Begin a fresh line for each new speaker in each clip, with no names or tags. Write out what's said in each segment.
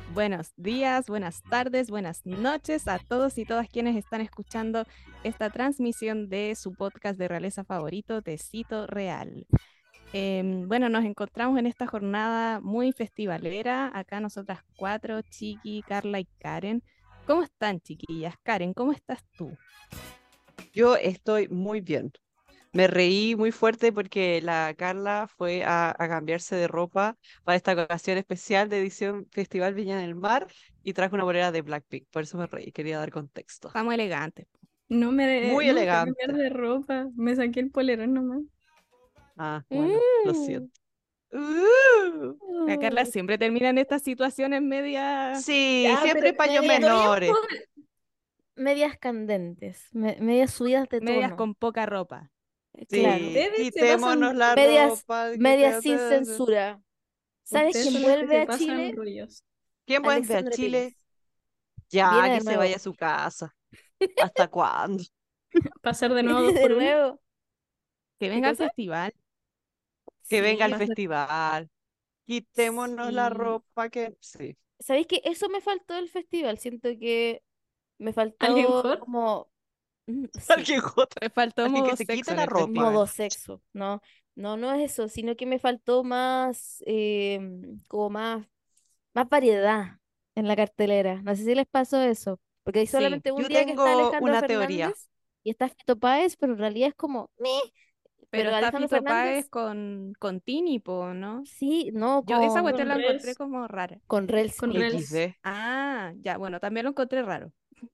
Buenos días, buenas tardes, buenas noches a todos y todas quienes están escuchando esta transmisión de su podcast de realeza favorito, Tecito Real. Bueno, nos encontramos en esta jornada muy festivalera, acá nosotras cuatro, Chiqui, Carla y Karen. ¿Cómo están, chiquillas? Karen, ¿cómo estás tú?
Yo estoy muy bien. Me reí muy fuerte porque la Carla fue a cambiarse de ropa para esta ocasión especial de edición Festival Viña del Mar y trajo una bolera de Blackpink. Por eso me reí, quería dar contexto.
Estamos elegantes.
Muy
No me fui a cambiar
elegante.
de ropa, me saqué el polerón nomás.
Ah, bueno, lo
Mm.
siento. ¡Uh!
La Carla siempre termina en estas situaciones medias,
Sí,
Ya, pero
siempre paños
estoy en
menores.
medias candentes, medias subidas de
medias
tono.
con poca ropa.
Claro,
Sí,
ustedes se
quitémonos
pasan,
la
medias,
ropa.
medias sin censura. ¿Sabes
Sí.
quién
Ustedes son las que
vuelve
se
a
pasan
Chile?
rollos.
¿Quién vuelve a
Alexandre
Chile?
Pires.
Ya,
Viene de
que se vaya a
nuevo.
su casa. ¿Hasta cuándo?
Pasar de nuevo
Viene
dos
de
por uno.
nuevo.
Que
¿Qué
venga al
cosa?
festival.
Que venga
Sí,
al festival. Quitémonos la
sí.
ropa que... Sí.
¿Sabéis que eso me faltó del festival? Siento que me
¿Alguien
faltó
hot?
como... sí.
Alguien jota.
Me faltó
Alguien que
modo
se
sexo
quite
en
la
el
ropa.
Modo
festival.
sexo, no, no es eso, sino que me faltó más, como más variedad en la cartelera. No sé si les pasó eso, porque hay
Sí,
solamente un
Yo
día que está
tengo
Alejandro
una teoría.
Fernández y está Fito Páez, pero en realidad es como, meh.
pero
Pero
está
Alejandro
Fito Páez
Fernández,
con Tini, po, ¿no?
sí, no,
Yo esa
con,
cuestión
Con
la encontré
Rels,
como rara.
con Rels
con Rels.
X.
XD.
Ah, ya, bueno, también lo encontré raro.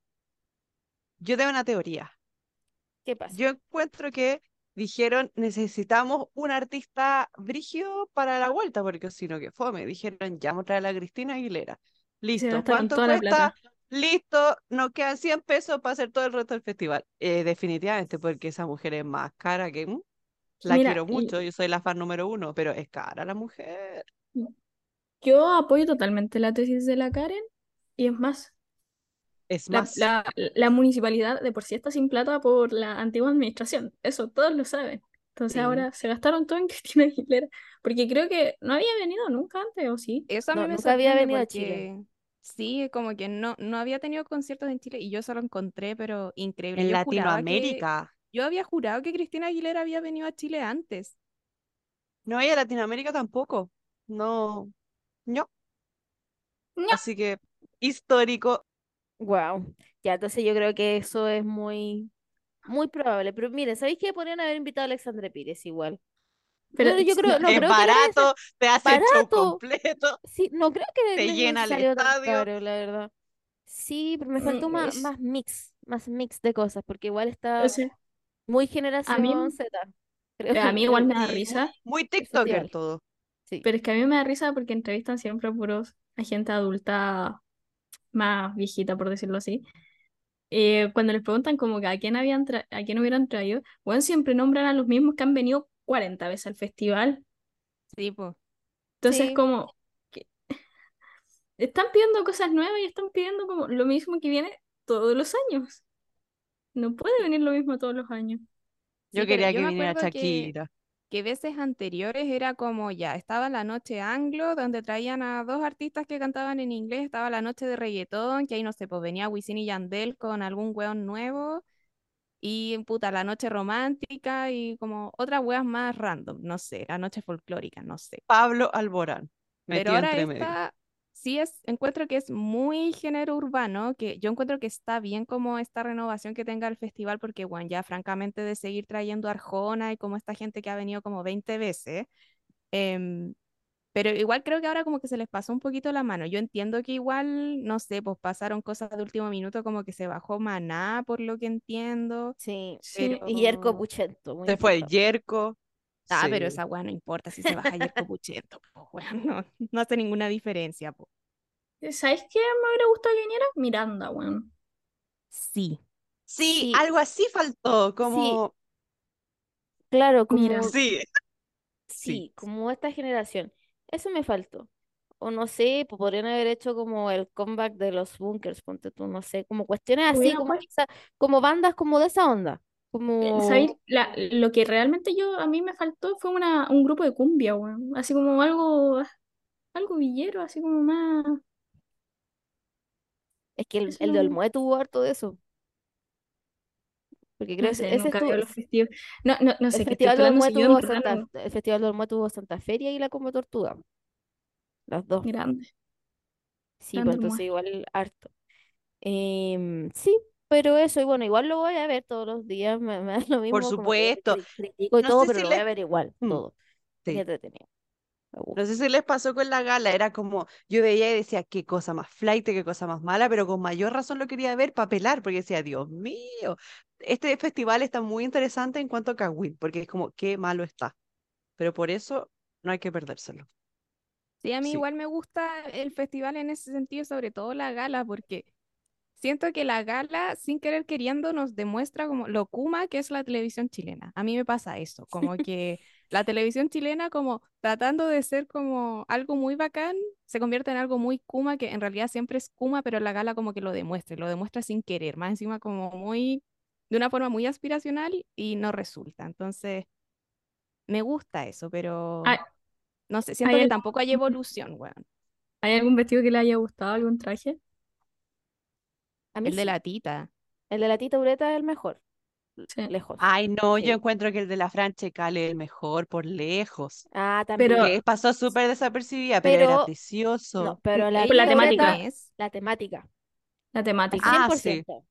Yo tengo una teoría.
¿Qué pasa?
Yo encuentro que dijeron necesitamos un artista brígido para la vuelta, porque si no que fome. Dijeron ya vamos a traer a la Cristina Aguilera.
Y se
Listo.
gastaron
¿Cuánto
toda la
cuesta?
plata.
Listo. Nos quedan 100 pesos para hacer todo el resto del festival. Definitivamente, porque esa mujer es más cara que... La
Mira,
quiero mucho, yo soy la fan número uno, pero es cara la mujer.
yo apoyo totalmente la tesis de la Karen y es más,
Es
la,
más,
la, la municipalidad de por sí está sin plata por la antigua administración. Eso todos lo saben. Entonces
Sí,
ahora se gastaron todo en Cristina Aguilera, porque creo que no había venido nunca antes, ¿o sí?
eso a mí
No,
me
nunca había
sorprende
venido a Chile.
porque sí, como que no había tenido conciertos en Chile y yo eso lo encontré, pero increíble.
en Latinoamérica.
Yo había jurado que Cristina Aguilera había venido a Chile antes.
No hay en Latinoamérica tampoco. No, no.
No.
Así que histórico.
Wow. Ya, entonces yo creo que eso es muy, muy probable. Pero miren, ¿sabéis que podrían haber invitado a Alexandre Pires igual?
Pero
Yo
no,
creo, no
Es
creo que era necesario.
barato, te hace el show
Barato.
completo,
Sí, no creo que
te
les
llena
hubiese
el
salido tan
estadio.
caro, la verdad. Sí, pero me faltó
mm, es,
más mix de cosas, porque igual
o
está
sea,
muy
a mí,
generación Z, creo,
a mí igual me da
Y
risa,
muy
el
TikToker
festival.
todo.
Sí.
pero es que a mí me da risa porque entrevistan siempre a puros a gente adulta más viejita, por decirlo así. Cuando les preguntan como que a quién hubieran traído, bueno, siempre nombran a los mismos que han venido 40 veces al festival.
Sí, pues.
Entonces,
Sí,
como que están pidiendo cosas nuevas y están pidiendo como lo mismo que viene todos los años. No puede venir lo mismo todos los años.
Sí,
Yo
pero
quería
yo
que
me
viniera
acuerdo
Shakira.
que veces anteriores era como ya, estaba la noche anglo, donde traían a dos artistas que cantaban en inglés, estaba la noche de reggaetón, que ahí no sé, pues venía Wisin y Yandel con algún weón nuevo, y puta, la noche romántica y como otras weas más random, no sé, la noche folclórica, no sé.
Pablo Alborán,
Pero
metido
ahora
entre medio.
esta sí encuentro que es muy género urbano, que yo encuentro que está bien como esta renovación que tenga el festival, porque bueno, ya francamente de seguir trayendo a Arjona y como esta gente que ha venido como 20 veces, em, pero igual creo que ahora como que se les pasó un poquito la mano. Yo entiendo que igual, no sé, pues pasaron cosas de último minuto, como que se bajó Maná, por lo que entiendo,
sí.
Sí,
Y Yerko
pero...
Puchento, muy
Se fue
importante.
Yerko.
Ah, pero
Sí.
esa weá no importa si se baja ayer Puchento, pues bueno, no hace ninguna diferencia, pues.
¿sabes qué me hubiera gustado que viniera? Miranda, weón.
Sí.
Sí,
Sí,
algo así faltó,
sí,
como...
claro,
Mira,
como,
Sí, sí.
sí, como esta generación. Eso me faltó. O no sé, podrían haber hecho como el comeback de los Bunkers, ponte tú, no sé, como cuestiones así,
hubiera
como,
puesto,
como bandas como de esa onda. Como,
¿sabéis? Lo que realmente a mí me faltó fue un grupo de cumbia, weón. Así como algo villero, así como más.
Es que el,
Eso
el de
no,
Olmué tuvo harto de eso, porque creo
no
que
sé,
ese
nunca
estuvo,
veo los festivos. No, no, no
el
sé, que estoy
Festival de
pelando
Olmué
sillón
tuvo
raro,
el Festival de Olmué tuvo Santa Feria y la Como Tortuga, las dos.
grande,
Sí, pues
grande
entonces
hermano.
igual harto. Sí, pero eso, y bueno, igual lo voy a ver todos los días, me da lo
Por
mismo, como que
supuesto.
critico y
No
todo,
sé
pero
si
lo voy
les...
a ver igual,
Mm,
todo. Es
sí.
entretenido, me
No
gusta.
sé si les pasó con la gala, era como, yo veía y decía, qué cosa más flight, qué cosa más mala, pero con mayor razón lo quería ver para pelar, porque decía, Dios mío, este festival está muy interesante en cuanto a Kawin, porque es como, qué malo está, pero por eso no hay que perdérselo.
Sí, a mí
Sí,
igual me gusta el festival en ese sentido, sobre todo la gala, porque siento que la gala, sin querer queriendo, nos demuestra como lo kuma que es la televisión chilena. A mí me pasa eso, como que la televisión chilena, como tratando de ser como algo muy bacán, se convierte en algo muy kuma, que en realidad siempre es kuma, pero la gala como que y lo demuestra sin querer, más encima como muy, de una forma muy aspiracional y no resulta. Entonces, me gusta eso, pero
¿Hay,
no sé, siento
hay
que
algún,
tampoco hay evolución, weón.
hay algún vestido que le haya gustado, algún traje?
A mí
El de
sí,
la tita.
el de la Tita Ureta es el mejor,
Sí.
lejos,
ay no, yo
sí.
encuentro que el de la Franche Cale es el mejor por lejos,
Ah,
Pero
también,
que pasó súper desapercibida, pero era
pero, no,
precioso.
pero la
por la
Tita
¿Ella quién
Ureta,
temática,
es?
la
al
temática.
cien
Ah,
por
sí.
ciento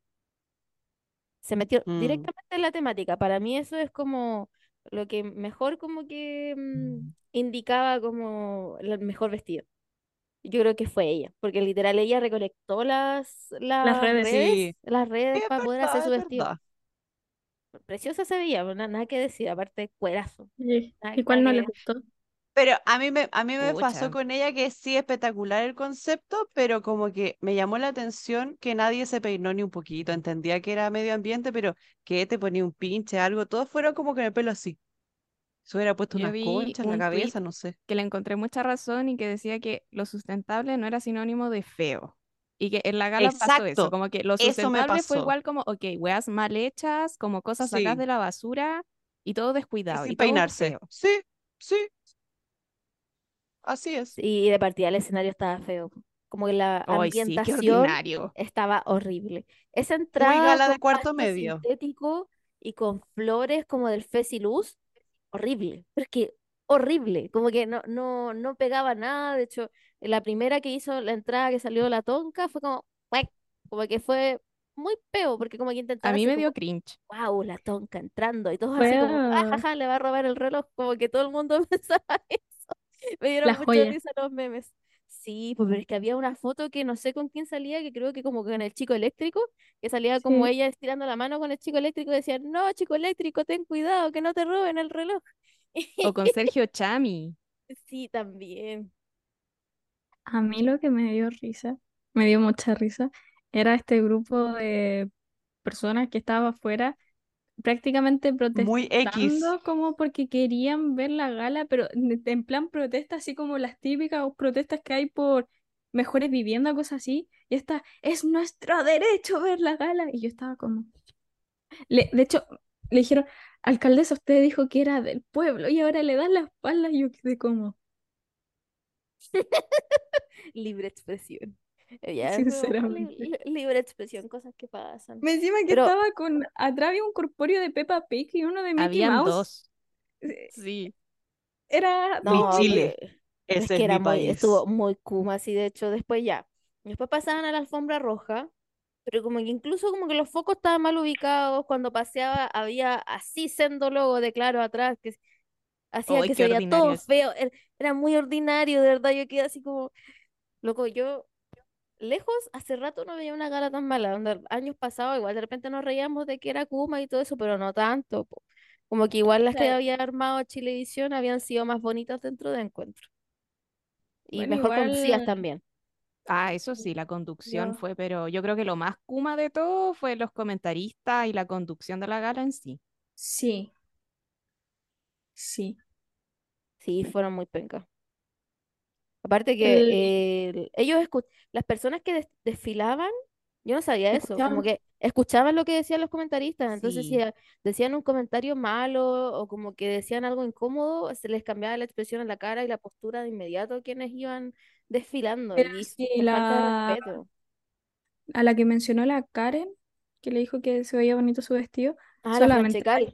se metió
Mm.
directamente en la temática. Para mí eso es como lo que mejor como que indicaba como el mejor vestido. Yo creo que fue ella, porque literal ella recolectó
Las redes.
Sí,
las redes para poder hacer su
es
vestido.
verdad.
Preciosa se veía, pues, nada que decir, aparte cuerazo, nada,
¿Y
nada
cuál no
que
le
decir.
gustó?
Pero a mí me pasó
Pucha.
con ella que sí espectacular el concepto, pero como que me llamó la atención que nadie se peinó ni un poquito. Entendía que era medio ambiente, pero que te ponía un pinche, algo, todos fueron como con el pelo así. Se hubiera puesto
Yo
unas
vi
conchas en la
un tweet
cabeza, no sé.
que le encontré mucha razón y que decía que lo sustentable no era sinónimo de feo. Y que en la gala pasó eso,
Exacto,
como que lo
eso me
sustentable fue
pasó.
igual como, ok, weas mal hechas, como cosas sacadas
Sí,
de la basura y todo
y
descuidado
sin
y todo
peinarse.
feo.
Sí, sí, así es.
Y de partida el escenario estaba feo, como que la
Ay, sí, qué
ambientación
ordinario.
estaba horrible. Esa
Muy
entrada
gala
con
de cuarto
pasto
medio.
sintético y con flores como del Fez y Luz, horrible, pero es que horrible, como que no pegaba nada. De hecho, la primera que hizo la entrada que salió la tonca fue como, ¡cuac! Como que fue muy feo, porque como que
A
intentaba
mí
así
me dio
como,
cringe.
wow, la tonca entrando, y todos
Fue
así como, jaja, le va a robar el reloj, como que todo el mundo pensaba eso. Me
la
dieron mucha
joya.
risa los memes. Sí, pues pero es que había una foto que no sé con quién salía, que creo que como con el chico eléctrico, que salía como
Sí.
ella estirando la mano con el chico eléctrico y decía, no, chico eléctrico, ten cuidado, que no te roben el reloj.
O con Sergio Chami.
Sí, también.
A mí lo que me dio risa, me dio mucha risa, era este grupo de personas que estaba afuera prácticamente
Muy X.
protestando como porque querían ver la gala, pero en plan protesta, así como las típicas protestas que hay por mejores viviendas, cosas así. Y esta, es nuestro derecho ver la gala. Y yo estaba como... de hecho, le dijeron, alcaldesa, usted dijo que era del pueblo y ahora le dan la espalda. Y yo quedé como,
Libre expresión. Ya, es como,
sinceramente.
libre expresión, cosas que pasan.
Me encima que
Pero
estaba con, atrás había un corpóreo de Peppa Pig y uno de Mickey
Habían
Mouse.
dos.
Eh,
Sí.
Era
Mi
no,
todo.
Chile,
pero es
ese
que
es
era
mi
muy, estuvo
país.
muy Kuma, así de hecho, después ya. Después pasaban a la alfombra roja, pero como que incluso como que los focos estaban mal ubicados, cuando paseaba había así sendo logo de Claro atrás, que hacía
Ay,
que se
qué
veía todo
ordinarios.
feo, era muy ordinario, de verdad, yo quedé así como, loco, yo lejos hace rato no veía una gala tan mala, donde años pasados igual de repente nos reíamos de que era Kuma y todo eso, pero no tanto, po. Como que igual las que
Claro.
había armado Chilevisión habían sido más bonitas dentro de Encuentro y
Bueno,
mejor conducidas
igual
también.
Ah, eso sí, la conducción
yo
fue, pero yo creo que lo más kuma de todo fue los comentaristas y la conducción de la gala en sí.
sí, sí.
Sí, fueron muy pencas. Aparte que
El,
las personas que desfilaban, yo no sabía eso, como
escuchaban,
que escuchaban lo que decían los comentaristas, entonces si
Sí.
decían un comentario malo o como que decían algo incómodo, se les cambiaba la expresión en la cara y la postura de inmediato a quienes iban desfilando
pero
y
sí,
qué falta de respeto.
a la que mencionó la Karen, que le dijo que se veía bonito su vestido,
Ah, la
solamente
Franchecal.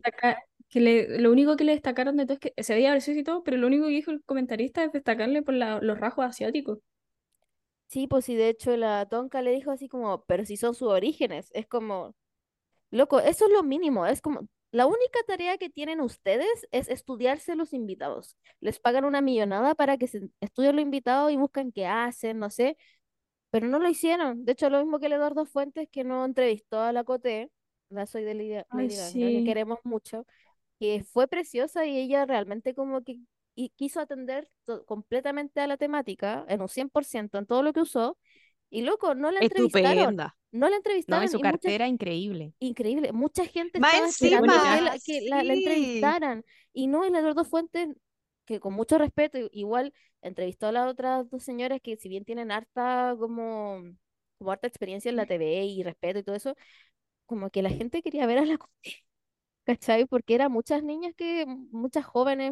lo único que le destacaron de todo es que se veía precioso y todo, pero lo único que dijo el comentarista es destacarle por los rasgos asiáticos.
Sí, pues sí, de hecho la Tonka le dijo así como, pero si son sus orígenes, es como, loco, eso es lo mínimo, es como, la única tarea que tienen ustedes es estudiarse los invitados. Les pagan una millonada para que se estudien los invitados y buscan qué hacen, no sé, pero no lo hicieron. De hecho, lo mismo que el Eduardo Fuentes, que no entrevistó a la Coté, la soy de
Ay,
Lady Ganga, que
sí.
queremos mucho, que fue preciosa y ella realmente como que quiso atender completamente a la temática, en un 100% en todo lo que usó, y loco, no la entrevistaron,
Estupenda.
no la
No, y
entrevistaron
su
y mucha,
cartera increíble.
increíble, mucha gente
Más
estaba
Era
esperando
bonita.
encima,
que la
sí.
entrevistaran, y no, y la Eduardo Fuentes, que con mucho respeto, igual entrevistó a las otras dos señoras que si bien tienen harta como harta experiencia en la TV y respeto y todo eso, como que la gente quería ver a la ¿cachai? Porque eran muchas niñas muchas jóvenes,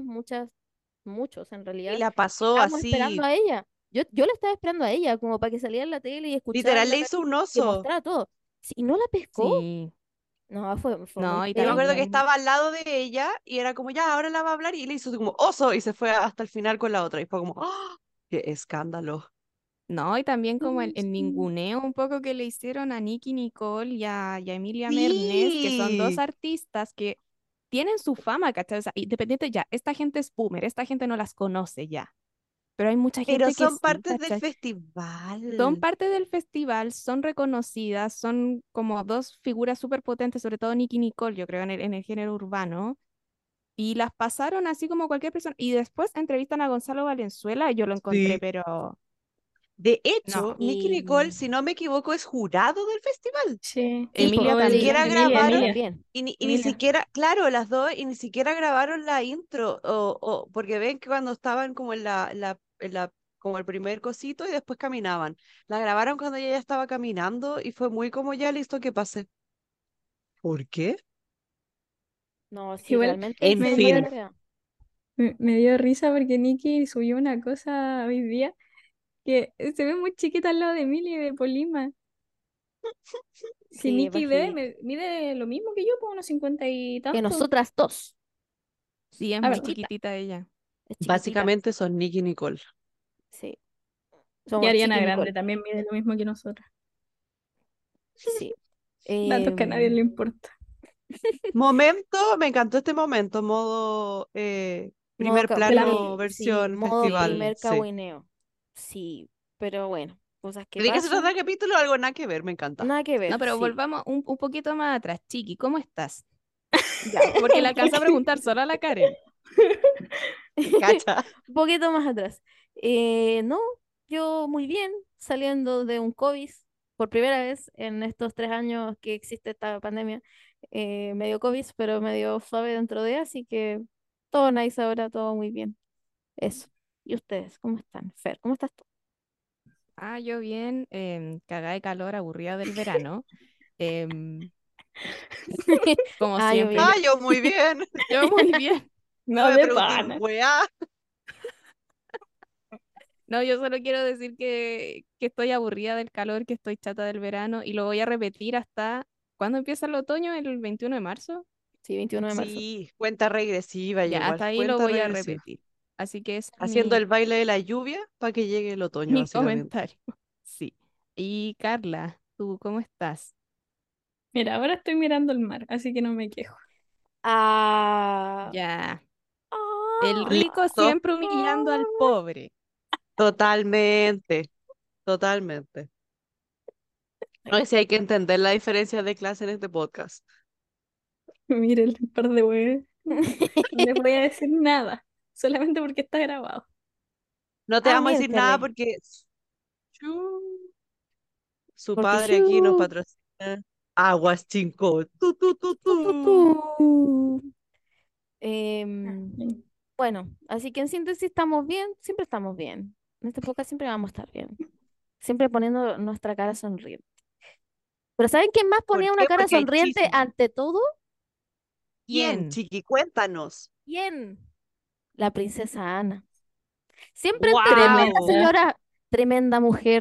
muchos en
Y
realidad,
la pasó
estábamos esperando
así.
a ella. Yo la estaba esperando a ella, como para que saliera en la tele y
Literal
escucharla,
le hizo un
que
oso.
mostrara todo. Sí, y no la pescó.
Sí,
No, fue muy
no, y
Yo me acuerdo que
penca.
también,
estaba al lado de ella y era como, ya, ahora la va a hablar y le hizo así como oso y se fue hasta el final con la otra. Y fue como, ¡ah! ¡Qué escándalo!
no, y también como
Ay,
el
sí.
ninguneo un poco que le hicieron a Nicki Nicole y a Emilia Mernes, que son dos
Sí,
artistas que tienen su fama, ¿cachai? O sea, independiente ya, esta gente es boomer, esta gente no las conoce ya, pero hay mucha
pero
gente que
son
sí,
partes del
¿cachai? Son
festival.
parte del festival, son reconocidas, son como dos figuras súper potentes, sobre todo Nicki Nicole, yo creo, en el género urbano, y las pasaron así como cualquier persona, y después entrevistan a Gonzalo Valenzuela, y yo lo encontré,
Sí.
pero
De
no,
hecho, Nicki
Y
Nicole, si no me equivoco, es jurado del festival.
Sí.
sí,
Y
Emilia
po,
ni
sí,
siquiera
también.
Emilia,
grabaron,
Emilia,
también.
y ni
Emilia.
siquiera, claro, las dos, y ni siquiera grabaron la intro, porque ven que cuando estaban como como el primer cosito y después caminaban. La grabaron cuando ella ya estaba caminando y fue muy como ya listo que pase. ¿Por qué?
No, sí,
Igual
realmente
En
me
hicieron la
dio,
fin.
tarea.
me dio risa porque Nikki subió una cosa hoy día que se ve muy chiquita al lado de Emilia y de Polima. Si
Sí,
Nikki
bajita.
mide lo mismo que yo, como unos 50 y
Que
tanto.
nosotras dos.
Sí, es
Ah,
muy
verdad.
Chiquita,
chiquitita ella.
es chiquitita.
Básicamente son Nicki Nicole.
Sí,
Y
somos
Ariana
Chiqui
Grande
Nicole.
también mide lo mismo que nosotras.
Sí.
Datos que a nadie le
Em,
importa.
Momento, me encantó este momento, modo primer
De la,
plano,
sí,
versión
modo
festival.
Sí.
primer
Sí.
cagüineo. Sí, pero bueno, cosas que
¿De qué se trata
pasan.
el capítulo? Algo nada que ver, me encanta.
Nada que
No,
ver,
pero
sí.
volvamos un poquito más atrás. Chiqui, ¿cómo estás?
Ya.
Porque le
Un
alcanzó a preguntar solo a la Karen.
Cacha.
un poquito más atrás. No, yo muy bien, saliendo de un COVID por primera vez en estos 3 años que existe esta pandemia. Me dio COVID, pero me dio suave dentro de, así que todo nice ahora, todo muy bien. Eso. ¿Y ustedes? ¿Cómo están? Fer, ¿cómo estás tú?
Ah, yo bien, cagada de calor, aburrida del verano. em, como
Ah, yo
siempre,
bien.
Ah, yo muy bien.
yo muy bien.
No
no
me
de
pregunté un
pana.
weá.
No, yo solo quiero decir que estoy aburrida del calor, que estoy chata del verano y lo voy a repetir hasta... ¿Cuándo empieza el otoño? ¿El 21 de marzo?
Sí, 21 de marzo.
Sí, cuenta regresiva ya
Ya,
igual,
hasta ahí lo
cuenta
voy a
regresiva.
repetir. Así que es
Haciendo
mi,
el baile de la lluvia para que llegue el otoño,
mi
básicamente.
comentario. Sí. Y Carla, ¿tú cómo estás?
Mira, ahora estoy mirando el mar, así que no me quejo.
Ah,
Ya. El
ah,
rico
Listo.
siempre humillando al pobre.
Totalmente, totalmente. No sé si hay que entender la diferencia de clase en este podcast.
Miren el par de huevos. No les voy a decir nada, solamente porque está grabado.
No te
ah,
vamos a decir nada
miércale.
porque chu, su
Porque
padre aquí nos
shu,
patrocina. Aguas Chinco.
tu, tu,
Tu.
tu.
Ah,
Em,
bien.
bueno, así que en síntesis estamos bien, siempre estamos bien. En esta época siempre vamos a estar bien. Siempre poniendo nuestra cara sonriente. Pero ¿saben quién más
¿Por
ponía una
qué?
cara
Porque hay
sonriente
chisme.
ante todo?
¿Quién,
¿Quién?
Chiqui? Cuéntanos.
¿Quién? La princesa Ana. Siempre tremenda
¡Wow!
Tremenda.
señora, tremenda mujer.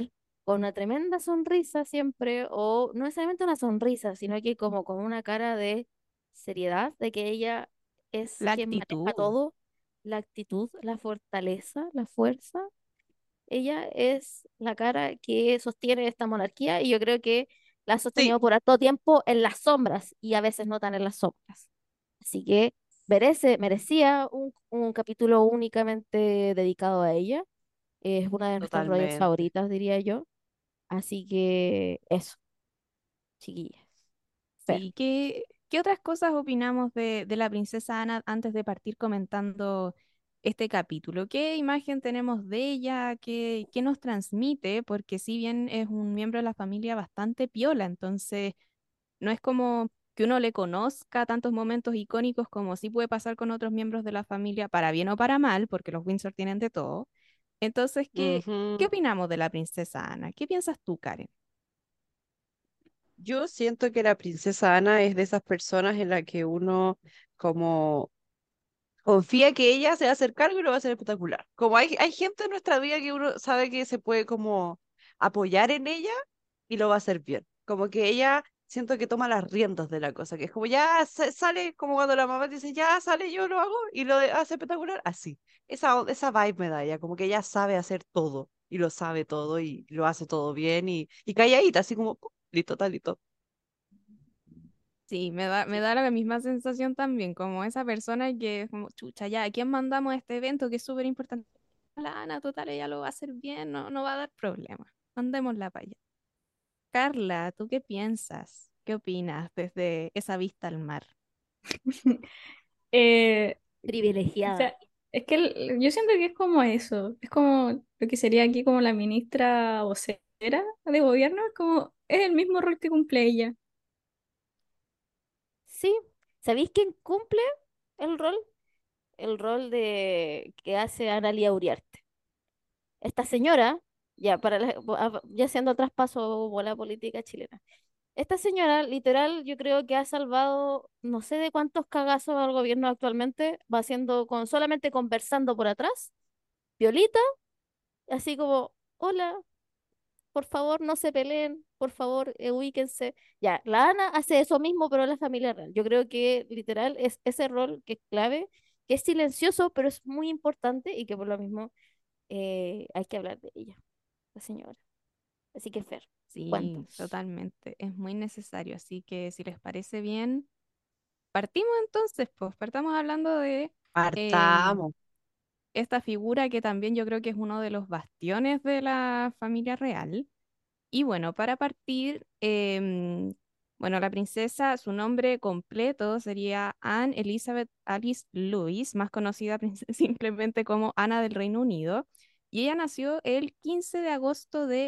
con una tremenda sonrisa siempre, o no necesariamente una sonrisa, sino que como con una cara de seriedad, de que ella es
La
quien maneja
actitud,
todo, la actitud, la fortaleza, la fuerza. Ella es la cara que sostiene esta monarquía y yo creo que la ha
Sí,
sostenido por harto tiempo en las sombras y a veces no tan en las sombras. Así que merecía un capítulo únicamente dedicado a ella. Es una de nuestras royals
totalmente.
favoritas, diría yo. Así que eso, chiquillas. Fer.
sí. ¿Qué otras cosas opinamos de la princesa Ana antes de partir comentando este capítulo? ¿Qué imagen tenemos de ella? ¿Qué nos transmite? Porque si bien es un miembro de la familia bastante piola, entonces no es como que uno le conozca tantos momentos icónicos como sí puede pasar con otros miembros de la familia, para bien o para mal, porque los Windsor tienen de todo. Entonces, ¿qué
Ujú.
opinamos de la princesa Ana? ¿Qué piensas tú, Karen?
Yo siento que la princesa Ana es de esas personas en la que uno como confía que ella se va a hacer cargo y lo va a hacer espectacular. Como hay gente en nuestra vida que uno sabe que se puede como apoyar en ella y lo va a hacer bien. Como que ella siento que toma las riendas de la cosa, que es como ya sale, como cuando la mamá dice, ya sale, yo lo hago y hace espectacular, así. Esa vibe me da ella, como que ella sabe hacer todo y lo sabe todo y lo hace todo bien y calladita, así como, "Pum, listo, tal, listo".
Sí, me
Sí.
da la misma sensación también, como esa persona que es como, chucha, ya, ¿a quién mandamos a este evento que es súper importante? La Ana, total, ella lo va a hacer bien, no va a dar problema. Mandémosla para allá. Carla, ¿tú qué piensas? ¿Qué opinas desde esa vista al mar?
Eh, o
Privilegiada.
sea, es que yo siento que es como eso, es como lo que sería aquí como la ministra vocera de gobierno, es como, es el mismo rol que cumple ella.
Sí, ¿sabéis quién cumple el rol? El rol de que hace Analia Uriarte. Esta señora, ya haciendo traspaso por la política chilena. Esta señora, literal, yo creo que ha salvado no sé de cuántos cagazos al gobierno actualmente, va haciendo con solamente conversando por atrás, violita, así como, hola, por favor, no se peleen, por favor, ubíquense. Ya, la Ana hace eso mismo, pero en la familia real. Yo creo que literal es ese rol que es clave, que es silencioso, pero es muy importante y que por lo mismo hay que hablar de ella, la señora. Así que, Fer,
Sí,
cuéntanos.
totalmente, es muy necesario. Así que si les parece bien, partimos entonces, pues partamos hablando de em,
Partamos.
esta figura que también yo creo que es uno de los bastiones de la familia real. Y bueno, para partir, bueno, la princesa, su nombre completo sería Anne Elizabeth Alice Louis, más conocida simplemente como Ana del Reino Unido. Y ella nació el 15 de agosto de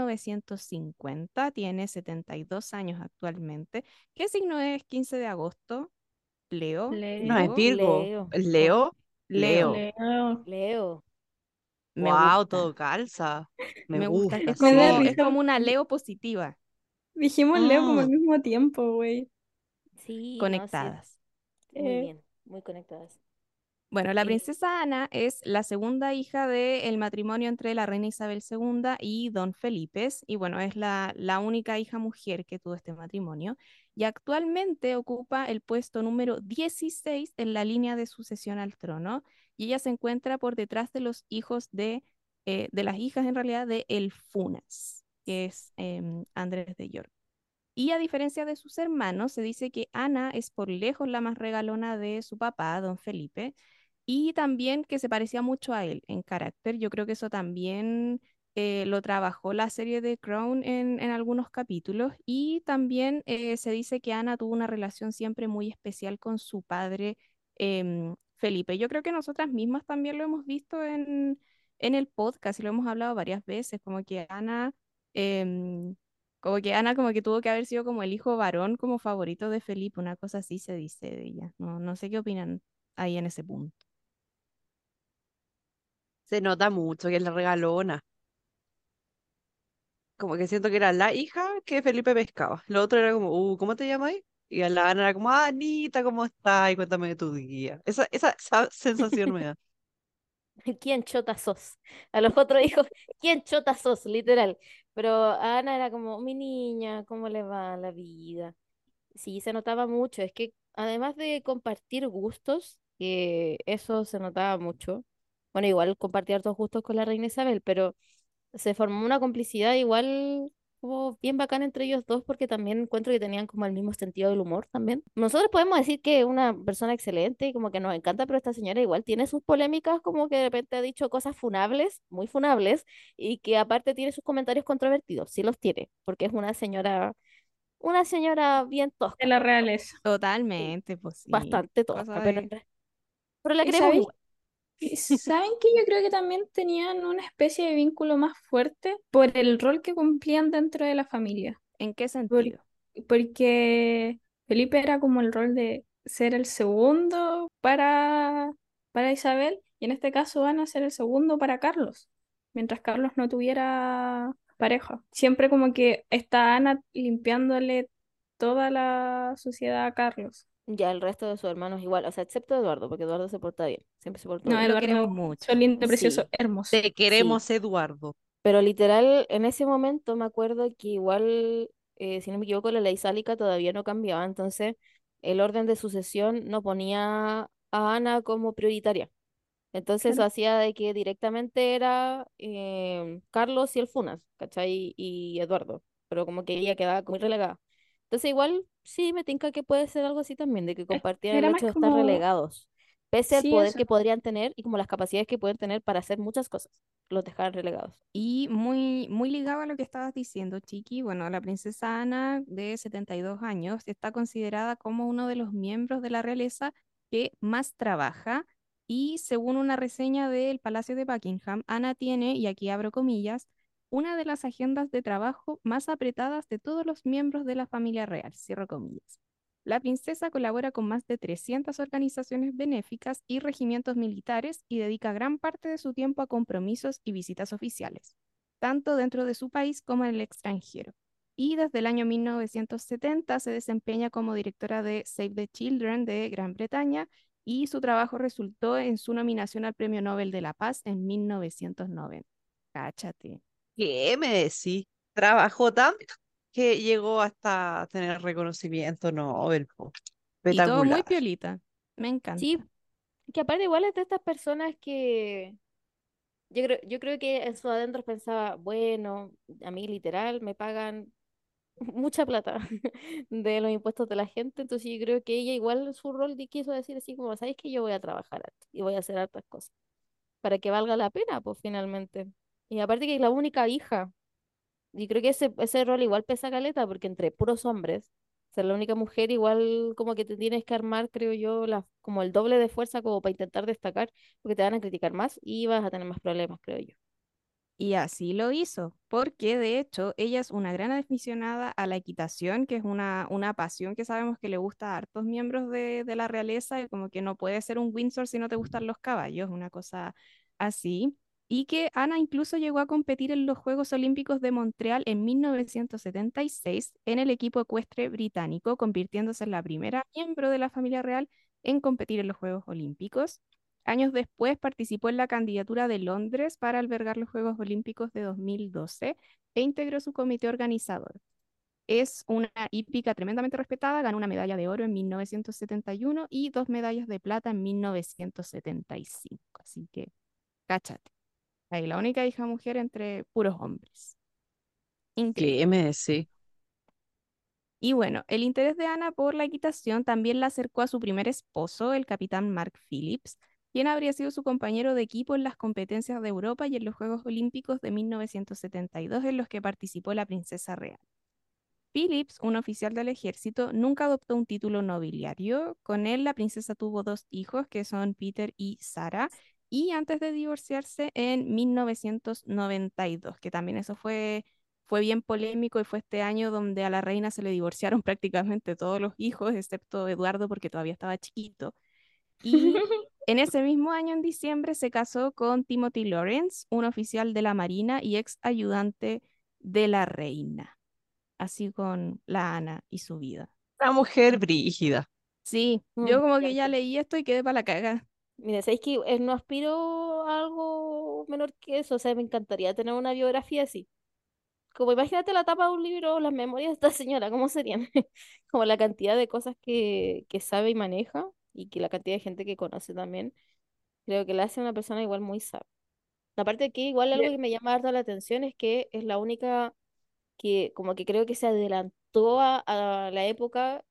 1950, tiene 72 años actualmente. ¿Qué signo es 15 de agosto? Leo,
No, es
Virgo,
Virgo.
Leo, no,
Leo.
Leo.
Leo.
Leo.
Leo.
Me
Wow,
gusta,
todo calza. Me
me gusta.
gusta,
Me da
sí.
Es
risa
como una
porque
Leo positiva,
dijimos Leo como al
Mm,
mismo tiempo, güey.
Sí, no, sí,
conectadas.
muy
Eh,
bien, muy conectadas.
Bueno, la
Eh,
princesa Ana es la segunda hija del matrimonio entre la reina Isabel II y don Felipe, y bueno, es la única hija mujer que tuvo este matrimonio, y actualmente ocupa el puesto número 16 en la línea de sucesión al trono, y ella se encuentra por detrás de los hijos de las hijas en realidad de El Funas, que es Andrés de York. Y a diferencia de sus hermanos, se dice que Ana es por lejos la más regalona de su papá, don Felipe, y también que se parecía mucho a él en carácter. Yo creo que eso también lo trabajó la serie de Crown en algunos capítulos. Y también se dice que Ana tuvo una relación siempre muy especial con su padre, Felipe. Yo creo que nosotras mismas también lo hemos visto en el podcast y lo hemos hablado varias veces, em, como que Ana como que tuvo que haber sido como el hijo varón como favorito de Felipe, una cosa así se dice de ella. No sé qué opinan ahí en ese punto.
se nota mucho que es la regalona. Como que siento que era la hija que Felipe pescaba. Lo otro era como, ¿cómo te llamas? Y a la Ana era como, Anita, ¿cómo estás? Y cuéntame de tu día. Esa sensación me da.
¿Quién chota sos? A los otros hijos, ¿quién chota sos? Literal. Pero a Ana era como, mi niña, ¿cómo le va la vida? Sí, se notaba mucho. Es que además de compartir gustos, que eso se notaba mucho. Bueno, igual compartir hartos gustos con la reina Isabel, pero se formó una complicidad igual como bien bacana entre ellos dos porque también encuentro que tenían como el mismo sentido del humor también. Nosotros podemos decir que es una persona excelente y como que nos encanta, pero esta señora igual tiene sus polémicas, como que de repente ha dicho cosas funables, muy funables, y que aparte tiene sus comentarios controvertidos, sí los tiene, porque es una señora bien
De
tosca,
la realeza.
sí,
Totalmente, pues sí.
bastante
Cosa
tosca,
de...
pero la
¿Y
queremos
sabéis?
igual.
¿Y saben que yo creo que también tenían una especie de vínculo más fuerte por el rol que cumplían dentro de la familia?
¿En qué
Por-
sentido?
porque Felipe era como el rol de ser el segundo para Isabel, y en este caso van a ser el segundo para Carlos, mientras Carlos no tuviera pareja. Siempre como que está Ana limpiándole toda la suciedad a Carlos.
Ya el resto de sus hermanos igual, o sea, excepto Eduardo, porque Eduardo se porta bien, siempre se portó
No,
bien.
Lo queremos
Eduardo,
mucho.
son lindo, precioso,
Sí,
hermoso.
Te
sí.
queremos, Eduardo.
Pero literal, en ese momento me acuerdo que igual, si no me equivoco, la ley sálica todavía no cambiaba, entonces el orden de sucesión no ponía a Ana como prioritaria. Entonces eso
Claro.
hacía de que directamente era Carlos y el Funas, ¿cachai? Y Eduardo, pero como que ella quedaba muy relegada. Entonces igual sí me tinca que puede ser algo así también, de que compartían el
Era más
hecho de estar
como,
relegados, pese al
sí,
poder
eso.
que podrían tener y como las capacidades que pueden tener para hacer muchas cosas, los dejaban relegados.
Y muy, muy ligado a lo que estabas diciendo, Chiqui, bueno, la princesa Ana, de 72 años, está considerada como uno de los miembros de la realeza que más trabaja. Y según una reseña del Palacio de Buckingham, Ana tiene, y aquí abro comillas, una de las agendas de trabajo más apretadas de todos los miembros de la familia real, cierro comillas. La princesa colabora con más de 300 organizaciones benéficas y regimientos militares y dedica gran parte de su tiempo a compromisos y visitas oficiales, tanto dentro de su país como en el extranjero. Y desde el año 1970 se desempeña como directora de Save the Children de Gran Bretaña y su trabajo resultó en su nominación al Premio Nobel de la Paz en 1990. Cáchate.
¿Qué me decís? Trabajó tanto que llegó hasta tener reconocimiento Nobel, po.
Y todo muy
Espectacular.
piolita. Me
Sí,
encanta.
que aparte igual es de estas personas que yo creo que en sus adentros pensaba, bueno, a mí literal me pagan mucha plata de los impuestos de la gente, entonces yo creo que ella igual su rol quiso decir así como, ¿sabes que yo voy a trabajar harto y voy a hacer hartas cosas para que valga la pena, pues finalmente? Y aparte que es la única hija, y creo que ese rol igual pesa caleta, porque entre puros hombres, ser la única mujer igual como que te tienes que armar, creo yo, como el doble de fuerza como para intentar destacar, porque te van a criticar más y vas a tener más problemas, creo yo.
Y así lo hizo, porque de hecho ella es una gran aficionada a la equitación, que es una pasión que sabemos que le gusta a hartos miembros de la realeza, y como que no puede ser un Windsor si no te gustan los caballos, una cosa así. Y que Ana incluso llegó a competir en los Juegos Olímpicos de Montreal en 1976 en el equipo ecuestre británico, convirtiéndose en la primera miembro de la familia real en competir en los Juegos Olímpicos. Años después participó en la candidatura de Londres para albergar los Juegos Olímpicos de 2012 e integró su comité organizador. Es una hípica tremendamente respetada, ganó una medalla de oro en 1971 y dos medallas de plata en 1975. Así que, cáchate. Ahí la única hija mujer entre puros hombres.
¿Qué
Increíble.
me decís?
Y bueno, el interés de Ana por la equitación también la acercó a su primer esposo, el capitán Mark Phillips, quien habría sido su compañero de equipo en las competencias de Europa y en los Juegos Olímpicos de 1972 en los que participó la princesa real. Phillips, un oficial del ejército, nunca adoptó un título nobiliario. Con él, la princesa tuvo dos hijos, que son Peter y Sarah, y antes de divorciarse en 1992, que también eso fue bien polémico y fue este año donde a la reina se le divorciaron prácticamente todos los hijos, excepto Eduardo porque todavía estaba chiquito. Y en ese mismo año, en diciembre, se casó con Timothy Lawrence, un oficial de la Marina y ex ayudante de la reina, así con la Ana y su vida.
Una mujer brígida.
Sí, yo como que ya
Siempre.
leí esto y quedé para la caga.
Mira, sabéis que no aspiro a algo menor que eso, o sea, me encantaría tener una biografía así. Como imagínate la tapa de un libro, las memorias de esta señora, ¿cómo serían? Como la cantidad de cosas que sabe y maneja y que la cantidad de gente que conoce también, creo que la hace una persona igual muy sabia. Aparte de que igual algo
Bien.
que me llama harto la atención es que es la única que como que creo que se adelantó a la época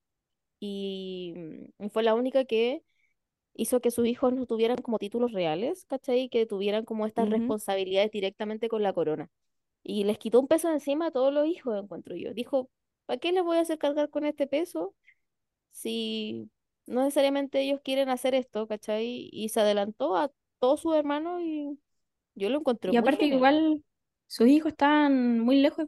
y fue la única que hizo que sus hijos no tuvieran como títulos reales, ¿cachai? Que tuvieran como estas
Ujú.
responsabilidades directamente con la corona. Y les quitó un peso de encima a todos los hijos, encuentro yo. Dijo, ¿para qué les voy a hacer cargar con este peso si no necesariamente ellos quieren hacer esto, ¿cachai? Y se adelantó a todos sus hermanos y yo lo encontré
Y
muy
aparte
genial.
igual sus hijos estaban muy lejos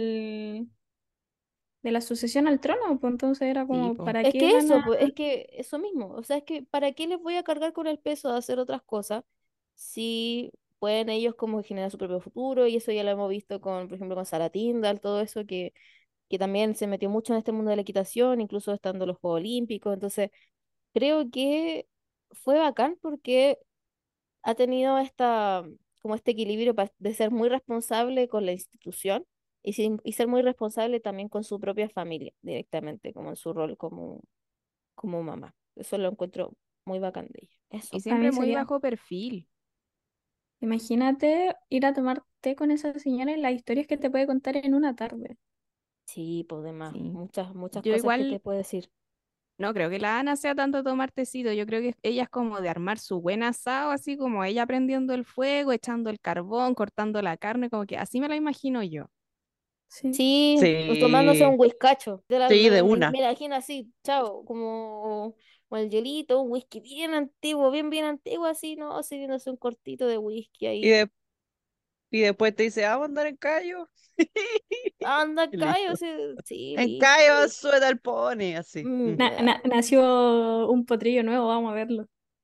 de la sucesión al trono, pues entonces era
Sí,
como,
po.
¿para
Es
qué
que
van
eso,
a...?
pues, es que eso mismo, o sea, es que ¿para qué les voy a cargar con el peso de hacer otras cosas si pueden ellos como generar su propio futuro? Y eso ya lo hemos visto con, por ejemplo, con Sarah Tindall, todo eso que también se metió mucho en este mundo de la equitación, incluso estando en los Juegos Olímpicos. Entonces, creo que fue bacán porque ha tenido como este equilibrio de ser muy responsable con la institución y ser muy responsable también con su propia familia directamente, como en su rol como mamá. Eso lo encuentro muy bacán de ella.
Y
Eso.
Para
siempre
mí
muy
sería,
bajo perfil.
imagínate ir a tomar té con esa señora y las historias que te puede contar en una tarde.
Sí, por demás.
Sí.
Muchas, muchas
Yo
cosas que te
igual
puedo decir.
no creo que la Ana sea tanto tomar tecito. Yo creo que ella es como de armar su buen asado, así como ella prendiendo el fuego, echando el carbón, cortando la carne, como que así me la imagino yo.
Sí.
Sí, o tomándose
Sí,
un whiskacho.
sí, de
Me
una.
imagino así, chao, como con el hielito, un whisky bien antiguo, bien antiguo, así, ¿no? Sirviéndose un cortito de whisky
Y,
ahí.
de- y después te dice, vamos a andar en callo.
Anda
Y
acá, yo
listo.
sé, sí,
En
listo.
callo, sueta el pony, así. Mm.
Nació un potrillo nuevo, vamos a verlo.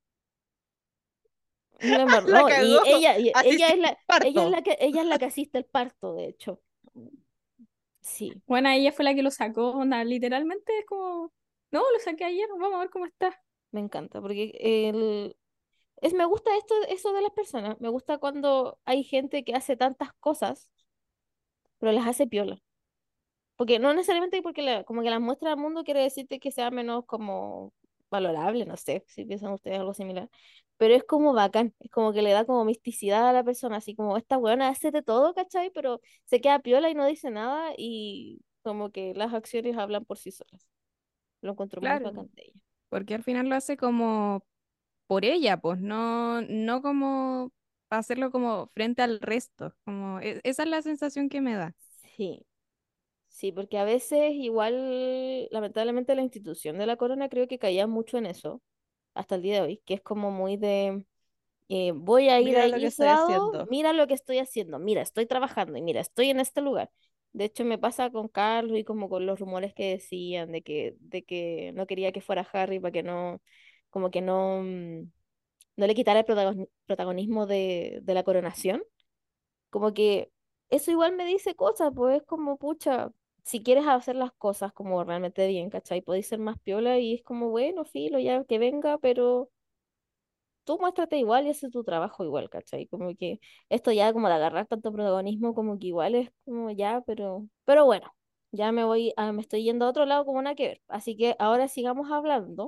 La
No, y
cagó. Así sin parto.
ella es la que asiste el parto, de hecho. Sí,
Bueno, ella fue la que lo sacó, onda, literalmente es como, no, lo saqué ayer, vamos a ver cómo está.
me encanta, porque me gusta eso de las personas. Me gusta cuando hay gente que hace tantas cosas, pero las hace piola. Porque no necesariamente porque como que las muestra al mundo quiere decirte que sea menos como valorable, no sé si piensan ustedes algo similar. Pero es como bacán, es como que le da como misticidad a la persona, así como esta weona hace de todo, ¿cachai? Pero se queda piola y no dice nada y como que las acciones hablan por sí solas. Lo encuentro muy
Claro,
bacán de ella.
porque al final lo hace como por ella, pues no, no como para hacerlo como frente al resto. Como esa es la sensación que me da.
Sí, sí, porque a veces igual, lamentablemente la institución de la corona creo que caía mucho en eso, hasta el día de hoy, que es como muy de voy a ir
Mira lo
ahí
que
ese
estoy
lado,
haciendo.
mira lo que estoy haciendo, mira, estoy trabajando y mira, estoy en este lugar. De hecho, me pasa con Carlos y como con los rumores que decían de que no quería que fuera Harry para que no, como que no, no le quitara el protagonismo de la coronación. Como que eso igual me dice cosas, pues es como, pucha, si quieres hacer las cosas como realmente bien, ¿cachai? Podéis ser más piola y es como, bueno, filo, ya que venga, pero tú muéstrate igual y haces tu trabajo igual, ¿cachai? Como que esto ya como de agarrar tanto protagonismo como que igual es como ya, pero bueno, ya me estoy yendo a otro lado como nada que ver. Así que ahora sigamos hablando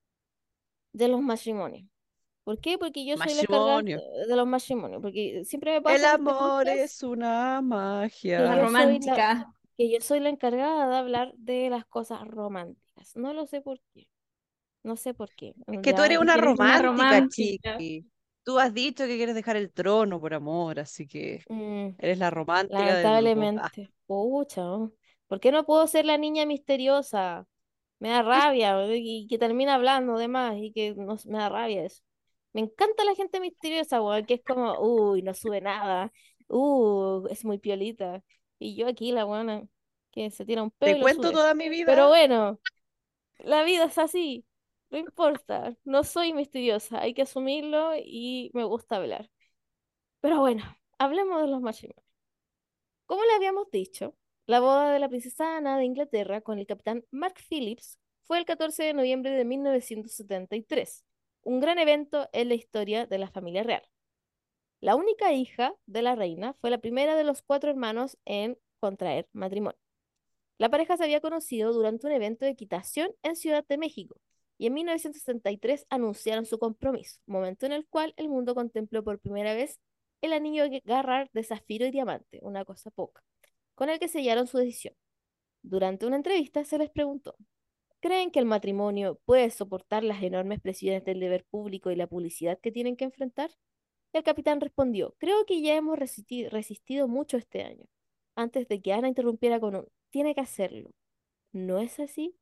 de los matrimonios. ¿Por qué? Porque yo soy la encargada
Matrimonio.
de los matrimonios, porque siempre me
El
pasa en este
amor
podcast
es una
que
La
magia.
romántica,
yo soy la encargada de hablar de las cosas románticas. No lo sé por qué. No sé por qué.
Es que tú
Ya,
eres
es
una
que eres una
romántica,
romántica.
chiqui. Tú has dicho que quieres dejar el trono por amor, así que
mm,
eres la romántica del grupo. Ah.
lamentablemente. Pucha, ¿no? ¿Por qué no puedo ser la niña misteriosa? Me da rabia y que termina hablando de más y que no, me da rabia eso. Me encanta la gente misteriosa, weón, que es como, uy, no sube nada. Es muy piolita. Y yo aquí, la buena, que se tira un peo
Te
y lo
cuento
sube.
toda mi
Pero
vida.
bueno, la vida es así. No importa, no soy misteriosa, hay que asumirlo y me gusta hablar. Pero bueno, hablemos de los matrimonios. Como le habíamos dicho, la boda de la princesa Ana de Inglaterra con el capitán Mark Phillips fue el 14 de noviembre de 1973. un gran evento en la historia de la familia real. La única hija de la reina fue la primera de los 4 hermanos en contraer matrimonio. La pareja se había conocido durante un evento de equitación en Ciudad de México y en 1963 anunciaron su compromiso, momento en el cual el mundo contempló por primera vez el anillo Garrard de zafiro y diamante, una cosa poca, con el que sellaron su decisión. Durante una entrevista se les preguntó, ¿creen que el matrimonio puede soportar las enormes presiones del deber público y la publicidad que tienen que enfrentar? Y el capitán respondió, creo que ya hemos resistido mucho este año. Antes de que Ana interrumpiera con un, tiene que hacerlo. ¿No es así?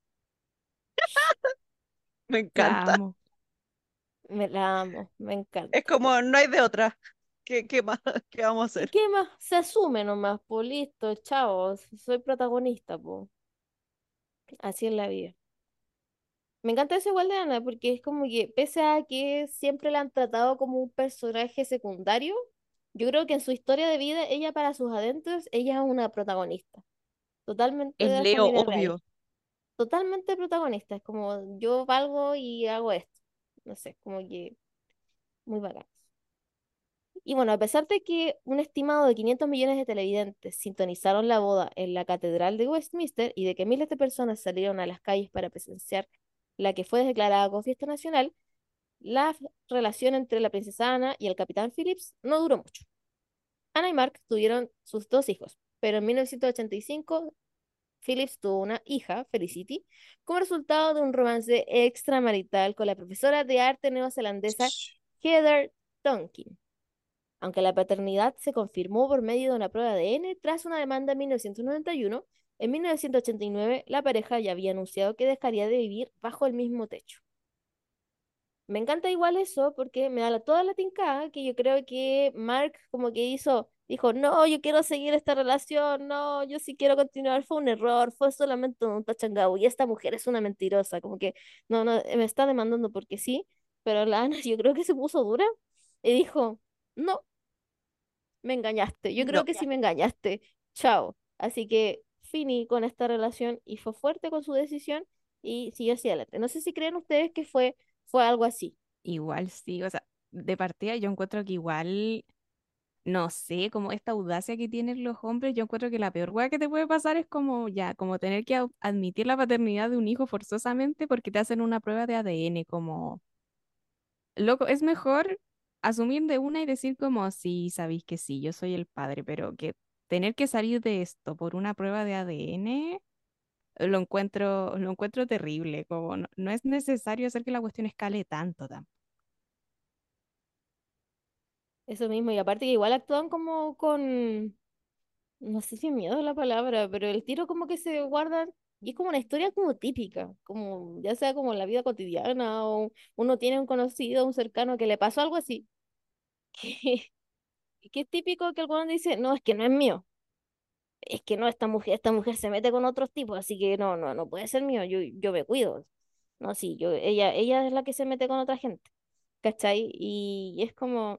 Me
La
encanta.
amo.
Me la amo, me encanta.
Es como, no hay de otra. ¿Qué más? ¿Qué vamos a
¿Y
hacer?
qué más? Se asume nomás, po, listo, chao, soy protagonista, po. Así es la vida. Me encanta eso igual de Ana, porque es como que, pese a que siempre la han tratado como un personaje secundario, yo creo que en su historia de vida, ella para sus adentros, ella es una protagonista, totalmente
Es
de la
Leo,
familia real,
obvio.
totalmente protagonista, es como yo valgo y hago esto, no sé, como que muy bacán. Y bueno, a pesar de que un estimado de 500 millones de televidentes sintonizaron la boda en la Catedral de Westminster y de que miles de personas salieron a las calles para presenciar la que fue declarada como fiesta nacional, la relación entre la princesa Ana y el capitán Phillips no duró mucho. Ana y Mark tuvieron sus 2 hijos, pero en 1985 Phillips tuvo una hija, Felicity, como resultado de un romance extramarital con la profesora de arte neozelandesa Heather Tonkin, aunque la paternidad se confirmó por medio de una prueba de ADN tras una demanda en 1991. En 1989 la pareja ya había anunciado que dejaría de vivir bajo el mismo techo. Me encanta igual eso porque me da toda la tincada que yo creo que Mark como que dijo, no, yo quiero seguir esta relación, no, yo sí quiero continuar, fue un error, fue solamente un tachangau y esta mujer es una mentirosa, como que no, no, me está demandando porque sí, pero la Ana yo creo que se puso dura y dijo, no, me engañaste, yo creo
No.
que sí me engañaste, chao. Así que fini con esta relación y fue fuerte con su decisión y siguió hacia adelante. No sé si creen ustedes que fue algo así.
Igual sí, o sea, de partida yo encuentro que igual, no sé, como esta audacia que tienen los hombres, yo encuentro que la peor hueá que te puede pasar es como ya, como tener que admitir la paternidad de un hijo forzosamente porque te hacen una prueba de ADN, como, loco, es mejor asumir de una y decir como, sí, sabéis que sí, yo soy el padre, pero que tener que salir de esto por una prueba de ADN, lo encuentro terrible, como no es necesario hacer que la cuestión escale tanto.
Eso mismo, y aparte que igual actúan como con, no sé si miedo es la palabra, pero el tiro como que se guardan, y es como una historia como típica, como ya sea como en la vida cotidiana, o uno tiene un conocido, un cercano que le pasó algo así, que es típico que el weón dice, no, es que no es mío, es que no, esta mujer se mete con otros tipos, así que no, no, no puede ser mío, yo me cuido. No, sí, ella es la que se mete con otra gente, ¿cachai? Y es como,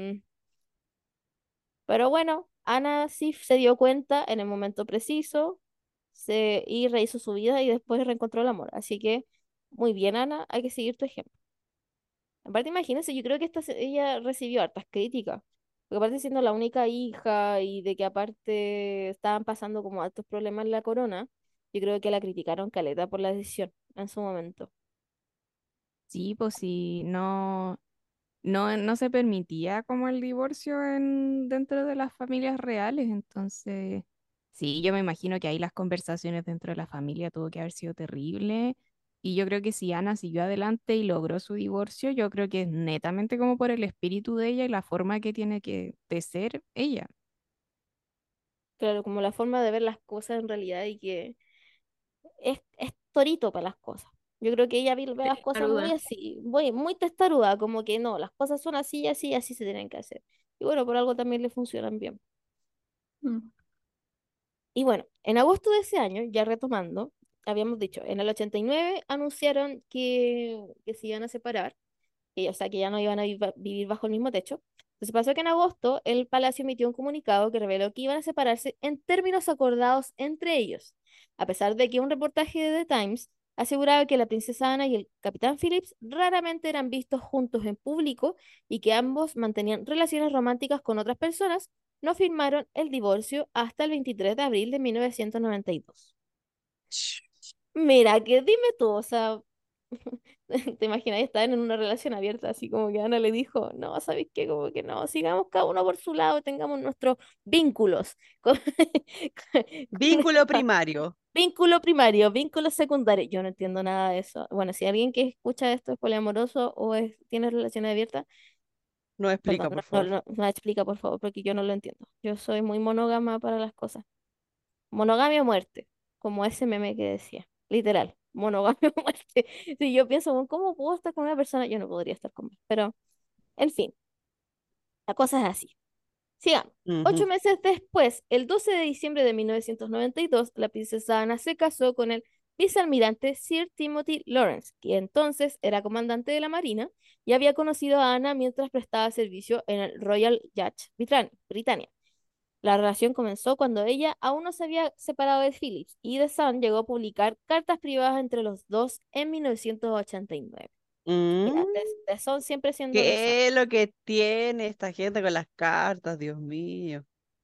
pero bueno, Ana sí se dio cuenta en el momento preciso y rehizo su vida y después reencontró el amor. Así que, muy bien, Ana, hay que seguir tu ejemplo. Aparte, imagínense, yo creo que ella recibió hartas críticas, porque aparte siendo la única hija y de que aparte estaban pasando como altos problemas en la corona, yo creo que la criticaron caleta por la decisión en su momento.
Sí, pues sí, no se permitía como el divorcio dentro de las familias reales, entonces sí, yo me imagino que ahí las conversaciones dentro de la familia tuvo que haber sido terrible y yo creo que si Ana siguió adelante y logró su divorcio, yo creo que es netamente como por el espíritu de ella y la forma que tiene que de ser ella.
Claro, como la forma de ver las cosas en realidad y que es torito para las cosas. Yo creo que ella ve las cosas muy
Testaruda.
así, muy testaruda, como que no, las cosas son así, así, así se tienen que hacer. Y bueno, por algo también le funcionan bien.
Mm.
Y bueno, en agosto de ese año, ya retomando, habíamos dicho, en el 89 anunciaron que se iban a separar, o sea, que ya no iban a vivir bajo el mismo techo. Entonces pasó que en agosto el Palacio emitió un comunicado que reveló que iban a separarse en términos acordados entre ellos, a pesar de que un reportaje de The Times aseguraba que la princesa Ana y el capitán Phillips raramente eran vistos juntos en público y que ambos mantenían relaciones románticas con otras personas. No firmaron el divorcio hasta el 23 de abril de 1992. Mira, que dime tú, o sea, ¿te imaginas? Estaban en una relación abierta, así como que Ana le dijo, no, ¿sabes qué? Como que no, sigamos cada uno por su lado, tengamos nuestros vínculos.
Vínculo primario.
Vínculo primario, vínculo secundario. Yo no entiendo nada de eso. Bueno, si alguien que escucha esto es poliamoroso o tiene relaciones abiertas,
No
perdón,
explica, por favor.
no explica, por favor, porque yo no lo entiendo. Yo soy muy monógama para las cosas. Monogamia o muerte, como ese meme que decía. Literal, monogamia o muerte. Si yo pienso, "Bueno, ¿cómo puedo estar con una persona? Yo no podría estar con él. Pero, en fin, la cosa es así. Sigamos.
Ujú.
8 meses después, el 12 de diciembre de 1992, la princesa Ana se casó con el vicealmirante Sir Timothy Lawrence, que entonces era comandante de la Marina y había conocido a Ana mientras prestaba servicio en el Royal Yacht Britannia. La relación comenzó cuando ella aún no se había separado de Phillips y The Sun llegó a publicar cartas privadas entre los dos en 1989. Mira,
Mm,
The Sun siempre siendo The Sun.
¿Qué es lo que tiene esta gente con las cartas? Dios mío.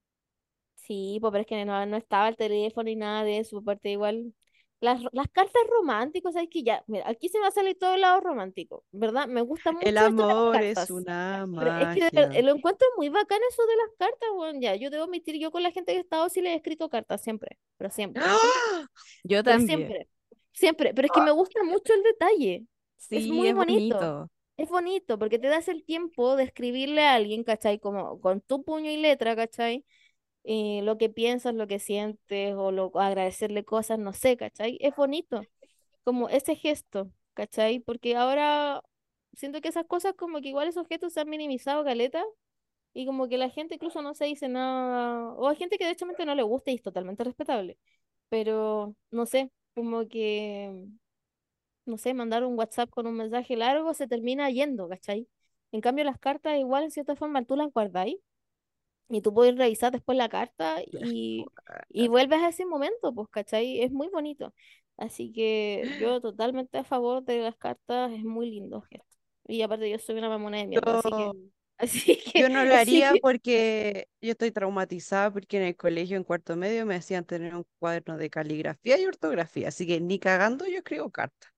Sí, pues, pero es que no estaba el teléfono ni nada de eso, aparte igual. Las cartas románticas, ¿sabes que ya? Mira, aquí se me va a salir todo el lado romántico, ¿verdad? Me gusta
El
mucho esto de las
amor es
cartas.
una
Pero es que de verdad,
magia.
lo encuentro muy bacán eso de las cartas, bueno, ya. Yo debo admitir, yo con la gente que he estado sí le he escrito cartas siempre, pero siempre, siempre,
¡Ah!
Yo
pero
también.
siempre, siempre. Pero es que me gusta mucho el detalle. Es
Sí,
muy
es
bonito.
bonito.
Es bonito porque te das el tiempo de escribirle a alguien, ¿cachai? Como con tu puño y letra, ¿cachai? Lo que piensas, lo que sientes o agradecerle cosas, no sé, ¿cachai? Es bonito, como ese gesto, ¿cachai? Porque ahora siento que esas cosas como que igual esos gestos se han minimizado, caleta, y como que la gente incluso no se dice nada, o hay gente que de hecho no le gusta y es totalmente respetable, pero no sé, como que, no sé, mandar un WhatsApp con un mensaje largo se termina yendo, ¿cachai? En cambio las cartas igual en cierta forma tú las guardáis y tú puedes revisar después la carta y vuelves a ese momento, pues, ¿cachai? Es muy bonito. Así que yo totalmente a favor de las cartas, es muy lindo gesto. Y aparte yo soy una mamona de mierda, así que,
Yo,
así que,
yo no lo
así
haría
que,
porque yo estoy traumatizada porque en el colegio en cuarto medio me hacían tener un cuaderno de caligrafía y ortografía, así que ni cagando yo escribo cartas.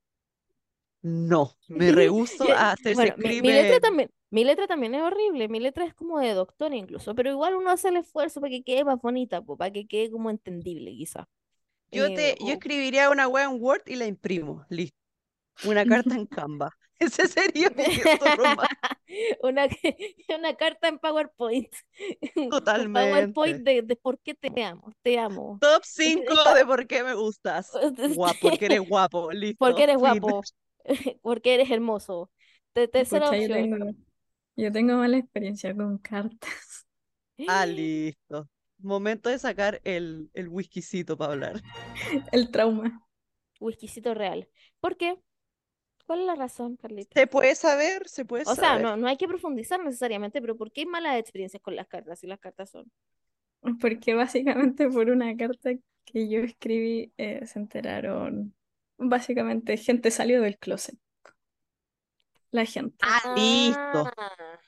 No, me rehúso a hacer ese
bueno,
crimen.
mi letra también es horrible, mi letra es como de doctor incluso, pero igual uno hace el esfuerzo para que quede más bonita, pues, para que quede como entendible quizás.
Yo escribiría una web en Word y la imprimo. Listo. Una carta en Canva. Ese sería mi gesto romántico.
Una, una carta en PowerPoint. Un PowerPoint
Totalmente.
de por qué te amo. Te amo.
Top 5 de por qué me gustas. Guapo, porque eres guapo.
Porque
Listo.
eres
Fin.
guapo. Porque eres hermoso. Tercera
Pucha,
opción.
yo tengo mala experiencia con cartas.
Ah, listo. Momento de sacar el whiskycito para hablar.
El trauma.
Whiskycito real. ¿Por qué? ¿Cuál es la razón, Carlita?
Se puede saber, se puede
O sea,
saber.
no hay que profundizar necesariamente, pero ¿por qué hay malas experiencias con las cartas si las cartas son?
Porque básicamente por una carta que yo escribí se enteraron. Básicamente, gente salió del closet. La gente.
Ah, listo.
Ah,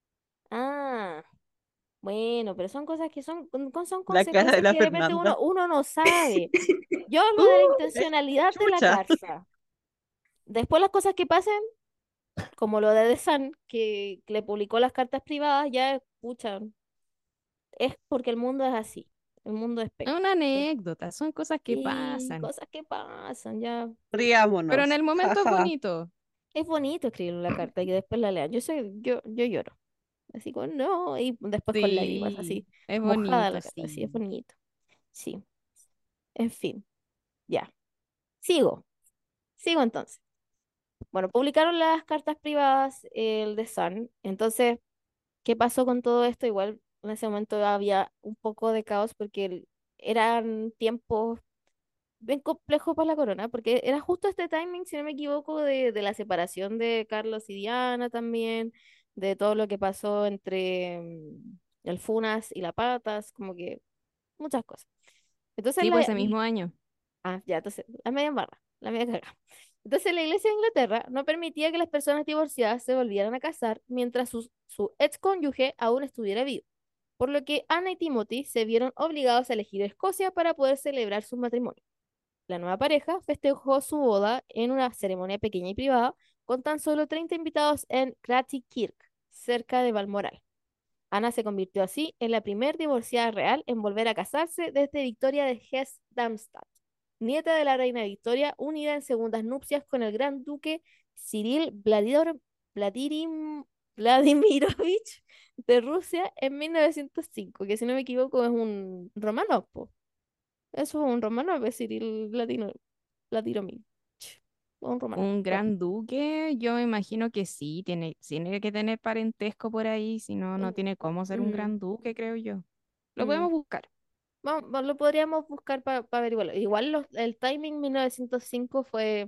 ah. Bueno, pero son cosas que son
La cara de
consecuencias
la
que de repente
Fernanda.
uno no sabe. Yo hablo de la
Uh, eh,
intencionalidad de la
chucha.
carta. Después las cosas que pasen, como lo de The Sun, que le publicó las cartas privadas, ya escuchan. Es porque el mundo es así. El mundo es
Es
peca.
una anécdota, son cosas que
Y
pasan.
cosas que pasan, ya.
Pero en
Riámonos.
el momento es
Jaja.
bonito.
Es bonito escribir la carta y que después la lean. Yo lloro. Así como, no, y después con lágrimas,
Sí,
así,
es
mojada
bonito,
la carta, así es
sí.
bonito. Sí, en fin, ya. Sigo, sigo entonces. Bueno, publicaron las cartas privadas, el de Sun. Entonces, ¿qué pasó con todo esto? Igual en ese momento había un poco de caos porque eran tiempos bien complejos para la corona, porque era justo este timing, si no me equivoco, de la separación de Carlos y Diana también, de todo lo que pasó entre el Funas y la Patas, como que muchas cosas. Entonces,
Sí, pues ese mismo año.
ya, entonces, la media barra. la media cagada. Entonces la Iglesia de Inglaterra no permitía que las personas divorciadas se volvieran a casar mientras su ex cónyuge aún estuviera vivo, por lo que Anna y Timothy se vieron obligados a elegir Escocia para poder celebrar su matrimonio. La nueva pareja festejó su boda en una ceremonia pequeña y privada con tan solo 30 invitados en Cratty Kirk, cerca de Balmoral. Ana se convirtió así en la primer divorciada real en volver a casarse desde Victoria de Hesse-Darmstadt, nieta de la reina Victoria, unida en segundas nupcias con el gran duque Cyril Vladimirovich de Rusia en 1905, que si no me equivoco es un Romanov, po. Eso es un Romanov, es Cyril Vladimirovich. Un Romanov.
Un
Bueno,
gran duque, yo me imagino que sí, tiene que tener parentesco por ahí, si no, no tiene cómo ser un
mm,
gran duque, creo yo. Lo
mm.
podemos buscar.
Lo podríamos buscar para averiguarlo. Igual el timing 1905 fue,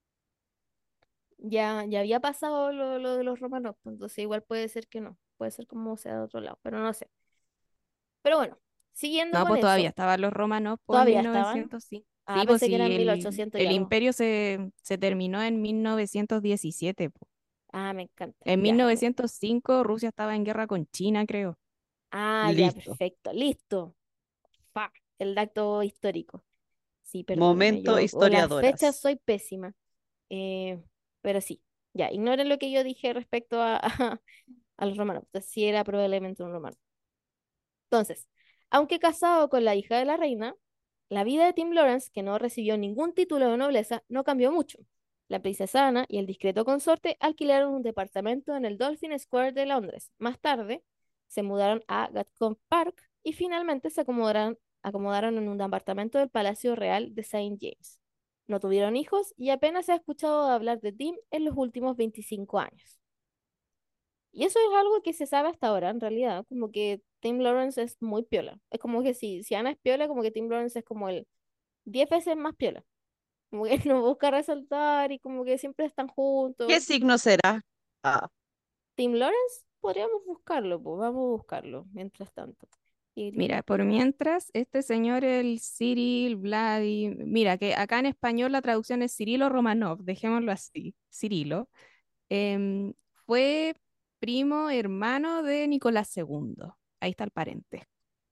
ya había pasado lo de los romanos, pues, entonces igual puede ser que no, puede ser como sea de otro lado, pero no sé. Pero bueno, siguiendo
No,
con
pues todavía
eso,
estaban los romanos pues, en
¿todavía estaban?
1905.
Ah,
Sí, pues
pensé que
sí,
eran 1800 y
el
algo.
imperio se terminó en 1917. Po.
Ah, me encanta,
En
ya.
1905 Rusia estaba en guerra con China, creo.
Ah, ya,
Listo.
perfecto, listo. Fa, el dato histórico. Sí, perdónenme,
Momento
yo con las fechas
historiadoras.
soy pésima. Eh, pero sí, ya, ignoren lo que yo dije respecto a los romanos. Entonces, sí era probablemente un romano. Entonces, aunque casado con la hija de la reina, la vida de Tim Lawrence, que no recibió ningún título de nobleza, no cambió mucho. La princesa Ana y el discreto consorte alquilaron un departamento en el Dolphin Square de Londres. Más tarde, se mudaron a Gatcombe Park y finalmente se acomodaron en un apartamento del Palacio Real de Saint James. No tuvieron hijos y apenas se ha escuchado hablar de Tim en los últimos 25 años. Y eso es algo que se sabe hasta ahora, en realidad, como que Tim Lawrence es muy piola. Es como que si Ana es piola, como que Tim Lawrence es como el 10 veces más piola. Como que no busca resaltar y como que siempre están
¿Qué
juntos.
signo será? Ah,
Tim Lawrence, podríamos buscarlo, pues vamos a buscarlo mientras tanto.
Mira, por mientras, este señor, el Cyril mira, que acá en español la traducción es Cirilo Romanov, dejémoslo así, Cirilo, em, fue primo hermano de Nicolás II. Ahí está el parentesco.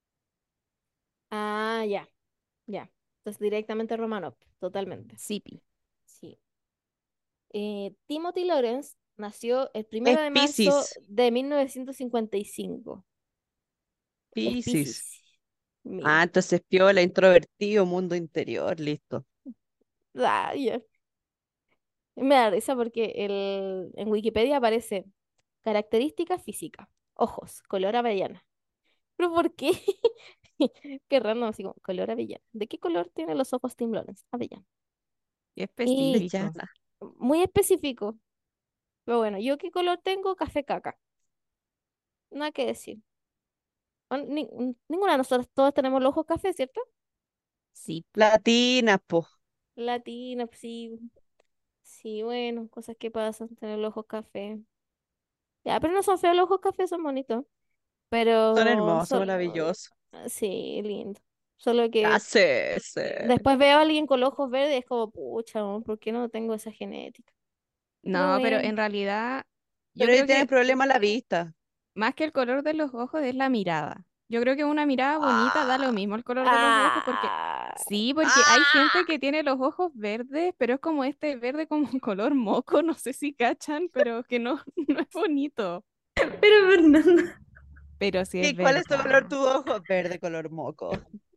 Ah, ya, ya. Entonces directamente Romanov, totalmente.
Sipi.
Sí. Timothy Lawrence nació el
es
1 de marzo
Piscis.
de 1955. Es
Piscis.
Piscis. Mira.
Ah, entonces piola, introvertido, mundo interior, listo.
Ah, ya. Me da risa porque en Wikipedia aparece característica física, ojos, color avellana. ¿Pero por qué? Qué random, así como color avellana. ¿De qué color tienen los ojos Tim Lawrence? Avellana.
Qué
Y
específico.
Avellana.
muy específico. Pero bueno, ¿yo qué color tengo? Café caca. Nada que decir. Ninguna de nosotros todos tenemos los ojos café, ¿cierto?
Sí.
Latina, po.
Latina, pues sí. Sí, bueno, cosas que pasan, tener los ojos café. Ya, pero no son feos los ojos café, son bonitos.
Son
Pero
hermosos, maravillosos.
sí, lindo. Solo
Ah,
que
sí, sí.
después veo a alguien con los ojos verdes y es como, pucha, ¿no? ¿Por qué no tengo esa genética? Pero
No, pero
bueno.
en realidad yo
Pero ahí
creo
tienen
que
problema la vista.
más que el color de los ojos es la mirada. Yo creo que una mirada bonita da lo
Ah,
mismo el color de los ojos porque
Ah,
sí, porque hay gente
ah.
que tiene los ojos verdes, pero es como este verde como color moco, no sé si cachan, pero que no, no es bonito,
Pero Fernanda,
pero sí es
¿Cuál es tu color
verdad.
tu ojo? Verde color moco.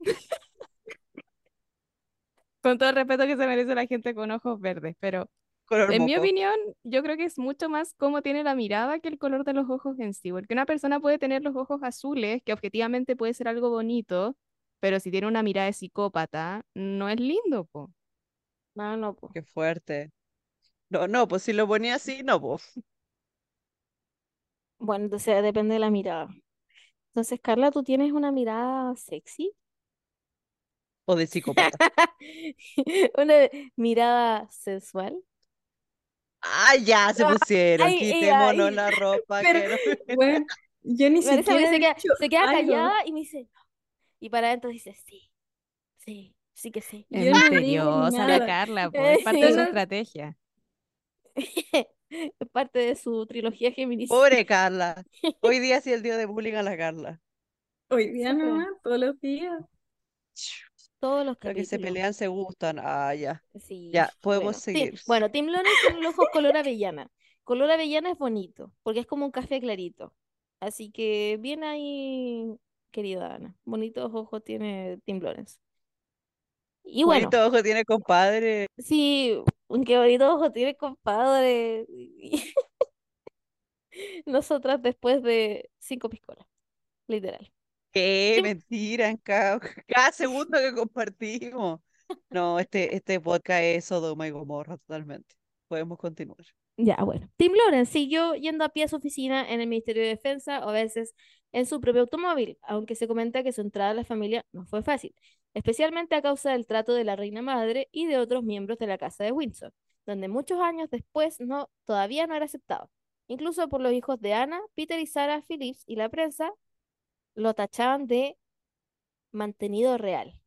Con todo el respeto que se merece la gente con ojos verdes, pero
Color
en mi
moco.
opinión, yo creo que es mucho más cómo tiene la mirada que el color de los ojos en sí, porque una persona puede tener los ojos azules, que objetivamente puede ser algo bonito, pero si tiene una mirada de psicópata, no es lindo, po.
no, no, pues.
Qué fuerte. No, no, pues si lo ponía así, no, pues.
Bueno, entonces depende de la mirada. Entonces, Carla, ¿tú tienes una mirada sexy?
O de psicópata.
¿Una mirada sensual?
Ah, ya se pusieron.
Ay, ella,
Quitémonos la ropa
pero,
que no.
bueno, yo ni
Marisa porque
siquiera he dicho
se queda
algo.
callada y me dice, y para adentro dice, sí, sí. Sí que sí.
Es
Yo no vi
misteriosa la
nada.
Carla, pues, es parte de
Yo
su
no,
estrategia.
Es parte de su trilogía Géminis.
Pobre Carla. Hoy día sí el día de bullying a la Carla.
hoy día
Siempre,
nomás, todos los días.
todos los
Los que se
capítulos.
pelean se gustan. Ah, ya.
Sí,
Ya, podemos
bueno.
seguir.
Bueno, Tim Lorenz tiene los ojos color avellana. Color avellana es bonito, porque es como un café clarito. Así que bien ahí, querida Ana. Bonitos ojos tiene Tim Lorenz. Y bueno,
Bonito ojo tiene compadre.
sí, qué bonitos ojos tiene compadre. Nosotras después de 5 piscolas, literal.
Qué
Tim-
mentira, en cada segundo que compartimos. No, este podcast es Sodoma y Gomorra totalmente. Podemos continuar.
Ya, bueno. Tim Lorenz siguió yendo a pie a su oficina en el Ministerio de Defensa o a veces en su propio automóvil, aunque se comenta que su entrada a la familia no fue fácil, especialmente a causa del trato de la reina madre y de otros miembros de la Casa de Windsor, donde muchos años después todavía no era aceptado. Incluso por los hijos de Ana, Peter y Sarah Phillips y la prensa lo tachaban de mantenido real.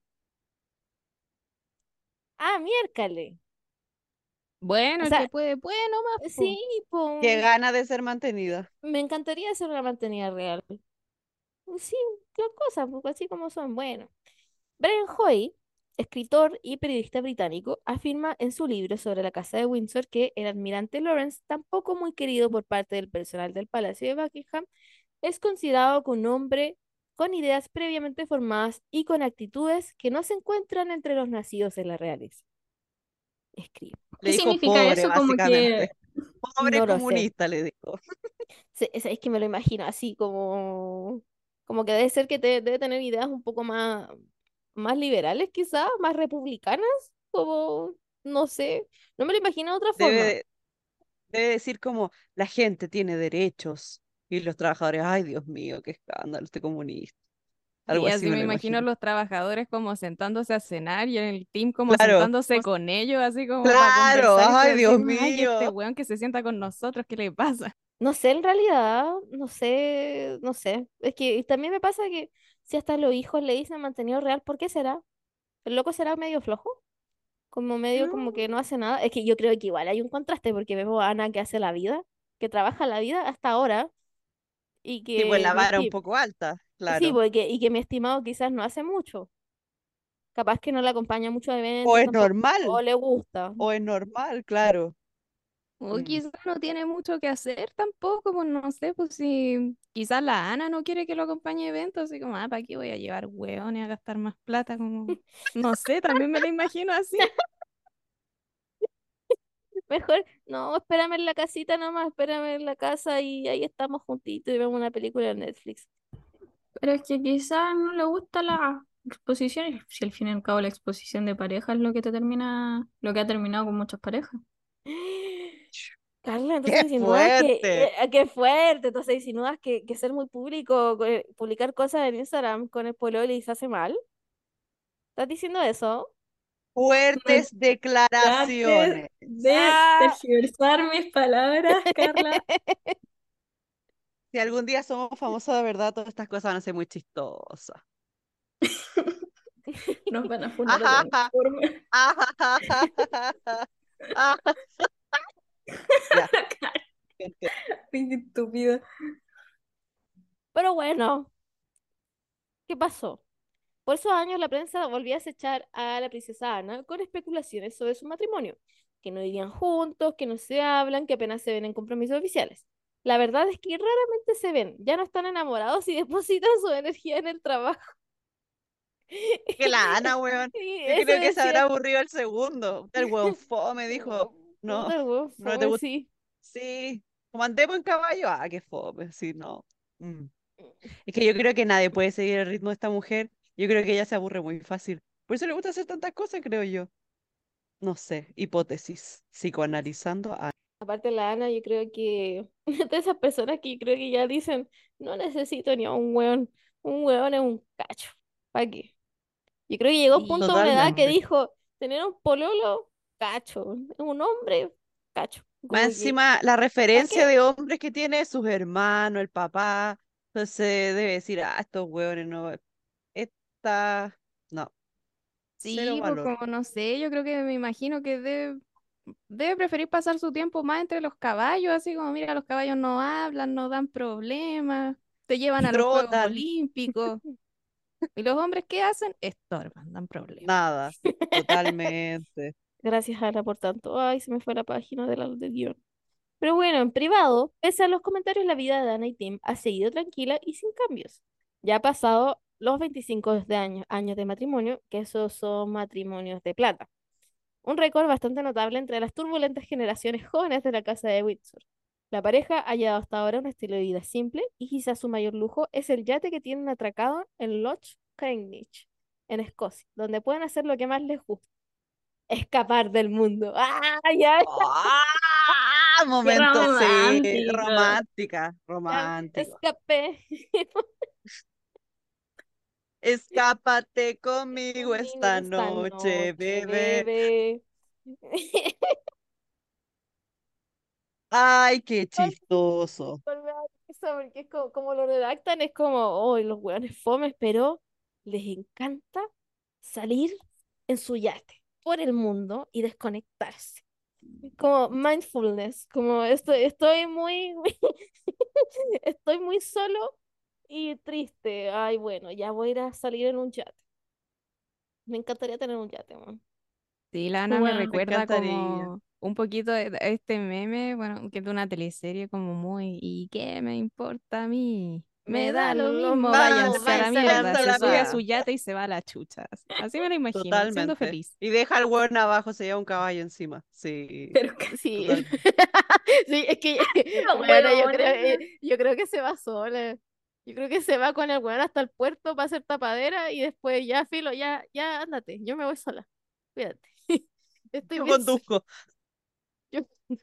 Ah, miércale. O
Bueno, el que
sea,
puede, puede nomás,
sí,
po.
Qué
pues,
gana de ser mantenida.
me encantaría ser una mantenida real. Sí, las cosas, pues, así como son. Bueno, Brian Hoy, escritor y periodista británico, afirma en su libro sobre la Casa de Windsor que el almirante Lawrence, tampoco muy querido por parte del personal del Palacio de Buckingham, es considerado como un hombre con ideas previamente formadas y con actitudes que no se encuentran entre los nacidos en la realeza. Escribe.
Le
¿Qué
dijo
significa
pobre,
eso? Como
básicamente.
que,
Pobre
No lo sé.
comunista, le dijo.
Es que me lo imagino así como que debe ser que debe tener ideas un poco más liberales quizás, más republicanas, como, no sé, no me lo imagino de otra forma.
Debe, debe decir como la gente tiene derechos y los trabajadores, ay Dios mío, qué escándalo, este comunista. Algo
Sí,
así
así
me
me
lo
imagino a
imagino.
los trabajadores como sentándose a cenar y en el team como
Claro,
sentándose con ellos, así como para
claro,
conversar y tú
ay Dios
decir, ay, este
mío.
weón que se sienta con nosotros, ¿qué le pasa?
No sé, en realidad, no sé. Es que también me pasa que si hasta los hijos le dicen mantenido real, ¿por qué será? ¿El loco será medio flojo? Como medio como que no hace nada. Es que yo creo que igual hay un contraste porque vemos a Ana que hace la vida, que trabaja la vida hasta ahora y
Sí, pues
que
la vara un poco alta,
sí,
claro.
porque, y que mi estimado quizás no hace mucho. Capaz que no le acompaña a muchos
O
eventos
es
tampoco, o
normal,
le gusta.
o es normal, claro.
O
Mm.
quizás no tiene mucho que hacer tampoco, pues no sé, pues si quizás la Ana no quiere que lo acompañe a eventos, así como, ¿para qué voy a llevar hueones a gastar más plata? Como, no sé, también me lo imagino así.
Mejor, no, espérame en la casita nomás, espérame en la casa y ahí estamos juntitos y vemos una película en Netflix.
pero es que quizás no le gusta la exposición, y si al fin y al cabo la exposición de pareja es lo que te termina, lo que ha terminado con muchas parejas.
Carla, entonces
¡Qué
insinúas
fuerte!
qué fuerte, entonces insinúas que ser muy público, publicar cosas en Instagram con el pololo se hace mal. ¿Estás diciendo eso?
No
Fuertes
trates
declaraciones.
de
Ah,
tergiversar mis palabras, Carla.
Si algún día somos famosos de verdad, todas estas cosas van a ser muy chistosas.
Nos van a funar de alguna forma.
Ya, gente.
Qué estúpido.
pero bueno, ¿qué pasó? Por esos años la prensa volvía a acechar a la princesa Ana con especulaciones sobre su matrimonio, que no vivían juntos, que no se hablan, que apenas se ven en compromisos oficiales. La verdad es que raramente se ven, ya no están enamorados y depositan su energía en el trabajo.
Que la Ana, weón.
Y
Yo
eso
creo que se habrá
decía,
aburrido el segundo. El weón fome dijo, no,
puta el weón
no te
fome,
gusta.
sí.
Sí, como andemos en caballo, qué fome, sí, no. Mm. Es que yo creo que nadie puede seguir el ritmo de esta mujer. Yo creo que ella se aburre muy fácil. Por eso le gusta hacer tantas cosas, creo yo. No sé, hipótesis. Psicoanalizando a...
Aparte la Ana, yo creo que de esas personas que yo creo que ya dicen, no necesito ni a un weón es un cacho. ¿Para qué? Yo creo que llegó un
Sí,
punto de una edad que
Totalmente.
dijo, tener un pololo, cacho, un hombre, cacho.
Más
Como que,
encima, la
¿para
referencia
qué?
de hombres que tiene sus hermanos, el papá. Entonces debe decir, estos hueones no. Esta. No. Cero
Sí, pues
valor.
como no sé, yo creo que me imagino que debe preferir pasar su tiempo más entre los caballos, así como, mira, los caballos no hablan, no dan problemas, te llevan a los Juegos
Trotan,
Olímpicos. ¿Y los hombres qué hacen? Estorban, dan problemas.
nada, totalmente.
Gracias, Ana, por tanto. Ay, se me fue la página del guión. Pero bueno, en privado, pese a los comentarios, la vida de Ana y Tim ha seguido tranquila y sin cambios. Ya ha pasado los 25 años de matrimonio, que esos son matrimonios de plata. Un récord bastante notable entre las turbulentas generaciones jóvenes de la casa de Windsor. La pareja ha llevado hasta ahora un estilo de vida simple y quizás su mayor lujo es el yate que tienen atracado en Loch Cairnich, en Escocia, donde pueden hacer lo que más les gusta, escapar del mundo. ¡Ah, ya!
¡Ah!
¡Qué
Momento, sí,
romántico!
romántica,
Ya
romántico.
escapé
Escápate conmigo
conmigo
esta
esta
noche,
noche,
bebé.
bebé.
Ay, qué chistoso.
Me da risa porque es como lo redactan, es como, oh, los hueones fomes, pero les encanta salir en su yate por el mundo y desconectarse. Como mindfulness, como estoy muy, estoy muy solo y triste. Ay, bueno, ya voy a ir a salir en un yate. Me encantaría tener un yate, man.
Sí, la Ana me
Bueno,
Me
recuerda
encantaría.
como un poquito de este meme, bueno, que es de una teleserie como muy, ¿y qué me importa a mí?
Me
Me da
da
lo
lo
mismo,
mismo,
váyanse a la
váyanse a la
mierda,
Váyanse a
se
la
sube a
mierda.
su
mierda.
yate y se va a la chucha. Así me lo imagino, siendo
Totalmente.
feliz.
Y deja al hueón abajo, se lleva un caballo encima. Sí,
pero
Sí,
totalmente.
sí, es que,
los
bueno, yo creo,
hueones.
yo creo que se va sola. Yo creo que se va con el weón hasta el puerto para hacer tapadera y después ya, filo, ya, ándate, yo me voy sola. Cuídate. Estoy
Yo
bien sola.
conduzco.
Yo-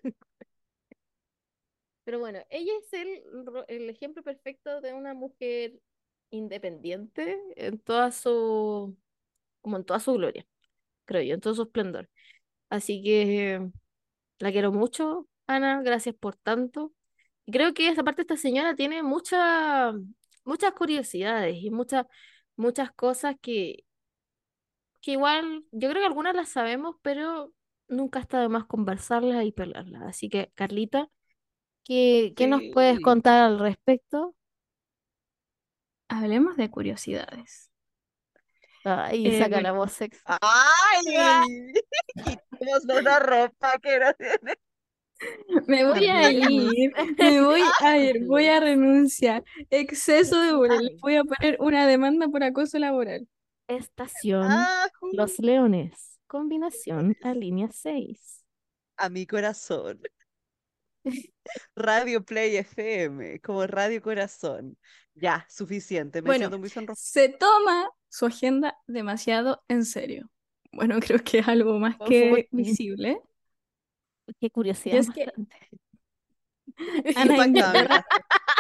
Pero bueno, ella es el ejemplo perfecto de una mujer independiente en toda como en toda su gloria, creo yo, en todo su esplendor. Así que la quiero mucho, Ana, gracias por tanto. Y creo que esta parte, esta señora tiene muchas curiosidades y muchas cosas que igual, yo creo que algunas las sabemos, pero nunca está de más conversarlas y pelarlas. Así que, Carlita, ¿qué nos puedes
Sí.
contar al respecto?
Hablemos de curiosidades.
Ay, saca
Bueno,
la voz sexy.
¡Ay! Quitemos una ropa que no tiene.
me voy a
Hablemos.
ir, me voy a ir, voy a
Hablemos.
renunciar. Exceso de burla, le
Dale.
voy a poner una demanda por acoso laboral.
Estación
Ah,
Los Leones. Combinación a línea 6.
a mi corazón. Radio Play FM, como Radio Corazón. Ya, suficiente. Me
Bueno,
siento muy sonroja.
se toma su agenda demasiado en serio. Bueno, creo que es algo más
Uy,
que visible.
qué
Y
curiosidad
es
más
que
grande.
Ana de Inglaterra,
Exactamente.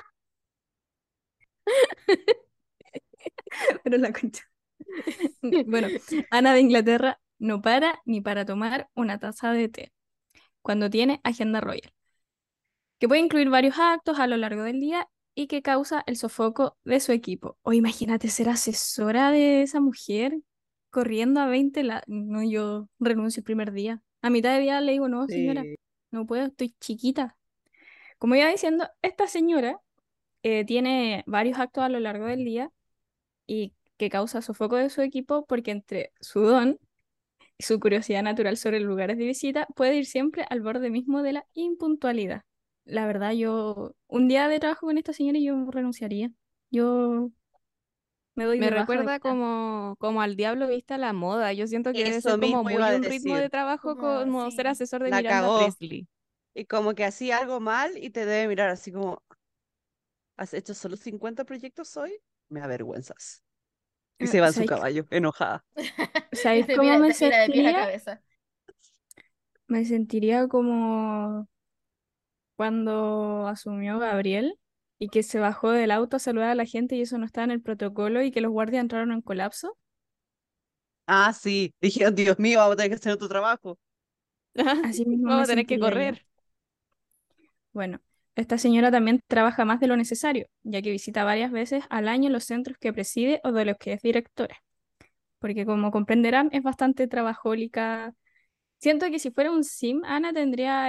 pero la concha. Bueno, Ana de Inglaterra no para ni para tomar una taza de té cuando tiene agenda royal, que puede incluir varios actos a lo largo del día y que causa el sofoco de su equipo. O imagínate ser asesora de esa mujer corriendo a 20 No, yo renuncio el primer día. A mitad de día le digo, no, señora,
Sí,
no puedo, estoy chiquita. Como iba diciendo, esta señora tiene varios actos a lo largo del día y que causa sofoco de su equipo porque entre su don y su curiosidad natural sobre lugares de visita puede ir siempre al borde mismo de la impuntualidad. La verdad, yo un día de trabajo con esta señora y yo renunciaría. Yo me doy
Me
de baja de
recuerda
una.
como al diablo viste a la moda. Yo siento que debe
eso
ser como
mismo iba
muy
a
un ritmo
decir.
de trabajo
Como,
como ser
sí.
asesor de
La
Miranda
cagó.
Presley.
Y como que hacía algo mal y te debe mirar así como, ¿has hecho solo 50 proyectos hoy? Me avergüenzas. Y se va en su
¿Sabéis,
caballo, enojada.
Y
sabéis cómo me
te mira de pies a
sentiría?
cabeza.
Me sentiría como cuando asumió Gabriel y que se bajó del auto a saludar a la gente y eso no estaba en el protocolo y que los guardias entraron en colapso.
Ah, sí. Dijeron, Dios mío, vamos a tener que hacer otro trabajo.
Así mismo
Vamos
me
a tener que
sentiría yo.
correr.
Bueno, esta señora también trabaja más de lo necesario, ya que visita varias veces al año los centros que preside o de los que es directora. porque como comprenderán, es bastante trabajólica. Siento que si fuera un sim, Ana tendría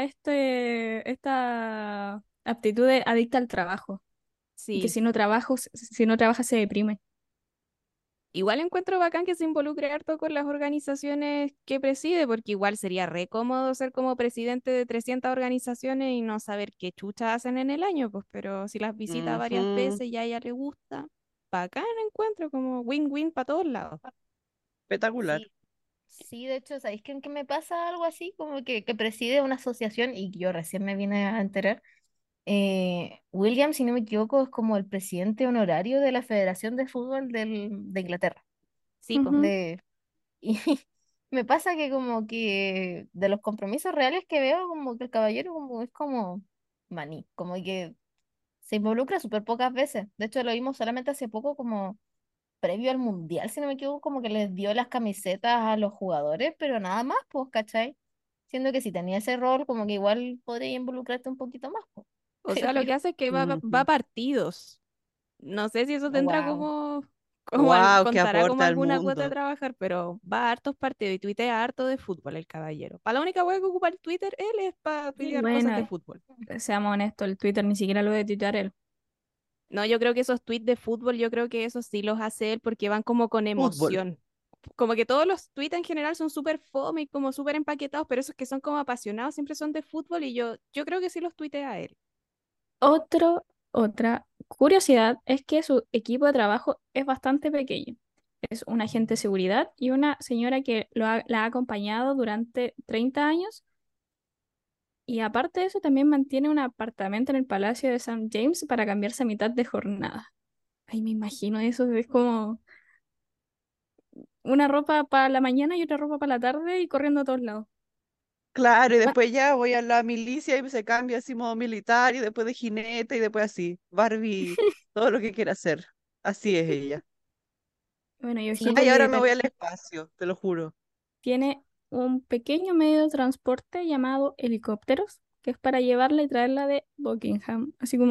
esta aptitud de adicta al trabajo, y que
Sí.
si no trabaja se deprime.
Igual encuentro bacán que se involucre harto con las organizaciones que preside, porque igual sería re cómodo ser como presidente de 300 organizaciones y no saber qué chuchas hacen en el año, pues, pero si las visita varias
Ujú.
veces y a ella le gusta, bacán encuentro, como win-win para todos lados.
Espectacular.
Sí, sí, de hecho, ¿sabéis que me pasa algo así? Como que preside una asociación y yo recién me vine a enterar. William, si no me equivoco, es como el presidente honorario de la Federación de Fútbol de Inglaterra.
Sí, pues.
Ujú.
De, y me pasa que como que de los compromisos reales que veo, como que el caballero como es como maní, como que se involucra súper pocas veces. De hecho, lo vimos solamente hace poco como previo al Mundial, si no me equivoco, como que les dio las camisetas a los jugadores, pero nada más, pues, ¿cachai? Siendo que si tenía ese rol, como que igual podría involucrarte un poquito más, pues.
O
Pero
sea, lo que hace es que va a
Ujú.
partidos. No sé si eso tendrá
Wow.
como
Wow, qué
contará como
aporta al
alguna cuota de
mundo.
trabajar, pero va a hartos partidos y tuitea harto de fútbol el caballero. Para la única web que ocupa el Twitter, él es para tuitear cosas de
Bueno,
fútbol.
seamos honestos, el Twitter ni siquiera lo de tuitear él.
No, yo creo que esos tweets de fútbol, yo creo que esos sí los hace él porque van como con
Fútbol.
emoción. Como que todos los tweets en general son súper fome y como súper empaquetados, pero esos que son como apasionados siempre son de fútbol y yo creo que sí los tuitea él.
Otra curiosidad es que su equipo de trabajo es bastante pequeño. Es un agente de seguridad y una señora que la ha acompañado durante 30 años. Y aparte de eso, también mantiene un apartamento en el Palacio de St. James para cambiarse a mitad de jornada. Ay, me imagino eso, es como una ropa para la mañana y otra ropa para la tarde y corriendo a todos lados.
Claro, y
Ah,
después ya voy a la milicia y se cambia así modo militar y después de jinete y después así. Barbie, todo lo que quiera hacer. Así es ella.
bueno, y
Sí,
ojito
Ay, ahora
que
me voy al espacio, te lo juro.
tiene un pequeño medio de transporte llamado helicópteros, que es para llevarla y traerla de Buckingham.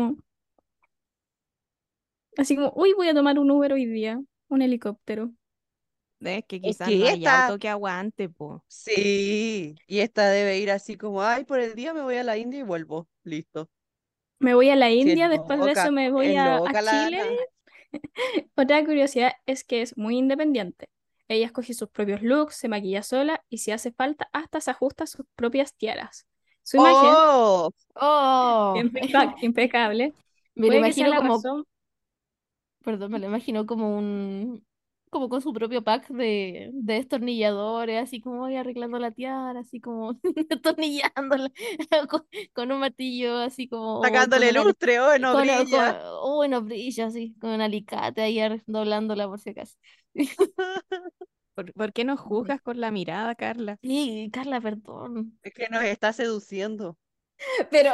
Así como, uy, voy a tomar un Uber hoy día, un helicóptero.
Es que
Es
quizás no
que
hay
esta,
auto que aguante, po.
sí, y esta debe ir así como, ay, por el día me voy a la India y vuelvo. Listo.
Me voy a la
Sí,
India, después de eso me voy
es
a
loca la
Chile.
Ana.
Otra curiosidad es que es muy independiente. Ella escoge sus propios looks, se maquilla sola y si hace falta hasta se ajusta a sus propias tiaras. Su imagen,
¡Oh!
oh,
impecable,
me lo
puede que sea
imagino
la
como,
razón.
perdón, me lo imagino como como con su propio pack de destornilladores, así como voy arreglando la tiara, así como destornillándola con un martillo, así como, o con
Sacándole lustre, oh, no brilla.
bueno, brilla, así, con un alicate ahí doblándola por si acaso.
¿Por qué no juzgas con la mirada, Carla?
Sí, Carla, perdón.
Es que nos está seduciendo.
Pero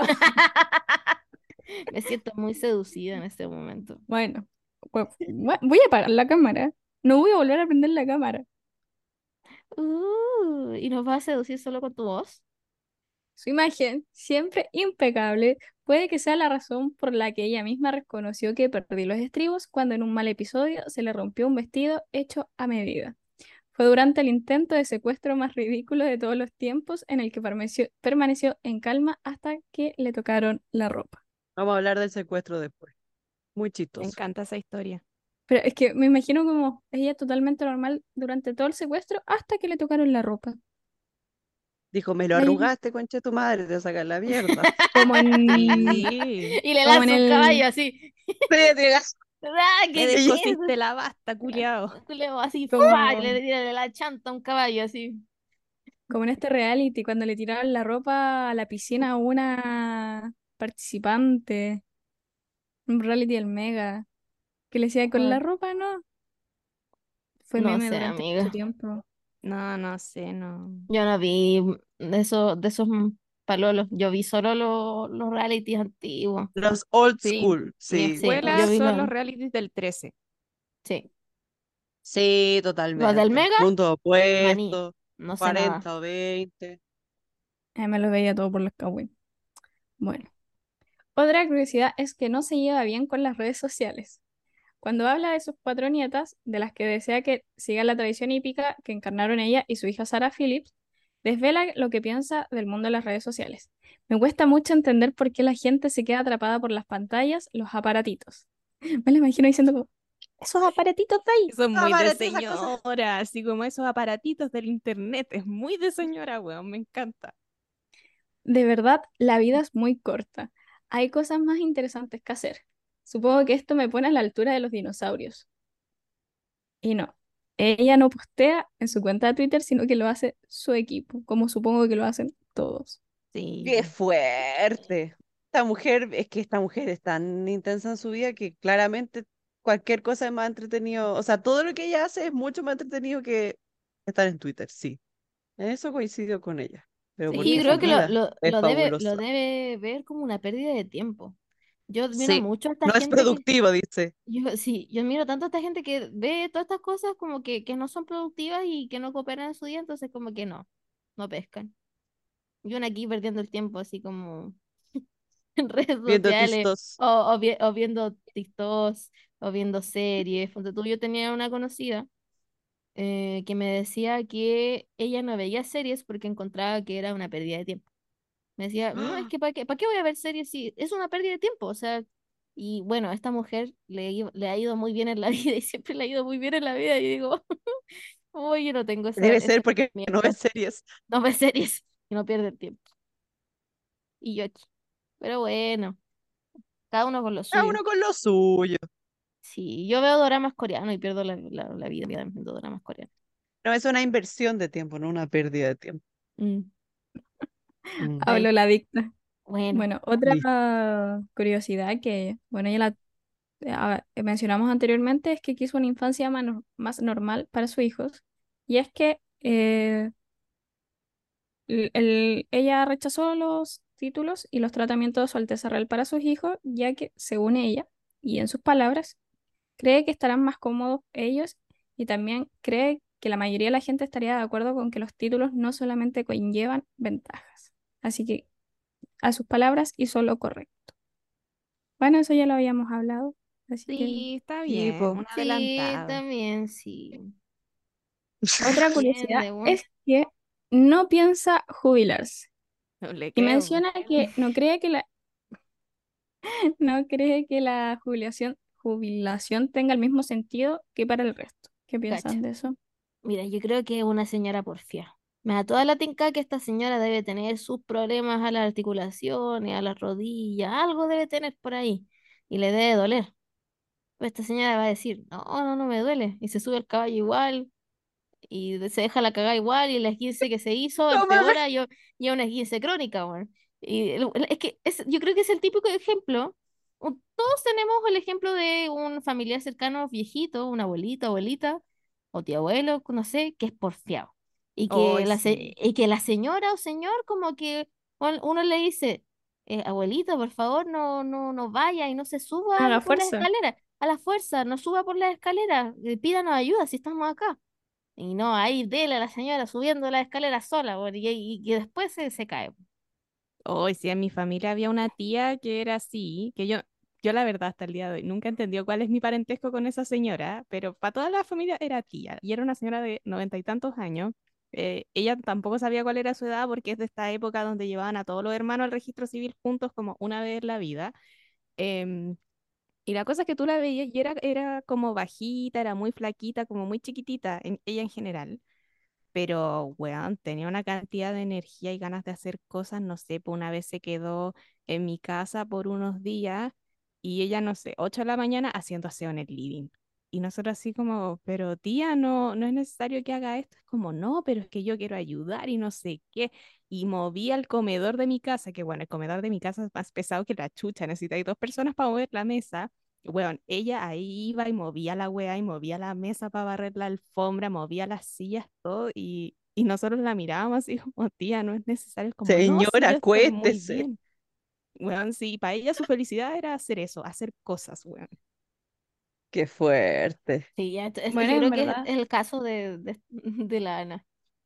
Me siento muy seducida en este momento.
bueno, voy a apagar la cámara. No voy a volver a prender la cámara.
¿Y nos vas a seducir solo con tu voz?
Su imagen, siempre impecable, puede que sea la razón por la que ella misma reconoció que perdí los estribos cuando en un mal episodio se le rompió un vestido hecho a medida. Fue durante el intento de secuestro más ridículo de todos los tiempos en el que permaneció en calma hasta que le tocaron la ropa.
Vamos a hablar del secuestro después. Muy
Me
chistoso.
encanta esa historia.
Pero es que me imagino como ella totalmente normal durante todo el secuestro hasta que le tocaron la ropa.
Dijo, me lo
Ahí,
arrugaste, concha de tu madre, te voy a sacar la mierda.
como en,
Sí,
Y le
como en
lanza un
el,
caballo así.
Sí, digas.
¡Ah,
me
qué
descosiste
tieso!
la basta, culiao.
Culeo así, ¡fua! Y
como,
le tira de la chanta a un caballo así.
como en este reality, cuando le tiraron la ropa a la piscina a una participante, un reality del Mega, que le decía con la
Ah,
ropa, ¿no? Fue
no
meme
sé,
durante mucho
amiga.
tiempo.
No, no sé, no.
Yo no vi de esos palolos. Yo vi solo los realities antiguos.
Los old
Sí,
school,
mi
sí.
Sí,
escuela
yo vi
son
los.
los realities del 13.
Sí.
Sí,
Los del
totalmente.
Mega,
Mundo
maní.
opuesto,
No sé nada.
40 o 20.
Me lo veía todo por los Kawaii. Bueno, otra curiosidad es que no se lleva bien con las redes sociales. Cuando habla de sus cuatro nietas, de las que desea que sigan la tradición hípica que encarnaron ella y su hija Sarah Phillips, desvela lo que piensa del mundo de las redes sociales. Me cuesta mucho entender por qué la gente se queda atrapada por las pantallas, los aparatitos. Me lo imagino diciendo como, esos aparatitos de ahí.
Eso es muy de
Apárate esa cosa.
señora, así como esos aparatitos del internet. Es muy de señora, weón, me encanta.
De verdad, la vida es muy corta. Hay cosas más interesantes que hacer. Supongo que esto me pone a la altura de los dinosaurios. Y no, ella no postea en su cuenta de Twitter, sino que lo hace su equipo, como supongo que lo hacen todos.
¡Qué
Sí,
fuerte! Esta mujer, es que esta mujer es tan intensa en su vida que claramente cualquier cosa es más entretenido. O sea, todo lo que ella hace es mucho más entretenido que estar en Twitter, sí. En eso coincido con ella. Pero
Sí,
porque
yo
sí,
su
creo que
también.
vida es
lo
fabulosa.
debe ver como una pérdida de tiempo. Yo admiro
Sí,
mucho a esta
no es
gente que,
productivo, dice.
sí, yo admiro tanto a esta gente que ve todas estas cosas como que no son productivas y que no cooperan en su día, entonces como que no pescan. Y uno aquí perdiendo el tiempo así como en redes
Viendo
sociales
tistos.
o viendo TikToks o viendo series. Ponte tú, yo tenía una conocida que me decía que ella no veía series porque encontraba que era una pérdida de tiempo. Me decía, no, es
¡Ah!
que para qué voy a ver series si es una pérdida de tiempo? O sea, y bueno, a esta mujer le ha ido muy bien en la vida y siempre le ha ido muy bien en la vida. Y digo, oye, yo no tengo
Debe
ese
ser porque no ves
sentimiento.
series.
No ve series y no pierde el tiempo. Y yo aquí. Pero bueno, cada uno con lo
Cada
suyo.
uno con lo suyo.
Sí, yo veo doramas coreanos y pierdo la vida viendo doramas coreanos.
No, es una inversión de tiempo, no una pérdida de tiempo.
Mm,
Mm,
ahí,
Hablo la dicta.
bueno,
Bueno, otra
listo.
curiosidad que, bueno, ya la mencionamos anteriormente es que quiso una infancia más normal para sus hijos. Y es que ella rechazó los títulos y los tratamientos de Su Alteza Real para sus hijos, ya que, según ella, y en sus palabras, cree que estarán más cómodos ellos y también cree que la mayoría de la gente estaría de acuerdo con que los títulos no solamente conllevan ventajas. Así que, a sus palabras, hizo lo correcto. Bueno, eso ya lo habíamos hablado, así que
Sí, está
Sí,
bien,
po.
un
sí,
adelantado.
también sí.
otra
Bien,
curiosidad
de un.
es que no piensa jubilarse
No le
y
creo, po.
menciona que no cree que la jubilación tenga el mismo sentido que para el resto. ¿Qué piensan
Cacha.
de eso?
Mira, yo creo que es una señora porfía. Me da toda la tinca que esta señora debe tener sus problemas a las articulaciones, a las rodillas, algo debe tener por ahí y le debe doler. Pues esta señora va a decir, no me duele. Y se sube al caballo igual y se deja la cagada igual y la esguince que se hizo
No mames.
empeora y es una esguince crónica, weón. Y es que yo creo que es el típico ejemplo. Todos tenemos el ejemplo de un familiar cercano viejito, una abuelita, abuelita o tío abuelo, no sé, que es porfiado.
Hoy sí.
Y que la señora o señor como que uno le dice, abuelita, por favor, no vaya y no se
No
suba
haga
por las
fuerza.
escaleras. A la fuerza, no suba por las escaleras, pídanos ayuda si estamos acá. Y no, ahí dele a la señora subiendo la escalera sola, weón, y después se cae.
Hoy sí, en mi familia había una tía que era así, que yo la verdad hasta el día de hoy nunca entendió cuál es mi parentesco con esa señora, pero para toda la familia era tía y era una señora de 90 y tantos años. Ella tampoco sabía cuál era su edad porque es de esta época donde llevaban a todos los hermanos al registro civil juntos como una vez en la vida. Em, y la cosa es que tú la veías y era como bajita, era muy flaquita, como muy chiquitita, ella en general. Pero, weón, tenía una cantidad de energía y ganas de hacer cosas, no sé, pues una vez se quedó en mi casa por unos días y ella, no sé, 8 de la mañana haciendo aseo en el living. Y nosotros así como, pero tía, no es necesario que haga esto. Es como, no, pero es que yo quiero ayudar y no sé qué. Y movía el comedor de mi casa, que bueno, el comedor de mi casa es más pesado que la chucha, necesitáis dos personas para mover la mesa. Bueno, ella ahí iba y movía la weá y movía la mesa para barrer la alfombra, movía las sillas, todo, y nosotros la mirábamos así como, tía, no es necesario, como, no, sí,
Señora,
yo estoy muy
cuéntese.
bien. Weón, sí, para ella su felicidad era hacer eso, hacer cosas, weón.
Qué fuerte.
Sí, ya,
Bueno,
yo
en
creo que
verdad.
es el caso de la Ana.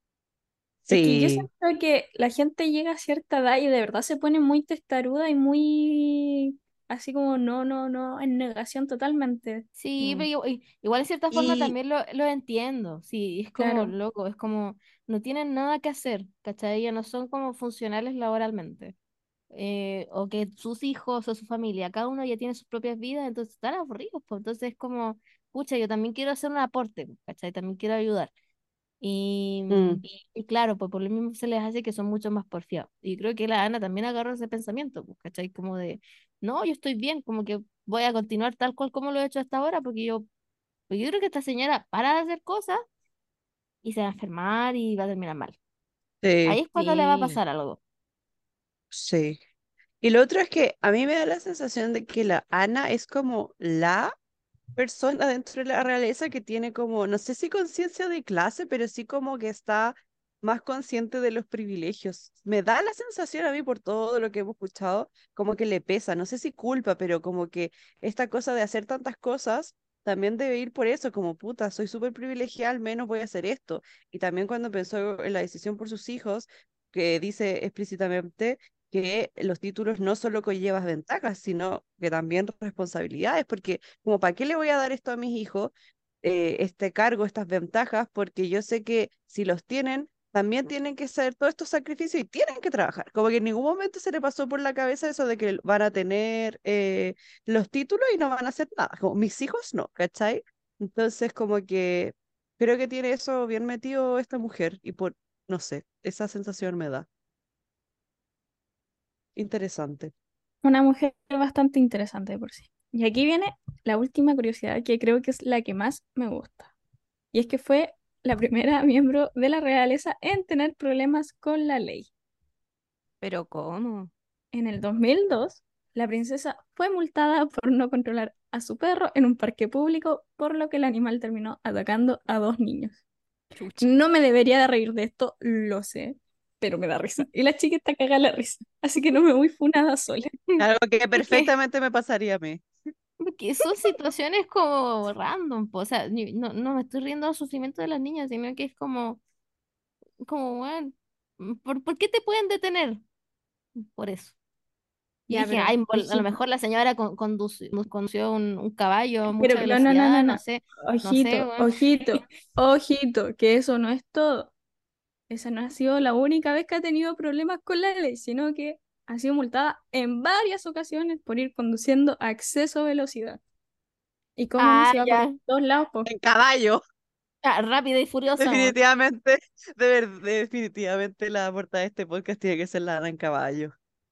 Es que yo
Sí.
siento que la gente llega a cierta edad y de verdad se pone muy testaruda y muy... así como no, no, no, en negación totalmente.
Sí,
Mm.
pero igual de cierta forma
Y
también lo entiendo. Sí, es como
Claro,
loco, es como no tienen nada que hacer, ¿cachai? Ya no son como funcionales laboralmente. O que sus hijos o su familia, cada uno ya tiene sus propias vidas, entonces están aburridos, pues. Entonces es como, pucha, yo también quiero hacer un aporte, ¿cachai? También quiero ayudar. Y,
mm,
y claro, pues por lo mismo se les hace que son mucho más porfiados. Y creo que la Ana también agarró ese pensamiento, pues, ¿cachai? Como de, no, yo estoy bien, como que voy a continuar tal cual como lo he hecho hasta ahora, porque yo creo que esta señora para de hacer cosas y se va a enfermar y va a terminar mal. Ahí
sí,
es cuando le va a
Sí.
pasar algo.
sí. Y lo otro es que a mí me da la sensación de que la Ana es como la persona dentro de la realeza que tiene como, no sé si conciencia de clase, pero sí como que está más consciente de los privilegios. Me da la sensación a mí por todo lo que hemos escuchado, como que le pesa, no sé si culpa, pero como que esta cosa de hacer tantas cosas también debe ir por eso, como puta, soy súper privilegiada, al menos voy a hacer esto. Y también cuando pensó en la decisión por sus hijos, que dice explícitamente que los títulos no solo conllevan ventajas, sino que también responsabilidades, porque como para qué le voy a dar esto a mis hijos, este cargo, estas ventajas, porque yo sé que si los tienen, también tienen que hacer todos estos sacrificios y tienen que trabajar. Como que en ningún momento se le pasó por la cabeza eso de que van a tener los títulos y no van a hacer nada. Como mis hijos no, ¿cachai? Entonces como que creo que tiene eso bien metido esta mujer y por, no sé, esa sensación me da. Interesante.
una mujer bastante interesante por sí. Y aquí viene la última curiosidad que creo que es la que más me gusta. Y es que fue la primera miembro de la realeza en tener problemas con la ley.
Pero ¿cómo?
En el 2002, la princesa fue multada por no controlar a su perro en un parque público, por lo que el animal terminó atacando a dos niños.
Chucha.
No me debería de reír de esto, lo sé, pero me da risa. Y la chica está cagada la risa, así que no me voy funada sola.
Algo que
Es que
perfectamente me pasaría a mí.
porque son situaciones como random, po. O sea, no, no me estoy riendo del sufrimiento de las niñas, sino que es como, bueno, ¿por qué te pueden detener? Por eso. Y
Ya,
dije,
pero,
ay, a lo
ojito,
mejor la señora condució un caballo a
pero
mucha
no, no, no, no,
velocidad, no
no.
sé, no sé,
Ojito,
weón.
ojito, ojito, que eso no es todo. Esa no ha sido la única vez que ha tenido problemas con la ley, sino que ha sido multada en varias ocasiones por ir conduciendo a exceso de velocidad. ¿Y cómo no
Ah,
se va por
ya.
todos lados, po?
En caballo,
Ah, rápida y furiosa, weón.
definitivamente, definitivamente la portada de este podcast tiene que ser la Ana en caballo.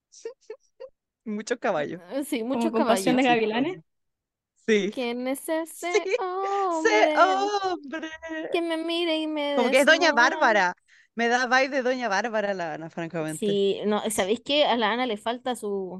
Muchos caballos.
Sí,
Como
muchos
con Pasión
caballos.
de
Chistoso.
Gavilanes.
Sí,
¿Quién es
sí,
ese
ese
hombre
hombre.
que me mire y me
Como que es Doña
desnuda?
Bárbara. Me da vibe de Doña Bárbara la Ana, francamente.
Sí, no, ¿sabéis que a la Ana le falta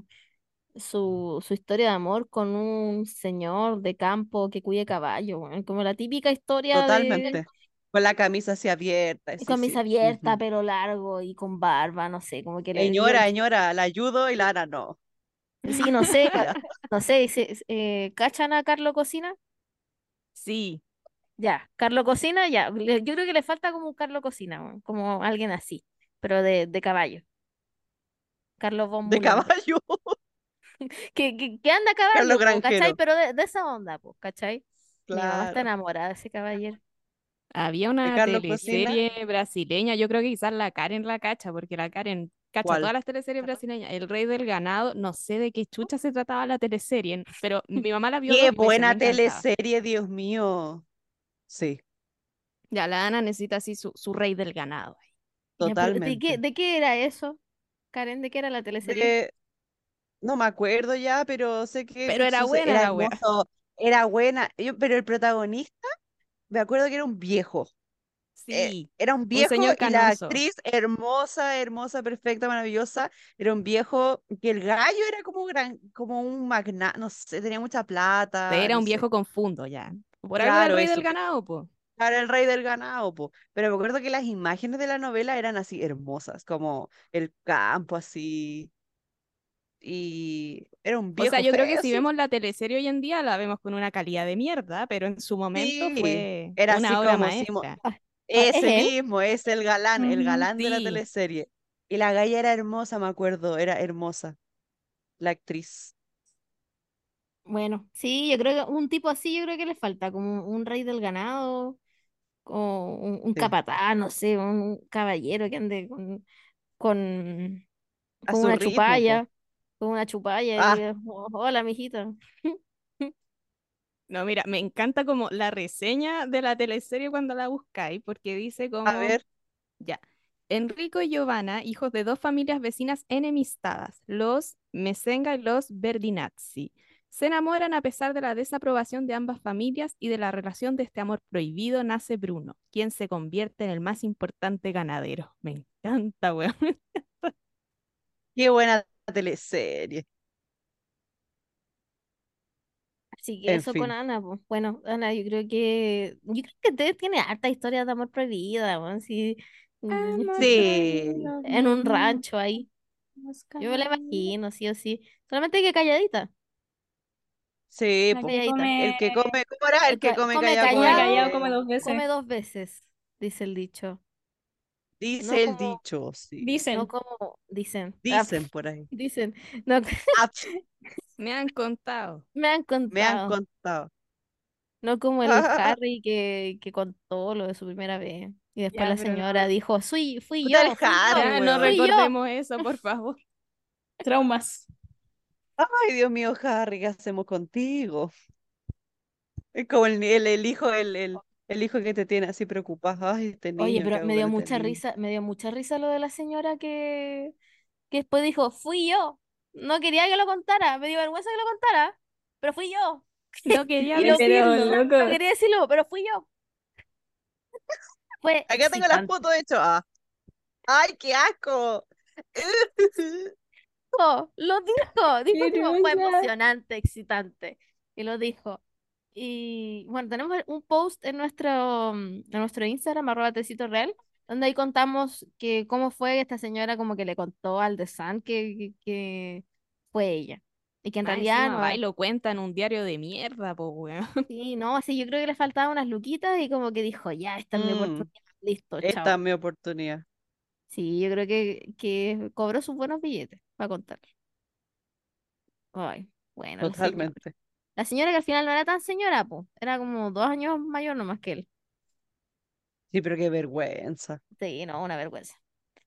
su historia de amor con un señor de campo que cuide caballo, weón? Como la típica historia de
Totalmente. Con la camisa así abierta, sí,
camisa
sí.
abierta,
Ujú.
pelo largo y con barba, no sé, como que
Señora, señora, la ayudo y la Ana no.
sí, no sé,
Ya.
no sé, ¿cachan a Carlo Cocina?
Sí.
Ya, Carlo Cocina, ya, yo creo que le falta como un Carlo Cocina, weón, como alguien así, pero de caballo, Carlos von
De
Mulán.
caballo.
Que anda a
Carlos
caballo, po, ¿cachai?
Granjero.
Pero de esa onda, po, ¿cachai? Mi mamá está
Claro.
enamorada de ese caballero.
Había
De
una
Carlos Cocina.
teleserie brasileña, yo creo que quizás la Karen la cacha, porque la Karen cacha
¿Cuál?
todas las teleseries brasileñas. El Rey del Ganado, no sé de qué chucha se trataba la teleserie, pero mi mamá la vio
Qué
2 veces, le
buena
encantaba.
teleserie, Dios mío. Sí,
Ya, la Ana necesita así su Rey del Ganado.
Ya, pero ¿de qué,
totalmente.
de qué era eso? Karen, ¿de qué era la teleserie?
De, no me acuerdo ya, pero sé
Pero era buena
era
la wea.
hermoso, era buena. Pero el protagonista, me acuerdo que era un viejo.
Sí,
Era un
un
viejo
señor
y la
canoso.
actriz hermosa, hermosa, perfecta, maravillosa. Era un viejo que el gallo era como como un magnate, no sé, tenía mucha plata,
Era
no
un
sé.
viejo con fundo ya. Por algo era el
Claro,
Rey del
eso.
Ganado, pues.
Para el rey del ganado, po. Pero me acuerdo que las imágenes de la novela eran así hermosas, como el campo así, y era un
O sea,
viejo
yo creo que
feo,
si
sí.
vemos la teleserie hoy en día, la vemos con una calidad de mierda, pero en su momento
Sí,
fue
era así
una obra
como
maestra.
Ah, ¿es
ese
él?
mismo, es el
Ujú.
galán de la
Sí,
teleserie. Y la galla era hermosa, me acuerdo, era hermosa, la actriz.
Bueno, sí, yo creo que un tipo así yo creo que le falta, como un rey del ganado, o un
Sí.
capataz, no sé, un caballero que ande con,
A
con
su ritmo, po.
con una chupalla y
Ah,
diga, "Oh, hola, mijita".
No, mira, me encanta como la reseña de la teleserie cuando la buscáis, porque dice
a
como,
ver,
ya, Enrico y Giovanna, hijos de dos familias vecinas enemistadas, los Mesenga y los Berdinazzi, se enamoran a pesar de la desaprobación de ambas familias y de la relación de este amor prohibido nace Bruno, quien se convierte en el más importante ganadero. Me encanta, weón.
qué buena teleserie.
Así que
En
eso con
fin.
Ana, pues. Bueno, Ana, yo creo que te tiene harta historia de amor prohibida, weón, sí,
Amor
Sí,
prohibido,
en un
no
rancho ahí. Yo me la
caer.
imagino, sí o sí. Solamente que calladita,
sí,
La
pues.
que
calladita.
El
come,
que come, ¿cómo era? El que come
Come
callado
come
come dos
callado,
callado,
come
veces.
dos veces.
come dos veces, dice el dicho. No
Dice el
como,
dicho, sí.
no
Dicen.
como dicen.
Dicen por ahí.
Dicen. No,
Ah,
Me han contado.
me han
me han
contado.
contado.
No como el Harry que contó lo de su primera vez. Y después
Ya,
la
pero no.
señora dijo, fui
Puta el
yo, fui yo,
Harry,
Ya, no
weón.
fui yo.
recordemos eso, por favor.
Traumas.
Ay, Dios mío, Harry, ¿qué hacemos contigo? Es como el hijo, el hijo que te tiene así preocupado. Ay, este
Oye,
niño, ¿qué
pero
hago con este niño?
me dio mucha risa lo de la señora que después dijo, fui yo. No quería que lo contara, me dio vergüenza que lo contara, pero fui yo.
No quería
Y no,
Pero,
decirlo.
no
loco,
quería decirlo, pero fui yo. Fue
Acá tengo las
excitante.
fotos de hecho. Ah. ¡Ay, qué asco!
Dijo
qué
que fue
cosa.
emocionante, excitante. Y lo dijo. Y bueno, tenemos un post en nuestro Instagram, @tecito real, donde ahí contamos que cómo fue esta señora como que le contó al The Sun que fue ella. Y que en
Más
realidad
encima
no,
va y lo cuenta en un diario de mierda, po, weón.
sí, no, así yo creo que le faltaban unas luquitas y como que dijo, ya, esta es mi
Mm,
oportunidad, listo,
esta es
chao.
mi oportunidad.
Sí, yo creo que cobró sus buenos billetes para contar. Ay, bueno, la señora.
Totalmente.
La señora que al final no era tan señora, pues, era como 2 años mayor nomás que él.
Sí, pero qué vergüenza.
Sí, no, una vergüenza.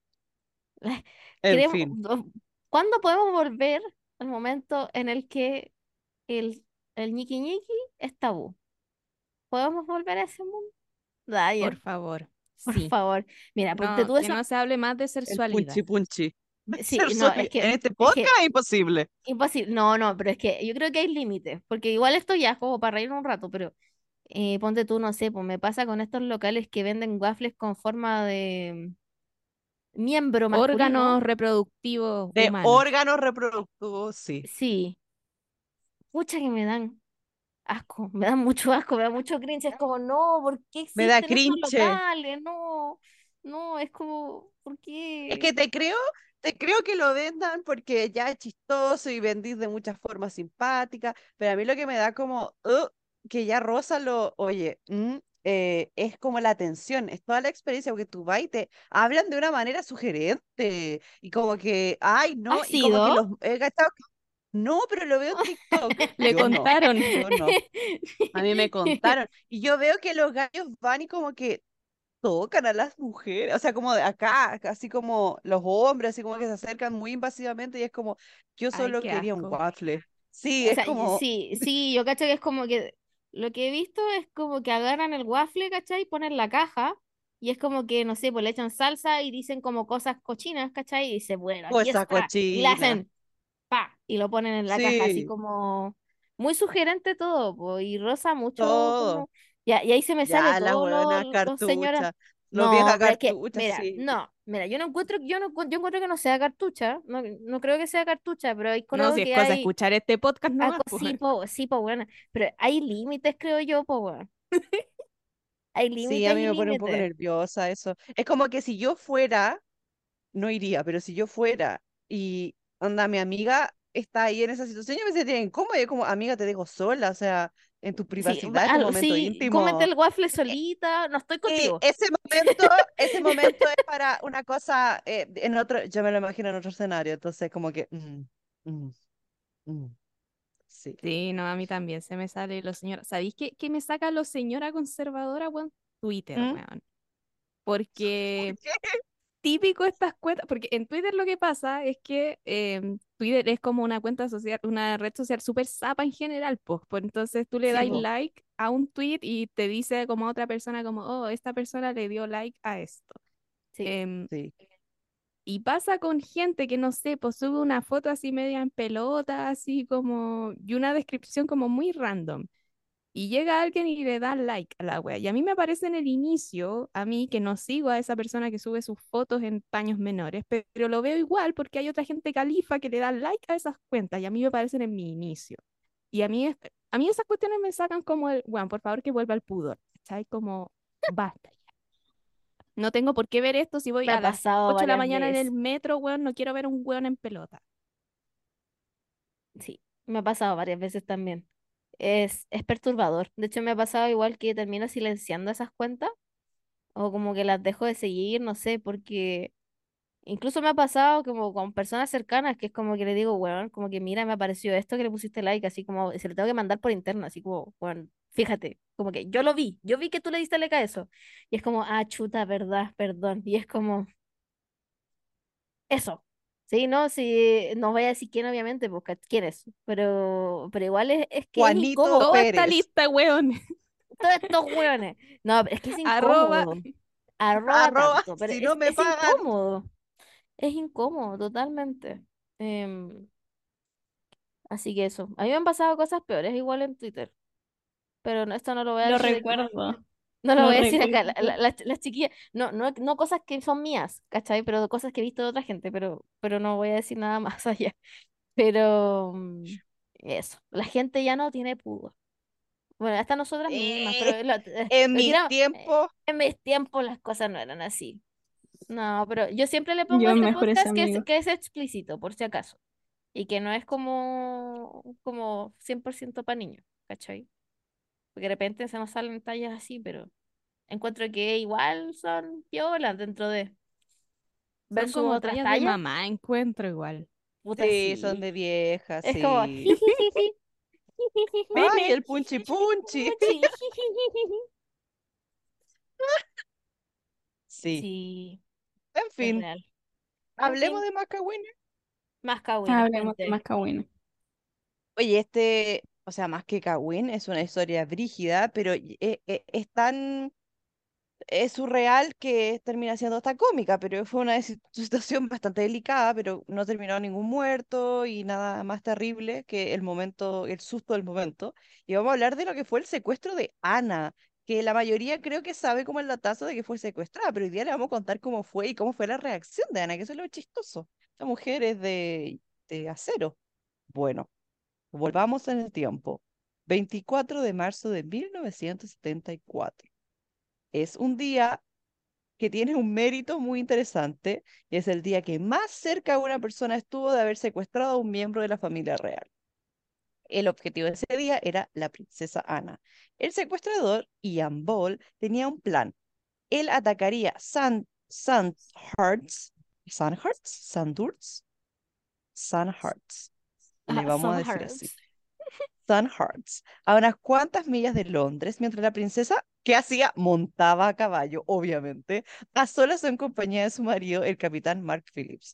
En
Queremos,
fin.
¿cuándo podemos volver al momento en el que el ñiqui ñiqui es tabú? ¿Podemos volver a ese mundo?
Por
Dale,
favor,
por
sí.
favor. Mira, ponte
No,
tú
que
eso.
no se hable más de
El punchi
sexualidad.
punchi. De ser
Sí, no, es
en
que,
este
es
podcast
que,
es imposible.
imposible. No, no, pero es que yo creo que hay límites, porque igual esto ya es como para reír un rato, pero ponte tú, no sé, pues me pasa con estos locales que venden waffles con forma de miembro masculino.
Órganos reproductivos
De
humanos.
órganos reproductivos, sí.
Sí, pucha que me dan asco, me dan mucho asco, me da mucho cringe. Es como, no, ¿por qué
Me da
existen estos
cringe.
locales? No, no, es como, ¿por
Es que
qué?
te creo que lo vendan porque ya es chistoso y vendís de muchas formas simpáticas, pero a mí lo que me da como, que ya rosa oye, es como la atención, es toda la experiencia, porque tú vas y te hablan de una manera sugerente, y como que, ay,
¿Ha
no, y como que
sido?
los he gastado, no, pero lo veo en TikTok,
Le contaron.
yo no, a mí me contaron, y yo veo que los gallos van y como que tocan a las mujeres, o sea, como de acá, así como los hombres, así como que se acercan muy invasivamente y es como, yo
Ay,
solo
qué
quería un
asco.
waffle. Sí,
O
es
sea,
como,
sí, sí, yo cacho que es como que lo que he visto es como que agarran el waffle, ¿cachai? Ponen la caja y es como que, no sé, pues le echan salsa y dicen como cosas cochinas, ¿cachai? Y dice, bueno, aquí
cosa
está. Y le
cochina.
hacen pa y lo ponen en la caja, así
Sí,
como muy sugerente todo, po, y rosa mucho
todo.
como. Ya, y ahí se me sale
Ya, las
todo
huevonas
los señoras.
cartuchas, los
No,
viejas
pero es que,
cartuchas,
mira,
sí.
no, mira, yo encuentro que no sea cartucha, no, no creo que sea cartucha, pero
No,
creo
si es
que
cosa de
hay
escuchar este podcast
algo
nomás,
sí,
pues.
sí, bueno, pero hay límites, creo yo, weón. Hay
Sí, a
límites
mí
y
me pone un poco
límites.
nerviosa eso. Es como que si yo fuera, no iría, pero si yo fuera y anda, mi amiga está ahí en esa situación, yo me sentiría incómoda, yo como, amiga, te dejo sola, o sea, en tu
Sí,
privacidad, es tu momento
sí, cómete
íntimo.
el waffle solita, no estoy
Y
contigo.
ese momento es para una cosa, en otro, yo me lo imagino en otro escenario, entonces como que, mm, mm. Sí.
Sí, no, a mí también se me sale los señores. ¿Sabéis qué me saca los señora conservadora, weón? Twitter,
¿Mm?
weón.
¿Por
Porque
qué?
típico estas cuentas, porque en Twitter lo que pasa es que Twitter es como una cuenta social, una red social súper zapa en general, pues, entonces tú le
Sí,
das
po.
like a un tweet y te dice como a otra persona como, oh, esta persona le dio like a esto.
Sí.
Em,
Sí.
y pasa con gente que no sé, pues sube una foto así media en pelota, así como, y una descripción como muy random. Y llega alguien y le da like a la wea. Y a mí me aparece en el inicio, a mí que no sigo a esa persona que sube sus fotos en paños menores, pero lo veo igual porque hay otra gente califa que le da like a esas cuentas y a mí me aparecen en mi inicio. Y a mí esas cuestiones me sacan como el, bueno, por favor que vuelva al pudor. ¿Sabes? Como, basta ya. No tengo por qué ver esto si voy
Me ha
a las
pasado
8 de la
varias
mañana en el
veces.
metro, weón, no quiero ver un weón en pelota.
Sí, me ha pasado varias veces también. Es perturbador. De hecho, me ha pasado igual que termino silenciando esas cuentas o como que las dejo de seguir, no sé, porque incluso me ha pasado como con personas cercanas que es como que le digo, weón, como que mira, me apareció esto que le pusiste like, así como se lo tengo que mandar por interno, así como, weón, fíjate, como que yo vi que tú le diste like a eso. Y es como, ah, chuta, verdad, perdón. Y es como, eso. Sí, no, sí, no voy a decir quién, obviamente, porque quién es, pero igual es que es
Juanito
incómodo.
Toda esta
Pérez.
lista, weón.
Todos estos hueones. No, es que es
Arroba.
incómodo. Arroba
Arroba,
tanto, pero
si no me
es
pagan.
incómodo. Es incómodo, totalmente. Así que eso. A mí me han pasado cosas peores igual en Twitter, pero esto no lo voy a
Lo
decir aquí.
recuerdo,
No lo
lo
voy a decir acá.
recuerdo.
Las chiquillas, no cosas que son mías, ¿cachai? Pero cosas que he visto de otra gente, pero no voy a decir nada más allá. Pero eso, la gente ya no tiene pudor. Bueno, hasta nosotras mismas,
Eh,
pero
en
lo
mis
tiramos.
tiempos,
En mis tiempos las cosas no eran así. No, pero yo siempre le pongo a
Yo
este
mejores
podcast
amigos.
que es explícito, por si acaso. Y que no es como 100% para niños, ¿cachai? Porque de repente se nos salen tallas así, pero encuentro que igual son piolas dentro de
Son
versus
como
otras
tallas de
tallas,
mamá, encuentro igual.
puta
sí, son
sí.
de viejas,
Es como
sí.
jijijiji,
Ay,
jijiji,
el punchi punchi.
muchi, jijijiji.
Sí.
Sí,
En
es
fin,
real. En
hablemos
fin,
de Macahuena.
más cagüinas,
Hablemos de
cuente.
más cagüines.
Oye, o sea, más que Cagüín, es una historia brígida, pero es tan es surreal que termina siendo hasta cómica, pero fue una situación bastante delicada, pero no terminó ningún muerto y nada más terrible que el momento, el susto del momento. Y vamos a hablar de lo que fue el secuestro de Ana, que la mayoría creo que sabe como el datazo de que fue secuestrada, pero hoy día le vamos a contar cómo fue y cómo fue la reacción de Ana, que eso es lo chistoso. Esta mujer es de acero. Bueno, volvamos en el tiempo. 24 de marzo de 1974. Es un día que tiene un mérito muy interesante y es el día que más cerca una persona estuvo de haber secuestrado a un miembro de la familia real. El objetivo de ese día era la princesa Ana. El secuestrador, Ian Ball, tenía un plan. Él atacaría Sandhurst, Sandhurst, Sandhurst, le
Ah,
vamos a
some
decir así.
hurts.
Sandhurst, a unas cuantas millas de Londres, mientras la princesa, ¿qué hacía? Montaba a caballo, obviamente, a solas o en compañía de su marido, el capitán Mark Phillips.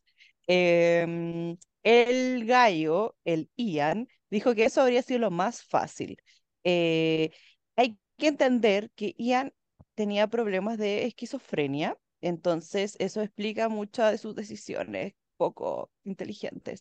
El gallo, el Ian, dijo que eso habría sido lo más fácil. Eh, Hay que entender que Ian tenía problemas de esquizofrenia, entonces eso explica muchas de sus decisiones poco inteligentes.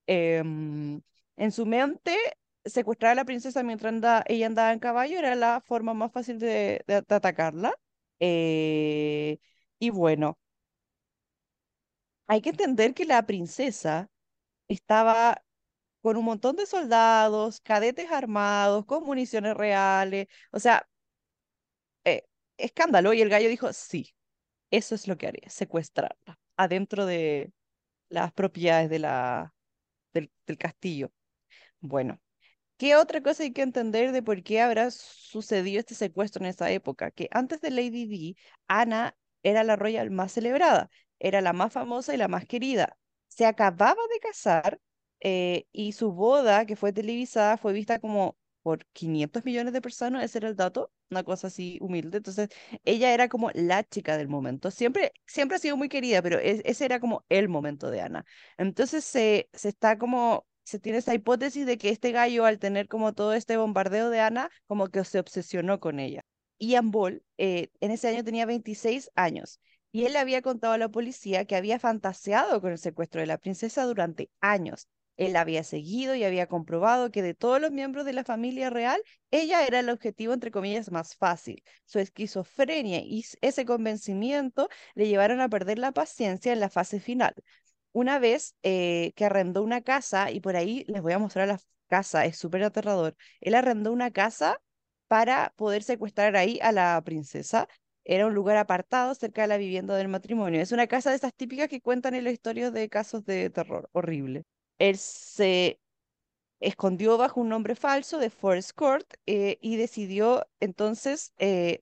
En su mente secuestrar a la princesa mientras ella andaba en caballo era la forma más fácil de atacarla. Eh, y bueno, hay que entender que la princesa estaba con un montón de soldados, cadetes armados, con municiones reales, o sea, eh, escándalo. Y el gallo dijo, sí, eso es lo que haría, secuestrarla adentro de las propiedades del castillo. Bueno. ¿Qué otra cosa hay que entender de por qué habrá sucedido este secuestro en esa época? Que antes de Lady Di, Ana era la royal más celebrada, era la más famosa y la más querida. Se acababa de casar y su boda, que fue televisada, fue vista como por 500 millones de personas, ese era el dato, una cosa así humilde. Entonces, ella era como la chica del momento. Siempre ha sido muy querida, pero ese era como el momento de Ana. Entonces, se tiene esa hipótesis de que este gallo, al tener como todo este bombardeo de Ana, como que se obsesionó con ella. Ian Ball, en ese año tenía 26 años. Y él le había contado a la policía que había fantaseado con el secuestro de la princesa durante años. Él la había seguido y había comprobado que de todos los miembros de la familia real, ella era el objetivo, entre comillas, más fácil. Su esquizofrenia y ese convencimiento le llevaron a perder la paciencia en la fase final. Una vez que arrendó una casa, y por ahí les voy a mostrar la casa, es súper aterrador. Él arrendó una casa para poder secuestrar ahí a la princesa. Era un lugar apartado cerca de la vivienda del matrimonio. Es una casa de esas típicas que cuentan en las historias de casos de terror. Horrible. Él se escondió bajo un nombre falso de Forrest Court, y decidió entonces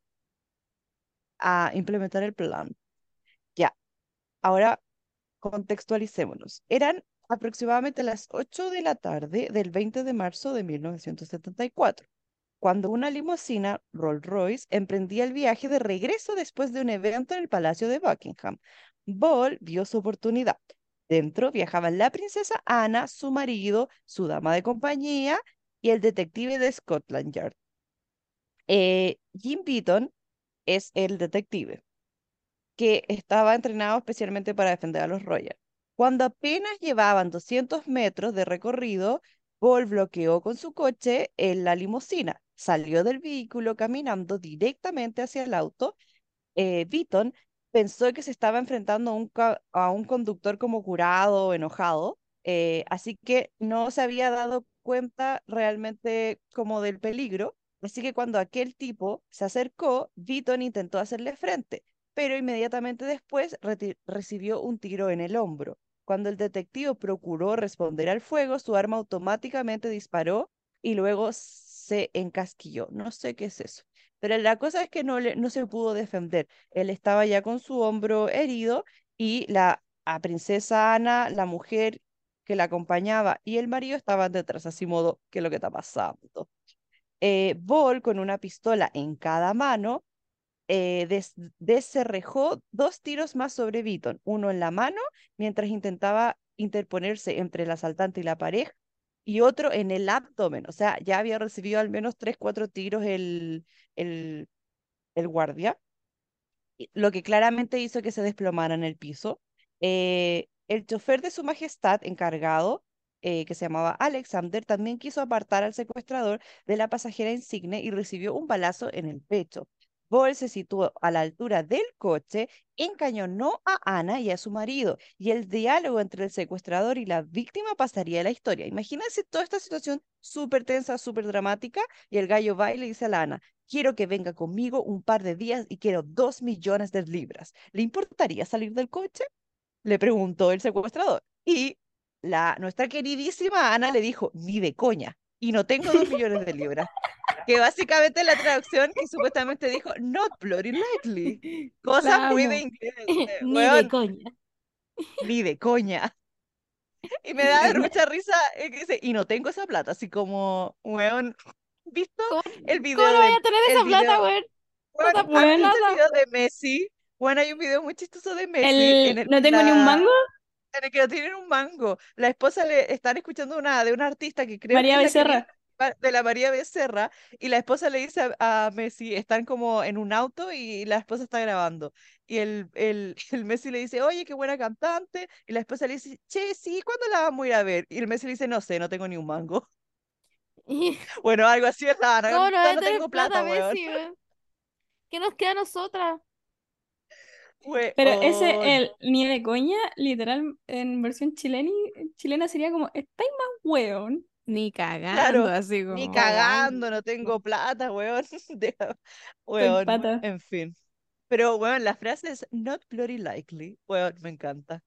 a implementar el plan. Ya, ahora contextualicémonos. Eran aproximadamente las 8 de la tarde del 20 de marzo de 1974, cuando una limusina Rolls-Royce emprendía el viaje de regreso después de un evento en el Palacio de Buckingham. Ball vio su oportunidad. Dentro viajaban la princesa Ana, su marido, su dama de compañía y el detective de Scotland Yard. Jim Beaton es el detective que estaba entrenado especialmente para defender a los Royals. Cuando apenas llevaban 200 metros de recorrido, Paul bloqueó con su coche en la limusina. Salió del vehículo caminando directamente hacia el auto. Beaton pensó que se estaba enfrentando a un conductor como curado o enojado, así que no se había dado cuenta realmente como del peligro. Así que cuando aquel tipo se acercó, Beaton intentó hacerle frente, pero inmediatamente después recibió un tiro en el hombro. Cuando el detective procuró responder al fuego, su arma automáticamente disparó y luego se encasquilló. No sé qué es eso. Pero la cosa es que no se pudo defender. Él estaba ya con su hombro herido y a princesa Ana, la mujer que la acompañaba y el marido estaban detrás, así modo, ¿qué es lo que está pasando? Ball, con una pistola en cada mano, descerrejó 2 tiros más sobre Beaton, uno en la mano mientras intentaba interponerse entre el asaltante y la pareja, y otro en el abdomen. O sea, ya había recibido al menos 3, 4 tiros el, el guardia, lo que claramente hizo que se desplomara en el piso. El chofer de su majestad encargado, que se llamaba Alexander, también quiso apartar al secuestrador de la pasajera insigne y recibió un balazo en el pecho. Ball se situó a la altura del coche, encañonó a Ana y a su marido, y el diálogo entre el secuestrador y la víctima pasaría a la historia. Imagínense toda esta situación súper tensa, súper dramática, y el gallo va y le dice a la Ana: quiero que venga conmigo un par de días y quiero 2 millones de libras. ¿Le importaría salir del coche? Le preguntó el secuestrador. Y nuestra queridísima Ana le dijo: ni de coña. Y no tengo 2 millones de libras. Que básicamente la traducción y supuestamente dijo: not bloody likely. Cosas
La
muy de
amo.
inglés.
Ni de
Weón,
coña.
ni de coña. Y me da mucha risa que dice: y no tengo esa plata. Así como, weón, ¿visto
¿Cómo,
el
cómo
video
no vaya a
del,
tener
el
esa plata,
video?
weón? No
Bueno,
da
¿han
pura
Bueno,
visto el
plata.
video de Messi? Bueno, hay un video muy chistoso de Messi
no tengo ni un mango.
en el que no tienen un mango. La esposa le están escuchando de una artista que creo que
María
es la que viene
Becerra.
de la María Becerra, y la esposa le dice a Messi, están como en un auto y la esposa está grabando. Y el Messi le dice: oye, qué buena cantante. Y la esposa le dice: che, sí, ¿cuándo la vamos a ir a ver? Y el Messi le dice: no sé, no tengo ni un mango. Bueno, algo así es la Ana:
¿Cómo no vaya a
no
tener
tengo
plata,
plata, weón.
Messi, weón? ¿Qué nos queda a nosotras?
Pero ese,
Weón.
el ni de coña, literal, en versión chilena sería como, estáis más weón.
Ni cagando,
Claro,
así
ni
como,
cagando, no tengo plata, weón.
Soy
Weón,
pata.
en fin. Pero, weón, la frase es not bloody likely. Weón, me encanta.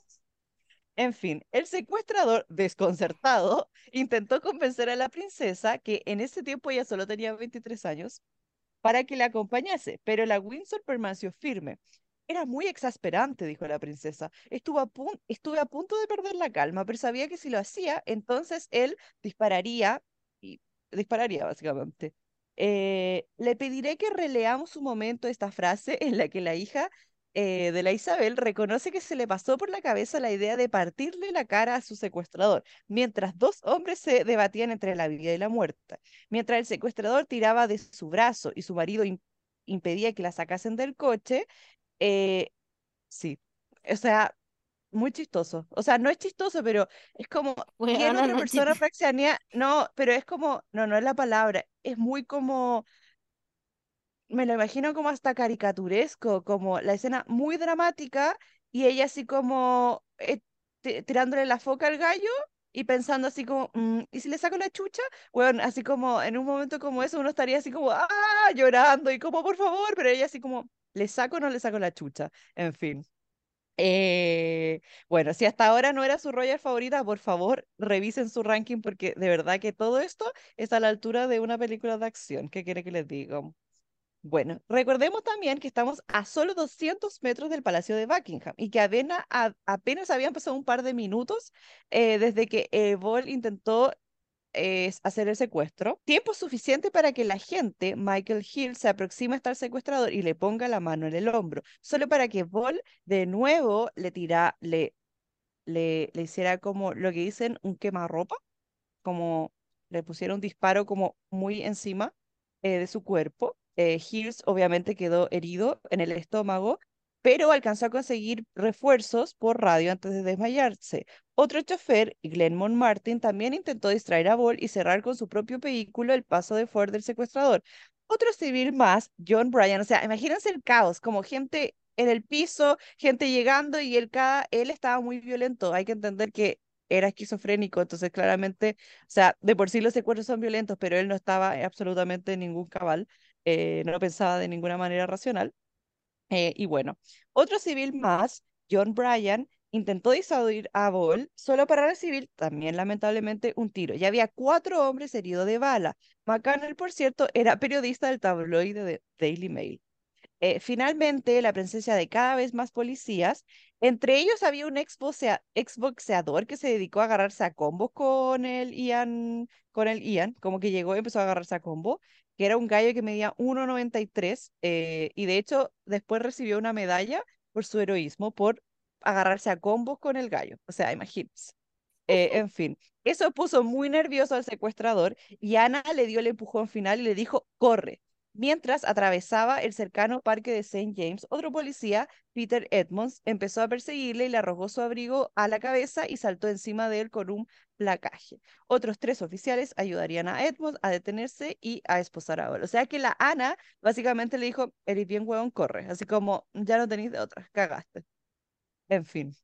En fin, el secuestrador, desconcertado, intentó convencer a la princesa, que en ese tiempo ella solo tenía 23 años, para que la acompañase, pero la Windsor permaneció firme.
Era muy exasperante, dijo la princesa. Estuve a punto de perder la calma, pero sabía que si lo hacía, entonces él dispararía y dispararía básicamente. Le pediré que releamos un momento esta frase en la que la hija de la Isabel reconoce que se le pasó por la cabeza la idea de partirle la cara a su secuestrador, mientras dos hombres se debatían entre la vida y la muerte. Mientras el secuestrador tiraba de su brazo y su marido impedía que la sacasen del coche, eh, sí, o sea, muy chistoso. O sea, no es chistoso, pero es como, ¿quién
Weona,
otra
no es
persona
chistoso.
reaccionaría? No, pero es como, no, no es la palabra, es muy como, me lo imagino como hasta caricaturesco, como la escena muy dramática y ella así como tirándole la foca al gallo y pensando así como, ¿y si le saco la chucha? Bueno, así como en un momento como eso uno estaría así como, llorando y como, por favor, pero ella así como, ¿le saco o no le saco la chucha? En fin. Eh, bueno, si hasta ahora no era su Royal favorita, por favor, revisen su ranking porque de verdad que todo esto es a la altura de una película de acción. ¿Qué quiere que les diga? Bueno, recordemos también que estamos a solo 200 metros del Palacio de Buckingham y que apenas habían pasado un par de minutos desde que Ball intentó hacer el secuestro. Tiempo suficiente para que la gente, Michael Hill, se aproxime hasta el secuestrador y le ponga la mano en el hombro, solo para que Ball de nuevo le hiciera como lo que dicen un quemarropa, como le pusieron un disparo como muy encima de su cuerpo. Hills obviamente quedó herido en el estómago, pero alcanzó a conseguir refuerzos por radio antes de desmayarse. Otro chofer, Glenn Martin, también intentó distraer a Ball y cerrar con su propio vehículo el paso de Ford del secuestrador. Otro civil más, John Bryan, o sea, imagínense el caos, como gente en el piso, gente llegando y él estaba muy violento. Hay que entender que era esquizofrénico, entonces claramente, o sea, de por sí los secuestros son violentos, pero él no estaba absolutamente en ningún cabal, no pensaba de ninguna manera racional. Y bueno, otro civil más, John Bryan, intentó disuadir a Ball solo para recibir también lamentablemente un tiro. Ya había 4 hombres heridos de bala. McConnell, por cierto, era periodista del tabloide de Daily Mail. Finalmente, la presencia de cada vez más policías, entre ellos había un exboxeador que se dedicó a agarrarse a combos con el Ian, como que llegó y empezó a agarrarse a combo, que era un gallo que medía 1,93 y de hecho después recibió una medalla por su heroísmo, por agarrarse a combos con el gallo. O sea, imagínense. En fin, eso puso muy nervioso al secuestrador y Ana le dio el empujón final y le dijo, corre. Mientras atravesaba el cercano parque de Saint James, otro policía, Peter Edmonds, empezó a perseguirle y le arrojó su abrigo a la cabeza y saltó encima de él con un placaje. Otros 3 oficiales ayudarían a Edmonds a detenerse y a esposar a Ball. O sea que la Ana básicamente le dijo, eres bien huevón, corre. Así como, ya no tenéis de otra, cagaste. En fin.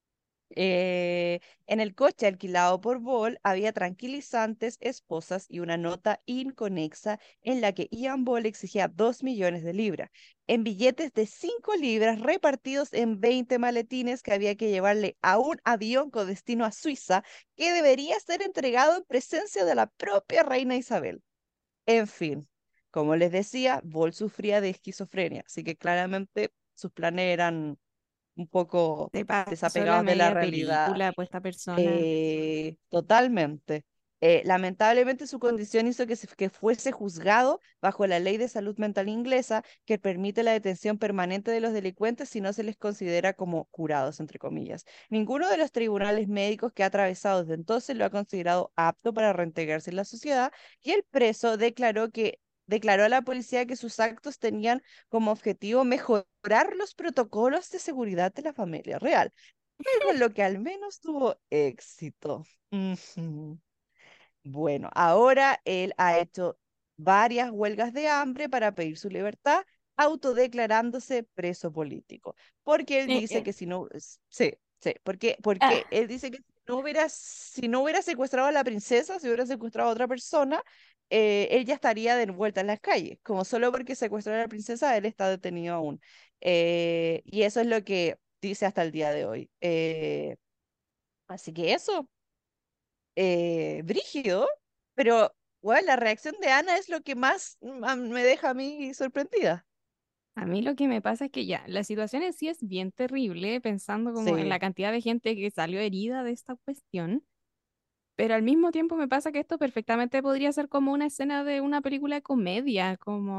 En el coche alquilado por Ball había tranquilizantes, esposas y una nota inconexa en la que Ian Ball exigía 2 millones de libras en billetes de 5 libras repartidos en 20 maletines que había que llevarle a un avión con destino a Suiza que debería ser entregado en presencia de la propia reina Isabel. En fin, como les decía, Ball sufría de esquizofrenia, así que claramente sus planes eran un poco
Se pasó la
desapegados de la
media
realidad,
película, pues esta persona.
totalmente. Lamentablemente su condición hizo que fuese juzgado bajo la ley de salud mental inglesa que permite la detención permanente de los delincuentes si no se les considera como curados, entre comillas. Ninguno de los tribunales médicos que ha atravesado desde entonces lo ha considerado apto para reintegrarse en la sociedad y el preso declaró a la policía que sus actos tenían como objetivo mejorar los protocolos de seguridad de la familia real, algo en lo que al menos tuvo éxito. Ujú. Bueno, ahora él ha hecho varias huelgas de hambre para pedir su libertad, autodeclarándose preso político, porque él dice que si no, sí, sí, porque
Ah,
él dice que si no hubiera secuestrado a la princesa, si hubiera secuestrado a otra persona, él ya estaría de vuelta en las calles, como solo porque secuestró a la princesa, él está detenido aún. Y eso es lo que dice hasta el día de hoy. Así que eso, brígido, pero bueno, la reacción de Ana es lo que más me deja a mí sorprendida.
A mí lo que me pasa es que ya, la situación en sí es bien terrible, pensando como en la
Sí,
cantidad de gente que salió herida de esta cuestión, pero al mismo tiempo me pasa que esto perfectamente podría ser como una escena de una película de comedia,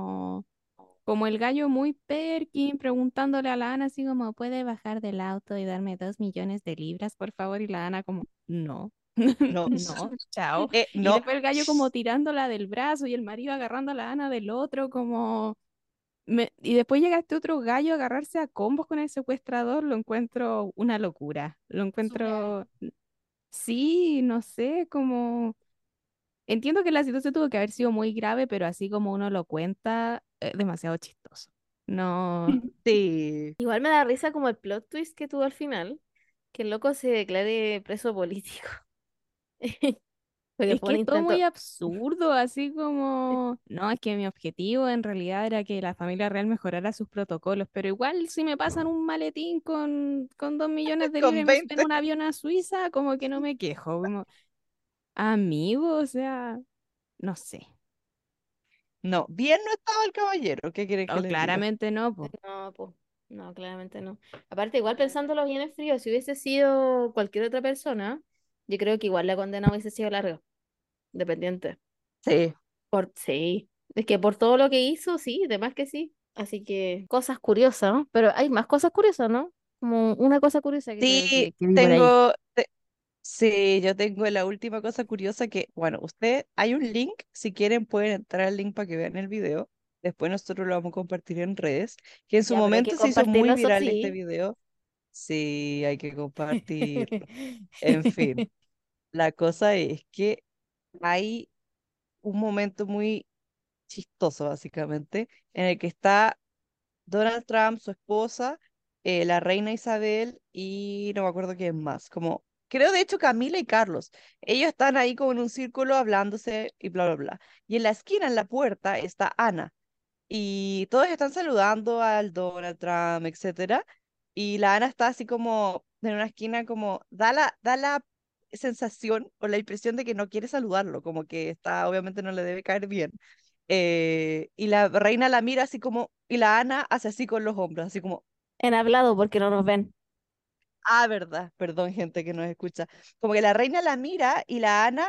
como el gallo muy Perkin preguntándole a la Ana así como, ¿puede bajar del auto y darme 2 millones de libras, por favor? Y la Ana como, no,
no,
no, chao. Y
no,
después el gallo como tirándola del brazo y el marido agarrando a la Ana del otro, como... y después llega este otro gallo a agarrarse a combos con el secuestrador, lo encuentro una locura. Lo
Surreal.
encuentro, sí, no sé, como... Entiendo que la situación tuvo que haber sido muy grave, pero así como uno lo cuenta, demasiado chistoso. No,
sí.
Igual me da risa como el plot twist que tuvo al final, que el loco se declare preso político. Porque
es
fue
que
un
es todo muy
intento.
absurdo, así como, no, es que mi objetivo en realidad era que la familia real mejorara sus protocolos, pero igual si me pasan un maletín con 2 millones de libras y
Con
me suben
20.
un avión a Suiza, como que no me quejo, como amigo, o sea, no sé.
No, bien no estaba el caballero, ¿qué quieren que
O
les diga?
claramente no, pues.
No, pues, no, claramente no. Aparte, igual pensándolo bien en frío, si hubiese sido cualquier otra persona, yo creo que igual la condena hubiese sido larga, dependiente.
Sí,
Sí, es que por todo lo que hizo, sí, de más que sí. Así que cosas curiosas, ¿no? Pero hay más cosas curiosas, ¿no? Como una cosa curiosa que creo
sí,
que vi por ahí.
sí, yo tengo la última cosa curiosa que, bueno, hay un link, si quieren pueden entrar al link para que vean el video, después nosotros lo vamos a compartir en redes, que en su
Ya, pero hay que
momento se hizo muy
compartirlo, eso
viral este
sí.
video, sí, hay que compartirlo, en fin, la cosa es que hay un momento muy chistoso, básicamente, en el que está Donald Trump, su esposa, la reina Isabel y no me acuerdo quién más, como creo de hecho Camila y Carlos. Ellos están ahí como en un círculo hablándose y bla, bla, bla. Y en la esquina, en la puerta, está Ana. Y todos están saludando al Donald Trump, etcétera. Y la Ana está así como en una esquina, como da la sensación o la impresión de que no quiere saludarlo, como que está, obviamente no le debe caer bien. Y la reina la mira así como, y la Ana hace así con los hombros, así como,
En hablado porque no nos ven.
ah, verdad, perdón, gente que nos escucha. Como que la reina la mira y la Ana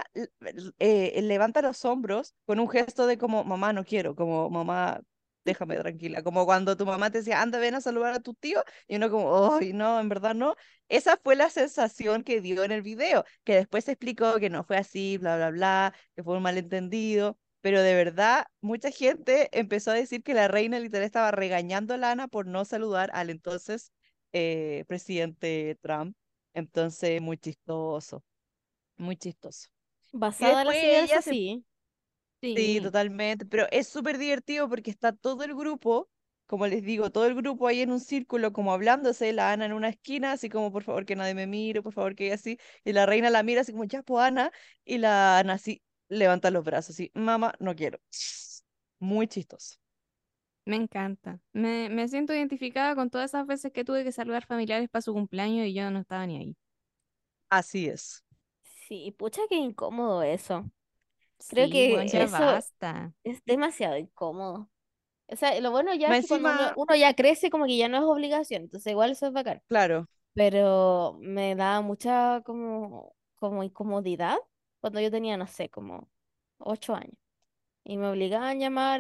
levanta los hombros con un gesto de como, mamá, no quiero, como, mamá, déjame tranquila. Como cuando tu mamá te decía, anda, ven a saludar a tu tío, y uno como, ay, no, en verdad no. Esa fue la sensación que dio en el video, que después se explicó que no fue así, bla, bla, bla, que fue un malentendido. Pero de verdad, mucha gente empezó a decir que la reina literal estaba regañando a la Ana por no saludar al entonces presidente Trump. Entonces, muy chistoso, muy chistoso. Y
Basada la
después
señora, eso
ella se...
sí.
Sí,
Sí,
totalmente, pero es súper divertido porque está todo el grupo, como les digo, todo el grupo ahí en un círculo como hablándose, la Ana en una esquina, así como por favor que nadie me mire, por favor que ella así, y la reina la mira así como ya, pues Ana, y la Ana así levanta los brazos, así, mamá, no quiero. Muy chistoso.
me encanta. Me siento identificada con todas esas veces que tuve que saludar familiares para su cumpleaños y yo no estaba ni ahí.
Así es.
Sí, pucha, qué incómodo eso. Creo
Sí, bueno,
que
ya
eso
basta.
es demasiado incómodo. O sea, lo bueno ya
Más
es que cuando uno,
encima,
uno ya crece, como que ya no es obligación, entonces igual eso es bacán.
claro,
Pero me da mucha como incomodidad cuando yo tenía, no sé, como 8 años. Y me obligaban a llamar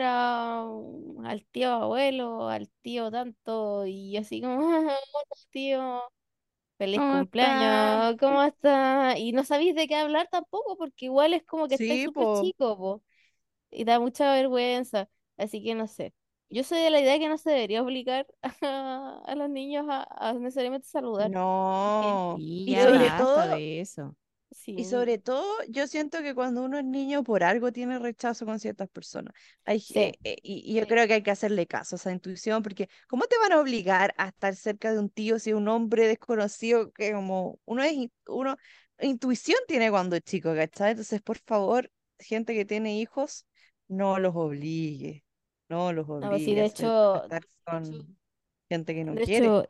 al tío abuelo, al tío tanto, y así como, hola tío, feliz
¿Cómo está?
cumpleaños, ¿cómo está? Y no sabéis de qué hablar tampoco, porque igual es como que estáis
sí,
súper
pues.
chico, po, y da mucha vergüenza. Así que no sé. Yo soy de la idea que no se debería obligar a los niños a necesariamente saludar. Que
No.
Sí,
Y
ya
creo
sobre
que
basta
todo,
de eso.
y
sí,
sobre todo, yo siento que cuando uno es niño, por algo tiene rechazo con ciertas personas.
sí.
Y yo creo que hay que hacerle caso a esa intuición, porque ¿cómo te van a obligar a estar cerca de un tío si es un hombre desconocido que como uno intuición tiene cuando es chico, ¿cachai? Entonces, por favor, gente que tiene hijos, no los obligue, no los
No, sí,
obligue a estar con gente que no
de hecho,
quiere.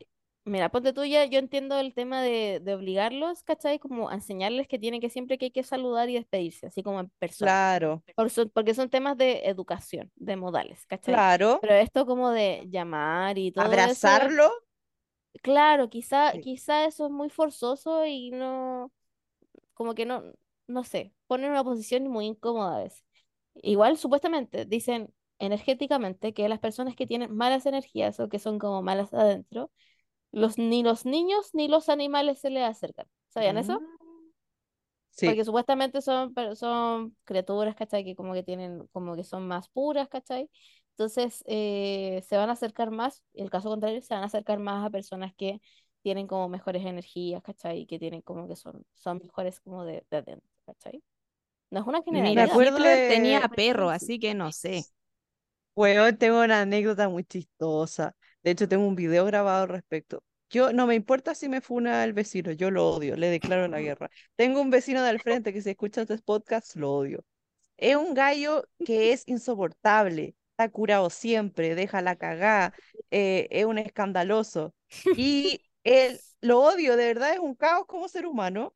Mira, ponte tú ya, yo entiendo el tema de obligarlos, ¿cachai? Como a enseñarles que tienen que siempre que hay que saludar y despedirse, así como en persona.
Claro,
Porque son temas de educación, de modales, ¿cachai?
claro.
Pero esto como de llamar y todo eso,
Abrazarlo.
claro,
Sí.
quizá eso es muy forzoso y no, como que no, no sé, pone en una posición muy incómoda a veces. Igual, supuestamente, dicen energéticamente que las personas que tienen malas energías o que son como malas adentro, ni los niños ni los animales se les acercan. ¿Sabían eso?
Mm. Sí,
Porque supuestamente son criaturas, ¿cachai? Que como que tienen, como que son más puras, ¿cachai? Entonces se van a acercar más, en el caso contrario, se van a acercar más a personas que tienen como mejores energías, ¿cachai? Y que tienen como que son mejores como de adentro, ¿cachai? No es una
me
Mira,
generalidad.
acuerdo
Hitler tenía
de,
perro, así que no sé.
weón, tengo una anécdota muy chistosa. De hecho, tengo un video grabado al respecto. Yo no me importa si me funa el vecino, yo lo odio, le declaro la guerra. Tengo un vecino de al frente que si escucha estos podcasts, lo odio. Es un gallo que es insoportable, está curado siempre, deja la cagá, es un escandaloso. Y él, lo odio, de verdad, es un caos como ser humano.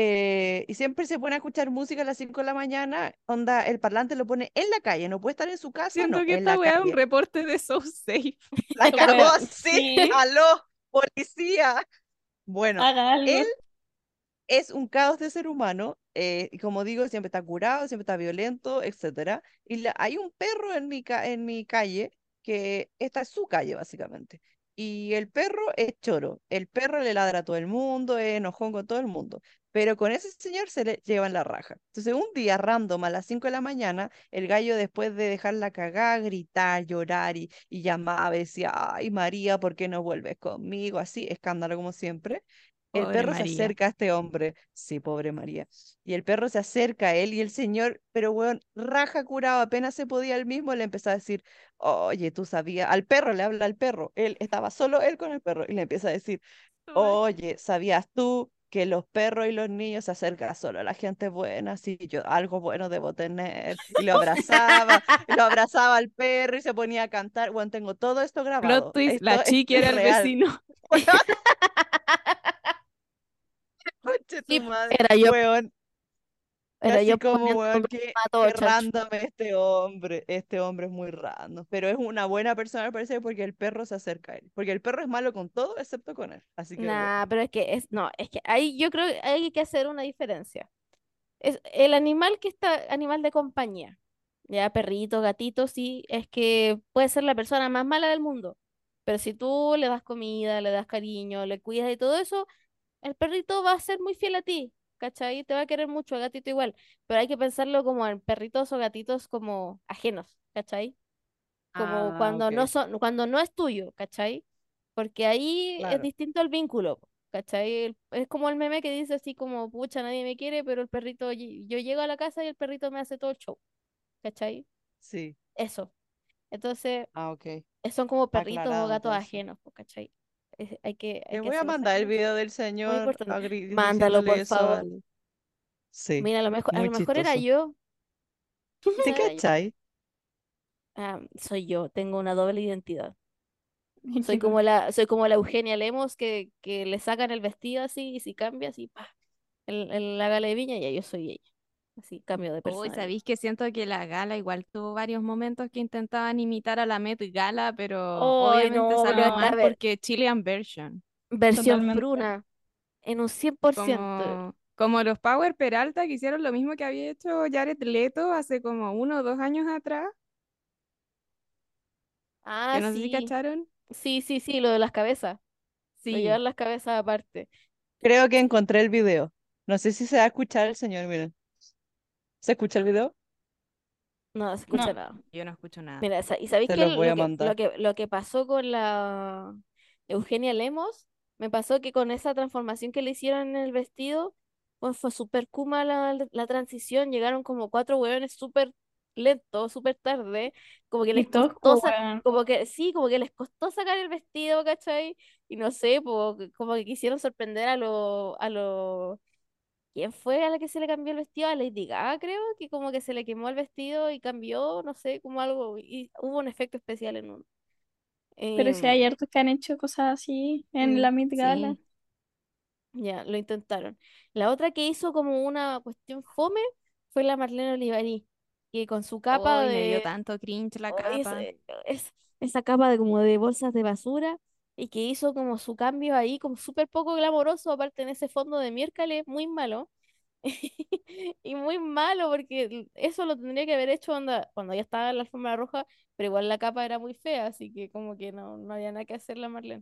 Y siempre se pone a escuchar música a las 5 de la mañana, onda, el parlante lo pone en la calle, no puede estar en su casa,
Siento
no,
que
en
esta
la
weá es un
calle.
reporte de So Safe.
La cagó
Bueno,
así,
sí,
aló, policía. Bueno,
haga
él
algo.
es un caos de ser humano, y como digo, siempre está curado, siempre está violento, etcétera. Y hay un perro en mi calle, que esta es su calle, básicamente. Y el perro es choro, el perro le ladra a todo el mundo, es enojón con todo el mundo, pero con ese señor se le llevan la raja. Entonces, un día random a las 5 de la mañana, el gallo, después de dejar la cagada, gritar, llorar y llamaba, decía, ay María, ¿por qué no vuelves conmigo? Así, escándalo como siempre. El
Pobre
perro se
María.
acerca a este hombre. Sí, pobre María. Y el perro se acerca a él y el señor, pero weón, raja curado, apenas se podía él mismo, le empezó a decir, oye, tú sabías, al perro le habla al perro, él estaba solo él con el perro y le empieza a decir, oye, ¿sabías tú que los perros y los niños se acercan solo a la gente buena? Sí, yo algo bueno debo tener. Y lo abrazaba al perro y se ponía a cantar. Bueno, tengo todo esto
Plot
grabado.
twist, la
Esto es
chiqui era el
real.
vecino.
Conche tu
Sí,
madre,
era yo,
weón. Yo
era yo
así como,
poniendo
weón,
todo
qué
chancho.
random este hombre es muy random, pero es una buena persona al parecer porque el perro se acerca a él, porque el perro es malo con todo excepto con él, así que bueno,
Nah, pero es que no, es que ahí yo creo que hay que hacer una diferencia. Es el animal que está, animal de compañía, ya perrito, gatito, sí, es que puede ser la persona más mala del mundo. Pero si tú le das comida, le das cariño, le cuidas y todo eso, el perrito va a ser muy fiel a ti, ¿cachai? Te va a querer mucho, el gatito igual. Pero hay que pensarlo como en perritos o gatitos como ajenos, ¿cachai? Como
ah, ok,
cuando no es tuyo, ¿cachai? Porque ahí es
claro,
distinto el vínculo, ¿cachai? Es como el meme que dice así como, pucha, nadie me quiere, pero el perrito, yo llego a la casa y el perrito me hace todo el show, ¿cachai?
sí,
Eso. Entonces,
ah, ok,
son como perritos o
aclarado
gatos
entonces.
ajenos, pues, ¿cachai? Hay
Les
que
voy a
hacer esa
mandar el
aclaración.
video del
Muy
señor
importante. Mándalo,
diciéndole
por
eso
favor.
al... Sí,
Mira, a
muy
lo mejor era
chistoso.
yo,
¿Sí
quizá era yo.
cachai?
Ah, soy yo, tengo una doble identidad.
Qué loco.
Soy como la Eugenia Lemos que le sacan el vestido así y si cambia así, pa, en la gala de Viña ya yo soy ella. Así, cambio de
Hoy
personalidad.
sabéis que siento que la Gala igual tuvo varios momentos que intentaban imitar a la Met Gala, pero
Ay,
obviamente
no, pero
salió
esta
mal porque Chilean version.
versión
Totalmente.
pruna, en un 100%.
Como los Power Peralta que hicieron lo mismo que había hecho Jared Leto hace como 1 o 2 años atrás, que
Ah,
no sé si
sí,
cacharon.
sí, lo de las cabezas, lo
Sí.
llevar las cabezas aparte.
Creo que encontré el video. No sé si se va a escuchar el señor, miren. ¿Se escucha el video?
No se escucha
No,
nada.
Yo no escucho nada.
Mira, ¿y sabéis
Se
que
los voy a mandar.
lo que pasó con la Eugenia Lemos? Me pasó que con esa transformación que le hicieron en el vestido, pues fue súper kuma la transición. Llegaron como cuatro hueones súper lentos, súper tarde. Como que
y
les
tosco,
costó,
weón.
como que sí, como que les costó sacar el vestido, ¿cachai? Y no sé, como que quisieron sorprender ¿quién fue a la que se le cambió el vestido? A Lady Gaga, creo, que como que se le quemó el vestido y cambió, no sé, como algo, y hubo un efecto especial
Pero sí hay
Em,
hartos que han hecho cosas así en la Met Gala.
Sí.
ya, lo intentaron. La otra que hizo como una cuestión fome fue la Marlene Olivari, que con su capa
Hoy me dio
de,
tanto cringe la
ay,
capa.
esa capa de como de bolsas de basura, y que hizo como su cambio ahí como súper poco glamoroso, aparte en ese fondo de miércoles, muy malo. Y muy malo porque eso lo tendría que haber hecho cuando ya estaba en la alfombra roja, pero igual la capa era muy fea, así que como que no había nada que hacer la Marlene.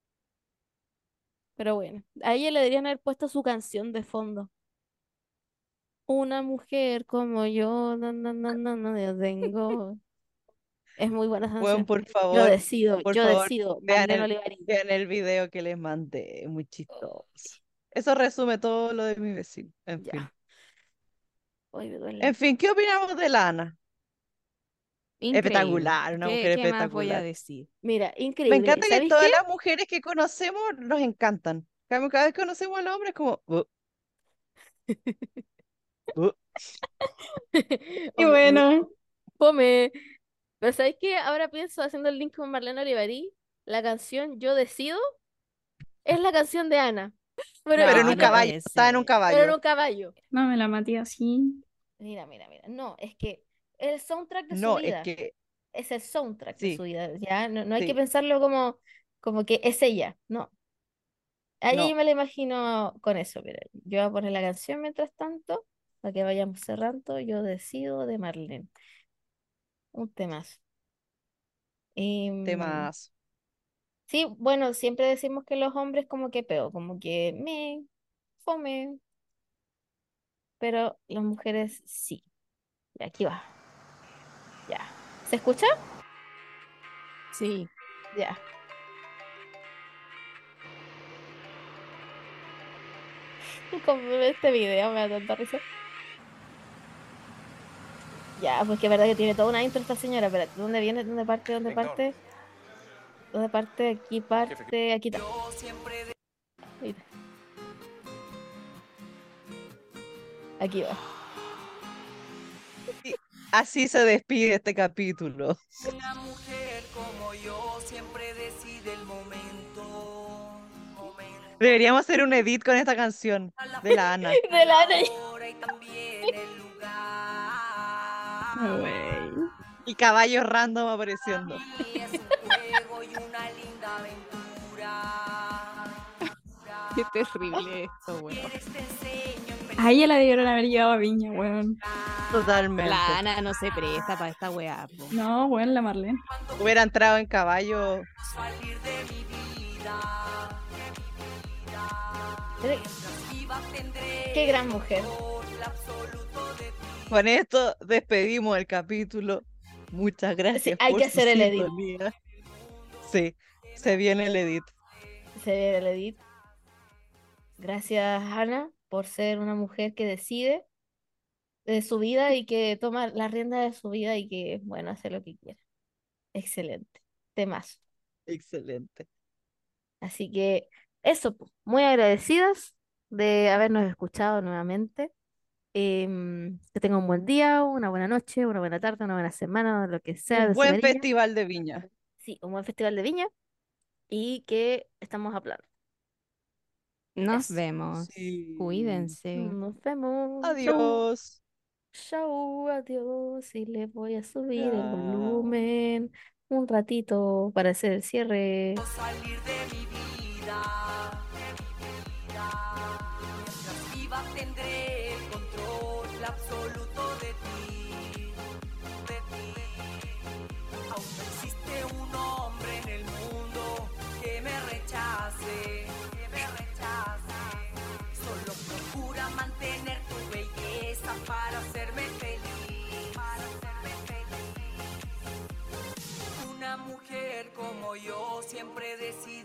Pero bueno, a ella le deberían haber puesto su canción de fondo. Una mujer como yo, no, no, no, no, no, yo tengo. Es muy buena esa
Bueno,
canción.
por
Yo
favor,
decido, Marlene Olivari.
vean el video que les mandé, muy
Oh,
chistoso. Eso resume todo lo de mi vecino. En fin.
ya, hoy me
En
duele.
fin, ¿qué opinamos de Lana?
Increíble.
Espectacular, una
¿Qué,
mujer
qué más voy a
espectacular.
decir?
Mira,
Me
increíble.
encanta que
¿Sabéis qué?
todas las mujeres que conocemos nos encantan. En cambio, cada vez que conocemos a los hombres, como, uh".
Y
Oh,
bueno,
fome. Pero ¿sabéis qué? Ahora pienso haciendo el link con Marlene Olivari, la canción Yo Decido es la canción de Ana, pero,
Pero en
No,
un
no
caballo,
puede
está en un
ser.
pero en
caballo.
un caballo.
no me la maté así.
Mira, mira, mira. No, es que el soundtrack de su
No, es
vida
que
es el soundtrack de su
sí,
vida. Ya no hay que
sí,
pensarlo como que es ella. No. A ella yo
no,
me la imagino con eso. Mira, yo voy a poner la canción mientras tanto, para que vayamos cerrando. Yo decido de Marlene. Un temazo. Em,
temas.
Sí, bueno, siempre decimos que los hombres como que peo, como que me, fome, pero las mujeres sí. Y aquí va, ya. ¿Se escucha?
Sí.
Ya. Como este video me da tanta risa. Ya, pues que es verdad que tiene toda una intro esta señora. Espérate, ¿dónde viene? ¿Dónde parte? ¿Dónde parte? ¿Dónde parte? Aquí parte, aquí está. Ahí está. Aquí va.
Y así se despide este capítulo.
Una mujer como yo siempre decide el momento.
Deberíamos hacer un edit con esta canción de la Ana.
De la Ana.
Hora y también el lugar.
Güey.
Y caballos random
Para
apareciendo.
mí es un juego y una linda aventura.
Qué terrible esto, weón.
¿Quieres te enseño en
A ella la debieron haber llevado a Viña, weón.
Totalmente.
La Ana no se presta para esta weá, po.
No, weón, la Marlene.
Hubiera entrado en caballo.
salir de mi vida?
Pero
Viva tendré
qué gran mujer.
el absoluto de ti.
Con esto despedimos el capítulo. Muchas
Sí,
gracias
hay
por
que
su
hacer el edit.
sintonía. Sí, se viene el edit.
Se ve el edit. Gracias, Ana, por ser una mujer que decide de su vida y que toma la rienda de su vida y que, bueno, hace lo que quiera. Excelente. Temazo.
Excelente.
Así que eso, po, muy agradecidas de habernos escuchado nuevamente. Que tenga un buen día, una buena noche, una buena tarde, una buena semana, lo que sea
Un
de su
buen
perilla.
festival de viña.
Sí, un buen festival de viña y que estamos hablando.
Nos
Eso.
vemos.
Sí.
Cuídense.
Nos vemos. Chau.
Adiós.
Chau, adiós. Y le voy a subir el
Chao.
volumen un ratito para hacer el cierre.
Salir de mi vida. Mientras viva tendré el control absoluto de ti. Aún no existe un hombre en el mundo que me rechace. Solo procura mantener tu belleza para hacerme feliz. Una mujer como yo siempre decide